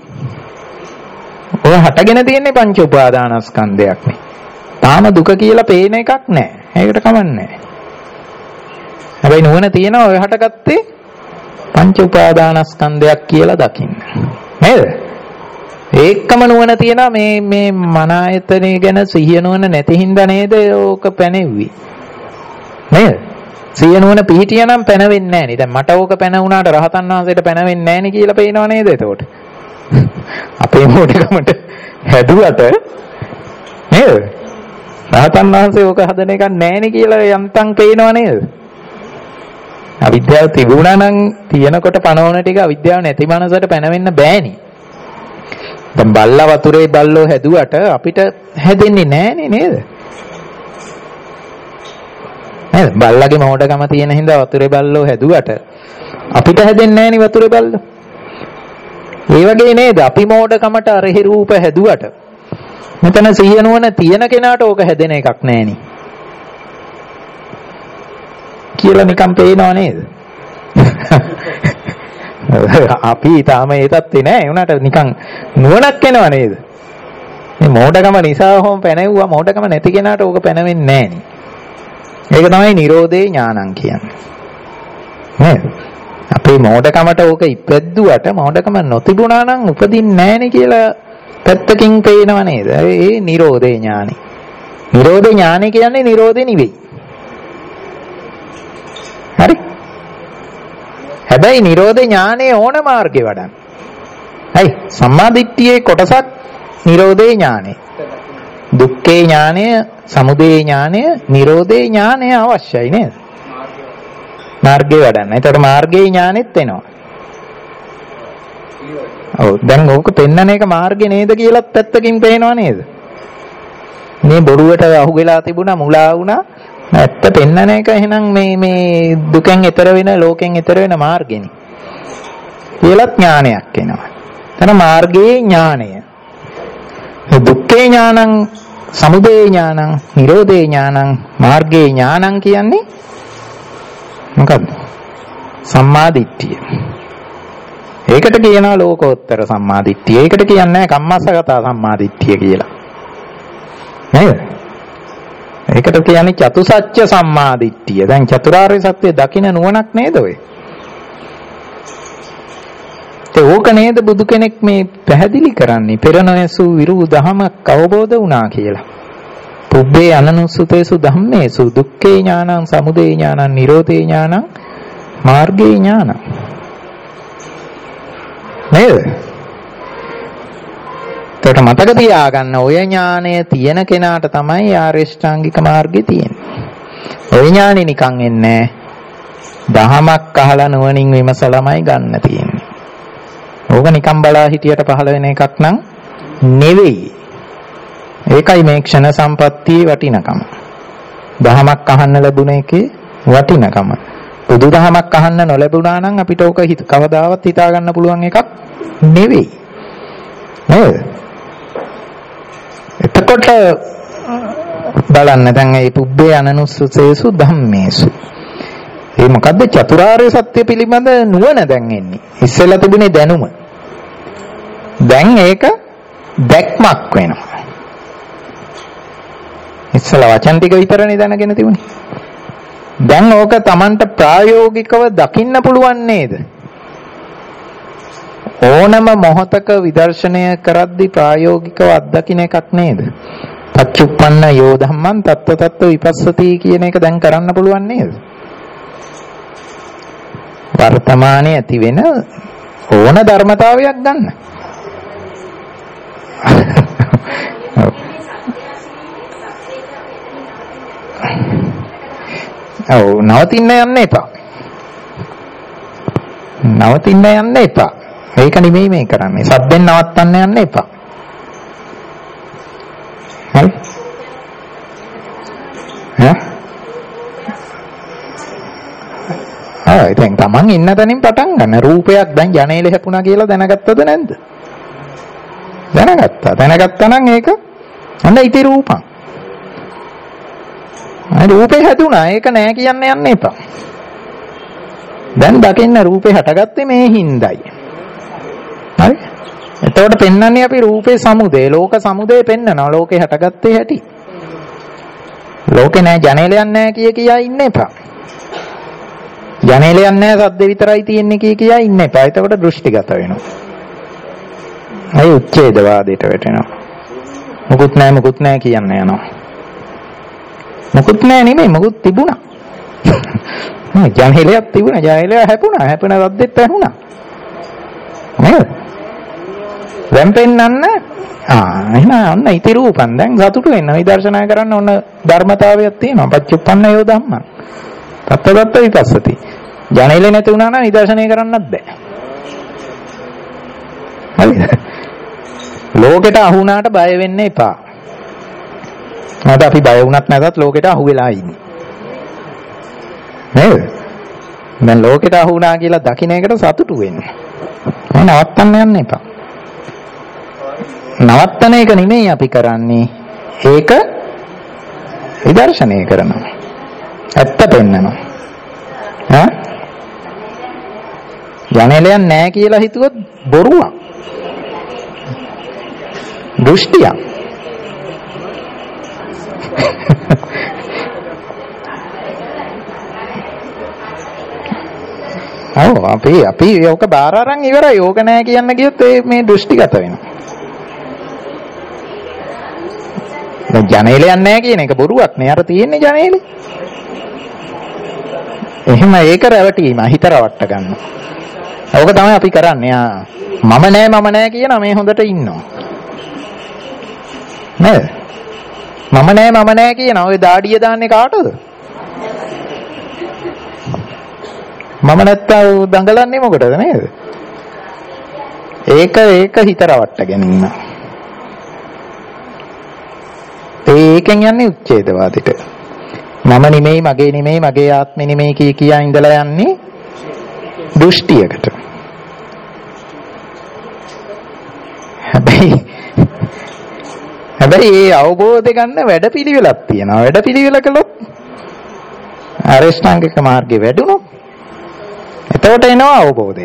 ඔය හටගෙන තියෙන්නේ පංච උපාදානස්කන්ධයක් නේ. තාම දුක කියලා පේන එකක් නැහැ. ඒකට කමන්නේ. හැබැයි නුවණ තියෙනවා ඔය හටගත්තේ පංච උපාදානස්කන්ධයක් කියලා දකින්න. නේද? ඒකම නුවණ තියෙනවා මේ මන ආයතනය ගැන සිහිය නුවණ නැති හින්දා නේද ඕක පැනෙව්වේ. නේද? සිහිය නුවණ පිහිටියා නම් පැනවෙන්නේ නැහැ නේ. දැන් මට ඕක පැන වුණාට රහතන් වහන්සේට පැනවෙන්නේ නැහැ නේ කියලා පේනව නේද එතකොට? අපේ මොඩකමට හැදුවට නේද? රහතන් වහන්සේ ඕක හදන එකක් නැහැ නේ කියලා යන්තම් පේනව නේද? අවිද්‍යාව තිබුණා නම් තියෙනකොට පනවන ටික අවිද්‍යාව නැති මනසට පැනවෙන්න බෑනේ. දැන් බල්ලා වතුරේ බල්ලෝ හැදුවට අපිට හැදෙන්නේ නෑනේ නේද? නේද? බල්ලාගේ මොඩකම තියෙන හින්දා වතුරේ බල්ලෝ හැදුවට අපිට හැදෙන්නේ නෑනේ වතුරේ බල්ලෝ. ඒ වගේ නේද? අපි මොඩකමට අරහි රූප හැදුවට මෙතන සිහිය නුවණ තියෙන කෙනාට ඕක හැදෙන එකක් නෑනේ. කියලා නිකන් පේනව නේද? අපි තාම ඒ තත්ත්වේ නෑ. උනාට නිකන් නුවණක් එනව නේද? මේ මොඩකම නිසා හොම පැනෙව්වා. මොඩකම නැති කෙනාට ඕක පැනෙන්නේ නෑනේ. ඒක තමයි නිරෝධේ ඥානං කියන්නේ. නේද? අපේ මොඩකමට ඕක ඉපැද්දුවට මොඩකම නොතිබුණා නම් උපදින්නේ නෑනේ කියලා පැත්තකින් පේනව නේද? ඒ නිරෝධේ ඥානෙ. නිරෝධේ ඥානෙ කියන්නේ නිරෝධේ නෙවෙයි. හරි? හැබැයි නිරෝධ ඥානයේ ඕන මාර්ගේ වඩන්න. හරි? සම්මාදිට්ඨියේ කොටසක් නිරෝධේ ඥානෙ. දුක්ඛේ ඥානය, සමුදය ඥානය, නිරෝධේ ඥානය අවශ්‍යයි නේද? මාර්ගේ වඩන්න. ඒතර මාර්ගේ ඥානෙත් එනවා. ඔව් දැන් ඕක පෙන්නන එක මාර්ගේ නේද කියලා පැත්තකින් පේනව නේද? මේ බොරුවට අහු වෙලා තිබුණා, මුලා වුණා. ඇත්ත පෙන්නන එක එහෙනම් මේ දුකෙන් එතර වෙන ලෝකෙන් එතර වෙන මාර්ගෙනි. කියලාත් ඥානයක් එනවා. එතන මාර්ගයේ ඥානය. දුක්ඛේ ඥානං, සමුදය ඥානං, නිරෝධේ ඥානං, මාර්ගයේ ඥානං කියන්නේ මොකද්ද? සම්මා දිට්ඨිය. ඒකට කියනවා ලෝකෝත්තර සම්මා දිට්ඨිය. ඒකට කියන්නේ කම්මස්සගත සම්මා දිට්ඨිය කියලා. නේද? ඒකට කියන්නේ චතුසත්‍ය සම්මා දිට්ඨිය. දැන් චතුරාර්ය සත්‍ය දකින්න නුවණක් නේද ඔය? ඒ ඕක නේද බුදු කෙනෙක් මේ පැහැදිලි කරන්නේ පෙර නොයසු විරු දහමක් අවබෝධ වුණා කියලා. පුබ්බේ අනනුසුතේසු ධම්මේසු දුක්ඛේ ඥානං, සමුදය ඥානං, නිරෝධේ ඥානං, මාර්ගේ ඥානං. නේද? ඒකට මතක තියාගන්න ඔය ඥානය තියෙන කෙනාට තමයි ආර්ය ශ්‍රාංගික මාර්ගය තියෙන්නේ. ඔය ඥානෙ නිකන් එන්නේ දහමක් අහලා නුවණින් විමසලාමයි ගන්න තියෙන්නේ. ඕක නිකන් බලා හිටියට පහළ වෙන එකක් නම් නෙවෙයි. ඒකයි මේ ක්ෂණ සම්පත්තියේ වටිනකම. දහමක් අහන්න ලැබුණ එකේ වටිනකම. බුදු දහමක් අහන්න නොලැබුණා නම් අපිට ඕක කවදාවත් හිතා ගන්න පුළුවන් එකක් නෙවෙයි. නේද? එතකොට බලන්න දැන් මේ පුබ්බේ අනනුස්සසේසු ධම්මේසු. ඒ මොකද්ද? චතුරාර්ය සත්‍ය පිළිබඳ නුවණ දැන් එන්නේ. ඉස්සෙල්ලා තිබුණේ දැනුම. දැන් ඒක දැක්මක් වෙනවා. ඉස්සෙල්ලා වචන ටික විතරනේ දැනගෙන තිබුණේ. දැන් ඕක Tamanට ප්‍රායෝගිකව දකින්න පුළුවන් නේද? ඕනම මොහතක විදර්ශනය කරද්දී ප්‍රායෝගිකව අත්දකින්න එකක් නේද? පච්චුප්පන්න යෝ ධම්මං තත්ත තත්ත විපස්සති කියන එක දැන් කරන්න පුළුවන් නේද? වර්තමානයේ ඇති වෙන ඕන ධර්මතාවයක් ගන්න. ඔව් නවතින්න යන්න එපා. නවතින්න යන්න එපා. ඒක නෙමෙයි මේ කරන්නේ. සද්දෙන් නවත්තන්න යන්න එපා. හරි? දැන් තමන් ඉන්න තැනින් පටන් ගන්න. රූපයක් දැන් ජනේලෙ හැපුණා කියලා දැනගත්තද නැද්ද? දැනගත්තා. දැනගත්තා නම් ඒක අන්න ඉති රූපං. රූපේ හැදුනා. ඒක නෑ කියන්න යන්න එපා. දැන් දකින්න රූපේ හටගත්තේ මේ හිඳයි. හරි? එතකොට පෙන්වන්නේ අපි රූපේ සමුදය, ලෝක සමුදය පෙන්නනවා. ලෝකේ හටගත්තේ හැටි. ලෝකේ නෑ ජනේලයක් නෑ කියා ඉන්න එපා. ජනේලයක් නෑ සද්ද විතරයි තියෙන්නේ කියා ඉන්න එපා. එතකොට දෘෂ්ටිගත වෙනවා. අය උච්ඡේදවාදයට වැටෙනවා. මොකුත් නෑ කියන්න යනවා. මොකුත් නෑ නෙමෙයි මොකුත් තිබුණා. ජනේලයක් තිබුණා. ජනේලය හැපුණා. හැපෙන සද්දෙත් ඇහුණා. නේද? දැන් පෙන්නන්න එහෙනම් අන්න ඉති රූපන් දැන් සතුටු වෙන්න විදර්ශනා කරන්න ඕන ධර්මතාවයක් තියෙනවා. පච්චුප්පන්න යෝ ධම්මං. තත්ත්වගත විපස්සති. ජනේලේ නැති වුණා නම් විදර්ශනය කරන්නත් බෑ. හරිද? ලෝකෙට අහු වුණාට බය වෙන්න එපා. මොකද අපි බය වුණත් නැතත් ලෝකෙට අහු වෙලා ඉන්නේ. නේද? දැන් ලෝකෙට අහු වුණා කියලා දකින්න එකට සතුටු වෙන්න. නවත්තන්න යන්න එපා. නවත්තන එක නෙමෙයි අපි කරන්නේ. ඒක විදර්ශනය කරනවා. ඇත්ත පෙන්නනවා. ඈ? ජනේලයක් නැහැ කියලා හිතුවොත් බොරුවක්. දෘෂ්ටියක්. අපි යෝක බාර අරන් ඉවරයි. යෝක නැහැ කියන්න ගියොත් මේ දෘෂ්ටිගත වෙනවා. ජනේලයක් නැහැ කියන එක බොරුවක් නේ. අර තියෙන්නේ ජනේලේ. එහෙම ඒක රැවටීම හිත රවට්ට ගන්නවා. ඕක තමයි අපි කරන්නේ. මම නෑ කියන මේ හොඳට ඉන්නවා. නේද? මම නෑ කියන ඔය දාඩිය දාන්නේ කාටද? මම නැත්තම් දඟලන්නේ මොකටද නේද? ඒක හිත රවට්ට ගැනීම. ඒකෙන් යන්නේ උච්ඡේදවාදයට. මම නෙමෙයි, මගේ නෙමෙයි, මගේ ආත්මෙ නෙමෙයි කියා ඉඳලා යන්නේ දෘෂ්ටියකට. හැබැයි ඒ අවබෝධය ගන්න වැඩපිළිවෙලක් තියෙනවා. වැඩපිළිවෙල කළොත් අරිෂ්ඨාංගික මාර්ගේ වැඩුණොත් එතකොට එනවා අවබෝධය.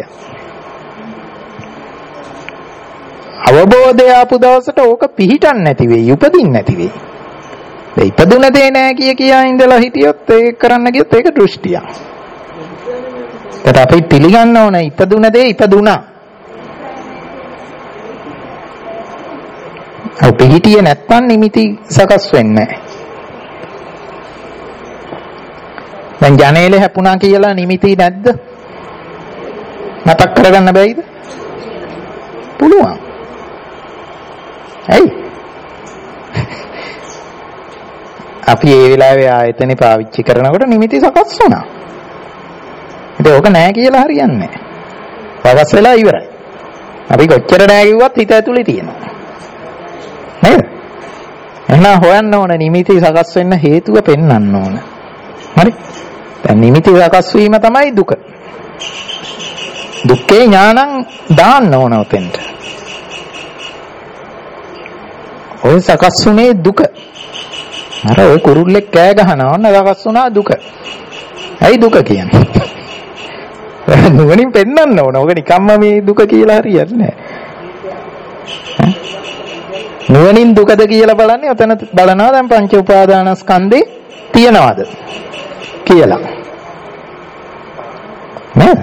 අවබෝධය ආපු දවසට ඕක පිහිටන්නේ නැති වෙයි, උපදින්නේ නැති වෙයි. ඒ ඉපදුන දේ නෑ කියා ඉඳලා හිටියොත් ඒක කරන්න ගියොත් ඒක දෘෂ්ටියක්. ඒත් අපි පිළිගන්න ඕන ඉපදුන දේ ඉපදුනා. අපි පිහිටියේ නැත්නම් නිමිති සකස් වෙන්නේ නැහැ. දැන් ජනේලේ හැපුණා කියලා නිමිති නැද්ද? මතක් කරගන්න බැයිද? පුළුවන්. ඇයි? අපි ඒ වෙලාවේ ආයතනේ පාවිච්චි කරනකොට නිමිති සකස් වුණා. ඒක ඕක නෑ කියලා හරියන්නේ නෑ. සකස් වෙලා ඉවරයි. අපි කොච්චර නෑ කිව්වත් හිත ඇතුලේ තියෙනවා. නේද? එහෙනම් හොයන්න ඕන නිමිති සකස් වෙන්න හේතුව පෙන්වන්න ඕන. හරි? දැන් නිමිති සකස් වීම තමයි දුක. දුක්ඛේ ඥානං දාන්න ඕන උතෙන්ට. ඔය සකස් වුනේ දුක. අර ඔය කුරුල්ලෙක් කෑ ගහනවා ඔන්න සකස් වුණා දුක. ඇයි දුක කියන්නේ? නුවණින් පෙන්වන්න ඕන. ඔක නිකම්ම මේ දුක කියලා හරියන්නේ නැහැ. නුවණින් දුකද කියලා බලන්නේ ඔතන බලනවා දැන් පංච උපාදානස්කන්ධේ තියනවාද කියලා. නේද?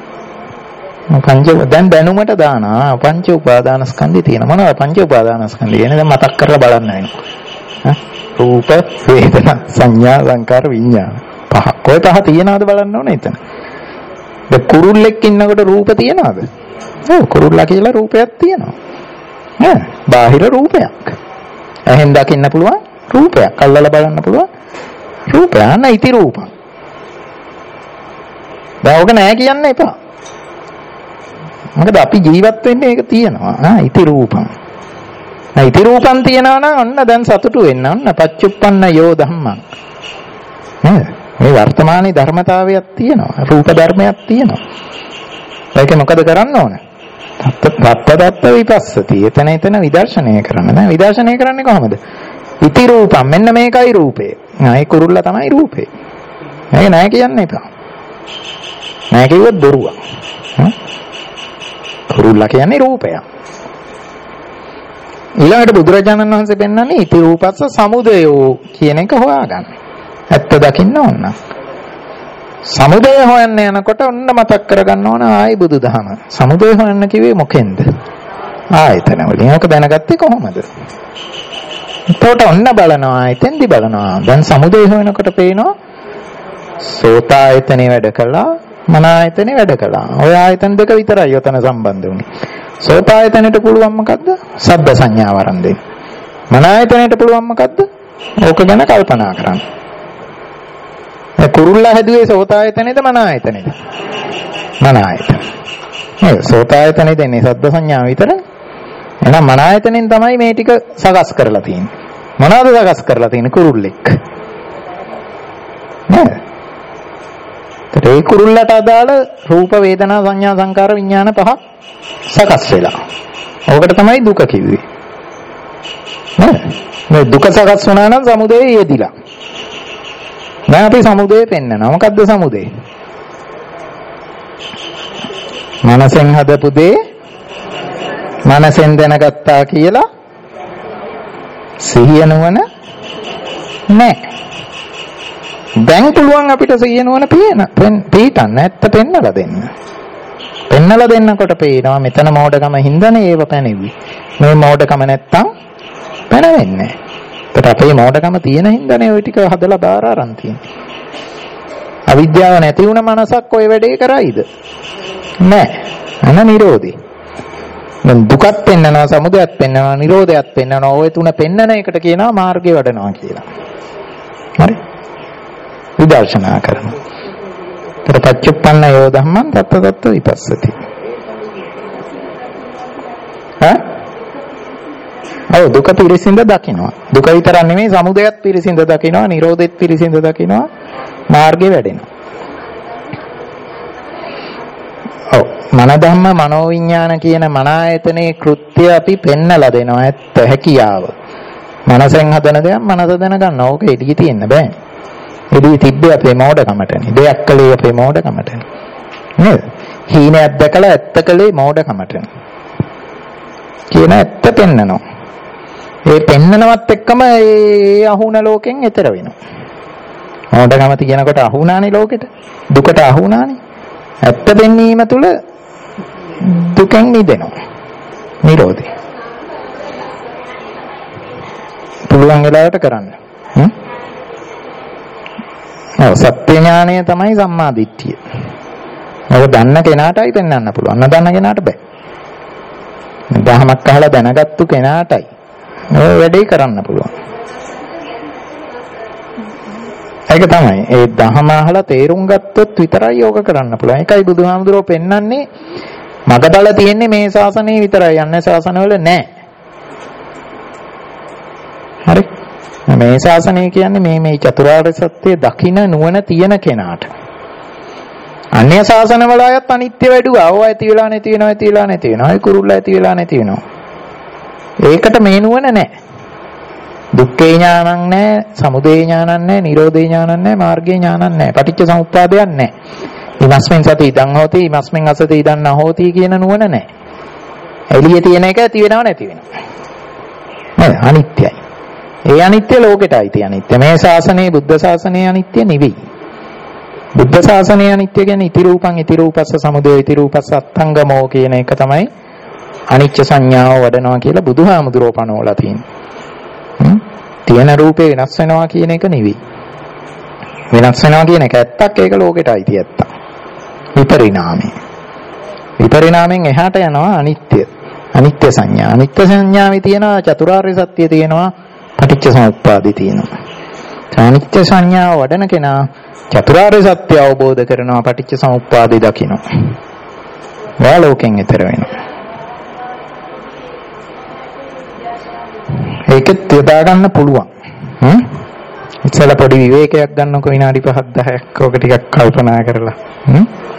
දැන් දැනුමට දානවා පංච උපාදානස්කන්ධේ තියෙන මොනවද පංච උපාදානස්කන්ධය කියන්නේ දැන් මතක් කරලා බලන්න වෙනවා. රූප, වේදනා, සංඥා, සංකාර, විඥාන. පහ. කොයි පහ තියනවද බලන්න ඕනේ එතන. දැන් කුරුල්ලෙක් ඉන්නකොට රූප තියනවද? ඔව් කුරුල්ලා කියලා රූපයක් තියෙනවා. ඈ බාහිර රූපයක්. එහෙන් දකින්න පුළුවන් රූපයක්. අල්ලලා බලන්න පුළුවන් රූපය. නැති රූපක්. දැන් ඔක නෑ කියන්න එපා. මොකද අපි ජීවත් වෙන්නේ ඒක තියෙනවා. ඉති රූපං. ඉති රූපං තියනවා නම් ඔන්න දැන් සතුටු වෙන්න. ඔන්න පච්චුප්පන්න යෝ ධම්මං. නේද? මේ වර්තමානයේ ධර්මතාවයක් තියෙනවා. රූප ධර්මයක් තියෙනවා. ඒක මොකද කරන්න ඕන? තත්ත්ව විපස්සති. එතන විදර්ශනය කරන්න. දැන් විදර්ශනය කරන්නේ කොහොමද? ඉති රූපං. මෙන්න මේකයි රූපේ. ඒ කුරුල්ලා තමයි රූපේ. මේක නෑ කියන්න එපා. නෑ කිව්වොත් බොරුවක්. කුරුල්ලා කියන්නේ රූපයක්. ඊළඟට බුදුරජාණන් වහන්සේ පෙන්නන්නේ ඉති රූපස්ස සමුදයෝ කියන එක හොයාගන්න. ඇත්ත දකින්න ඕන. සමුදය හොයන්න යනකොට ඔන්න මතක් කරගන්න ඕන ආයි බුදුදහම. සමුදය හොයන්න කිව්වේ මොකෙන්ද? ආයතන වලින්. ඒක දැනගත්තේ කොහොමද? එතකොට ඔන්න බලනවා එතෙන්දි බලනවා. දැන් සමුදය හොයනකොට පේනවා සෝතායතනේ වැඩ කළා, මන ආයතනේ වැඩ කළා. ඔය ආයතන දෙක විතරයි යතන සම්බන්ධ වුනේ. සෝතායතනෙට පුළුවන් මොකද්ද? ශබ්ද සංඥාව වරන් දෙන්න. මන ආයතනෙට පුළුවන් මොකද්ද? ඕක ගැන කල්පනා කරන්න. කුරුල්ලා හැදුවේ සෝතායතනේද මන ආයතනේද? මන ආයතන. නේද? සෝතායතනේ දෙන්නේ ශබ්ද සංඥාව විතරයි. එහෙනම් මන ආයතනෙන් තමයි මේ ටික සකස් කරලා තියෙන්නේ. මොනවද සකස් කරලා තියෙන්නේ? කුරුල්ලෙක්. නේද? ඒ කුරුල්ලට අදාළ රූප වේදනා සංඥා සංකාර විඥාන පහ සකස් වෙලා. ඕකට තමයි දුක කිව්වේ. නේද? මේ දුක සකස් වුණා නම් සමුදේ යෙදිලා. දැන් අපි සමුදේ පෙන්නනවා. මොකද්ද සමුදේ? මනසෙන් හදපු දේ මනසෙන් දැනගත්තා කියලා සිහිය නුවණ නැහැ. දැන් පුළුවන් අපිට සිහිය නුවණ පිටන්න ඇත්ත පෙන්නලා දෙන්න. පෙන්නලා දෙන්නකොට පේනවා මෙතන මෝඩකම හින්දානේ ඒව පැනෙන්නේ. මේ මෝඩකම නැත්තම් පැනෙන්නේ නැහැ. ඒත් අපේ මෝඩකම තියෙන හින්දානේ ওই ටික හදලා බාර අරන් තියෙන්නේ. අවිද්‍යාව නැති වුණ මනසක් ওই වැඩේ කරයිද? නැහැ. අන නිරෝධි. දැන් දුකත් පෙන්නනවා, සමුදයත් පෙන්නනවා, නිරෝධයත් පෙන්නනවා. ওই තුන පෙන්නන එකට කියනවා මාර්ගය වඩනවා කියලා. හරි? විදර්ශනා කරනවා. පච්චුප්පන්න යෝ ධම්මං තත්ත තත්ත විපස්සති. දුක පිරිසිඳ දකිනවා. දුක විතරක් නෙමෙයි සමුදයත් පිරිසිඳ දකිනවා, නිරෝධෙත් පිරිසිඳ දකිනවා, මාර්ගය වැඩෙනවා. මන ධම්ම මනෝවිඤ්ඤාණ කියන මන ආයතනයේ කෘත්‍ය අපි පෙන්නලා දෙනවා. ඇත්ත හැකියාව. මනසෙන් හදන දෙයක් මනස දැනගන්න. ඕක එළිය තියෙන්න බෑ. එදී තිබ්බේ අපේ මෝඩකමටනේ. දෙයක් කලේ අපේ මෝඩකමටනේ. නේද? හීනයක් දැකලා ඇත්ත කලේ මෝඩකමටනේ. කියන ඇත්ත පෙන්නනවා. ඒ පෙන්නනවත් එක්කම ඒ අහුණ ලෝකෙන් එතර වෙනවා. මෝඩකම කියනකොට අහුණානේ ලෝකෙට. දුකට අහුණානේ. ඇත්ත පෙන්වීම තුළ දුකෙන් මිදෙනවා. නිරෝධය. පුළුවන් වෙලාවට කරන්න. සත්‍ය ඥානය තමයි සම්මා දිට්ඨිය. ඒක දන්න කෙනාටයි පෙන්වන්න පුළුවන්. නොදන්න කෙනාට බෑ. දහමක් අහලා දැනගත්තු කෙනාටයි ඔය වැඩේ කරන්න පුළුවන්. ඒක තමයි. ඒ දහම අහලා තේරුම් ගත්තොත් විතරයි යෝග කරන්න පුළුවන්. ඒකයි බුදුහාමුදුරුවෝ පෙන්වන්නේ මගබල තියෙන්නේ මේ ශාසනයේ විතරයි. අන්න ශාසනවල නෑ. හරි? මේ ශාසනය කියන්නේ මේ චතුරාර්ය සත්‍ය දකින නුවණ තියෙන කෙනාට. අන්‍ය ශාසනවල අයත් අනිත්‍ය වැඩුවා. ඕවා ඇති වෙලා නැති වෙනවා, ඇති වෙලා නැති වෙනවා. ඒ කුරුල්ල ඇති වෙලා නැති වෙනවා. ඒකට මේ නුවණ නැහැ. දුක්ඛේ ඥානං නැහැ, සමුදය ඥානං නැහැ, නිරෝධේ ඥානං නැහැ, මාර්ගේ ඥානං නැහැ. පටිච්ච සමුප්පාදයක් නැහැ. ඊමස්මෙන් සති ඉදං හෝති, ඊමස්මෙන් අසති ඉදං නහෝති කියන නුවණ නැහැ. එළියේ තියෙන එක ඇති වෙනව නැති වෙනවා. නේද? අනිත්‍යයි. ඒ අනිත්‍ය ලෝකෙට අයිති අනිත්‍ය. මේ ශාසනයේ බුද්ධ ශාසනයේ අනිත්‍ය නෙවෙයි. බුද්ධ ශාසනයේ අනිත්‍ය කියන්නේ ඉති රූපං ඉති රූපස්ස සමුදය ඉති රූපස්ස අත්ංගමෝ කියන එක තමයි අනිච්ච සංඥාව වඩනවා කියලා බුදුහාමුදුරුවෝ පනවලා තියෙන්නේ. තියෙන රූපේ වෙනස් වෙනවා කියන එක නෙවෙයි. වෙනස් වෙනවා කියන එක ඇත්තක්. ඒක ලෝකෙට අයිති ඇත්තක්. විපරිණාමය. විපරිණාමයෙන් එහාට යනවා අනිත්‍ය. අනිත්‍ය සංඥා. අනිත්‍ය සංඥාවේ තියෙනවා චතුරාර්ය සත්‍ය තියෙනවා, පටිච්ච සමුප්පාදේ තියෙනවා. අනිත්‍ය සංඥාව වඩන කෙනා චතුරාර්ය සත්‍ය අවබෝධ කරනවා, පටිච්ච සමුප්පාදේ දකිනවා. එයා ලෝකෙන් ඈතර වෙනවා. ඒකත් යොදා ගන්න පුළුවන්. ඉතල පොඩි විවේකයක් ගන්නකො විනාඩි 5-10ක් ඕක ටිකක් කල්පනා කරලා.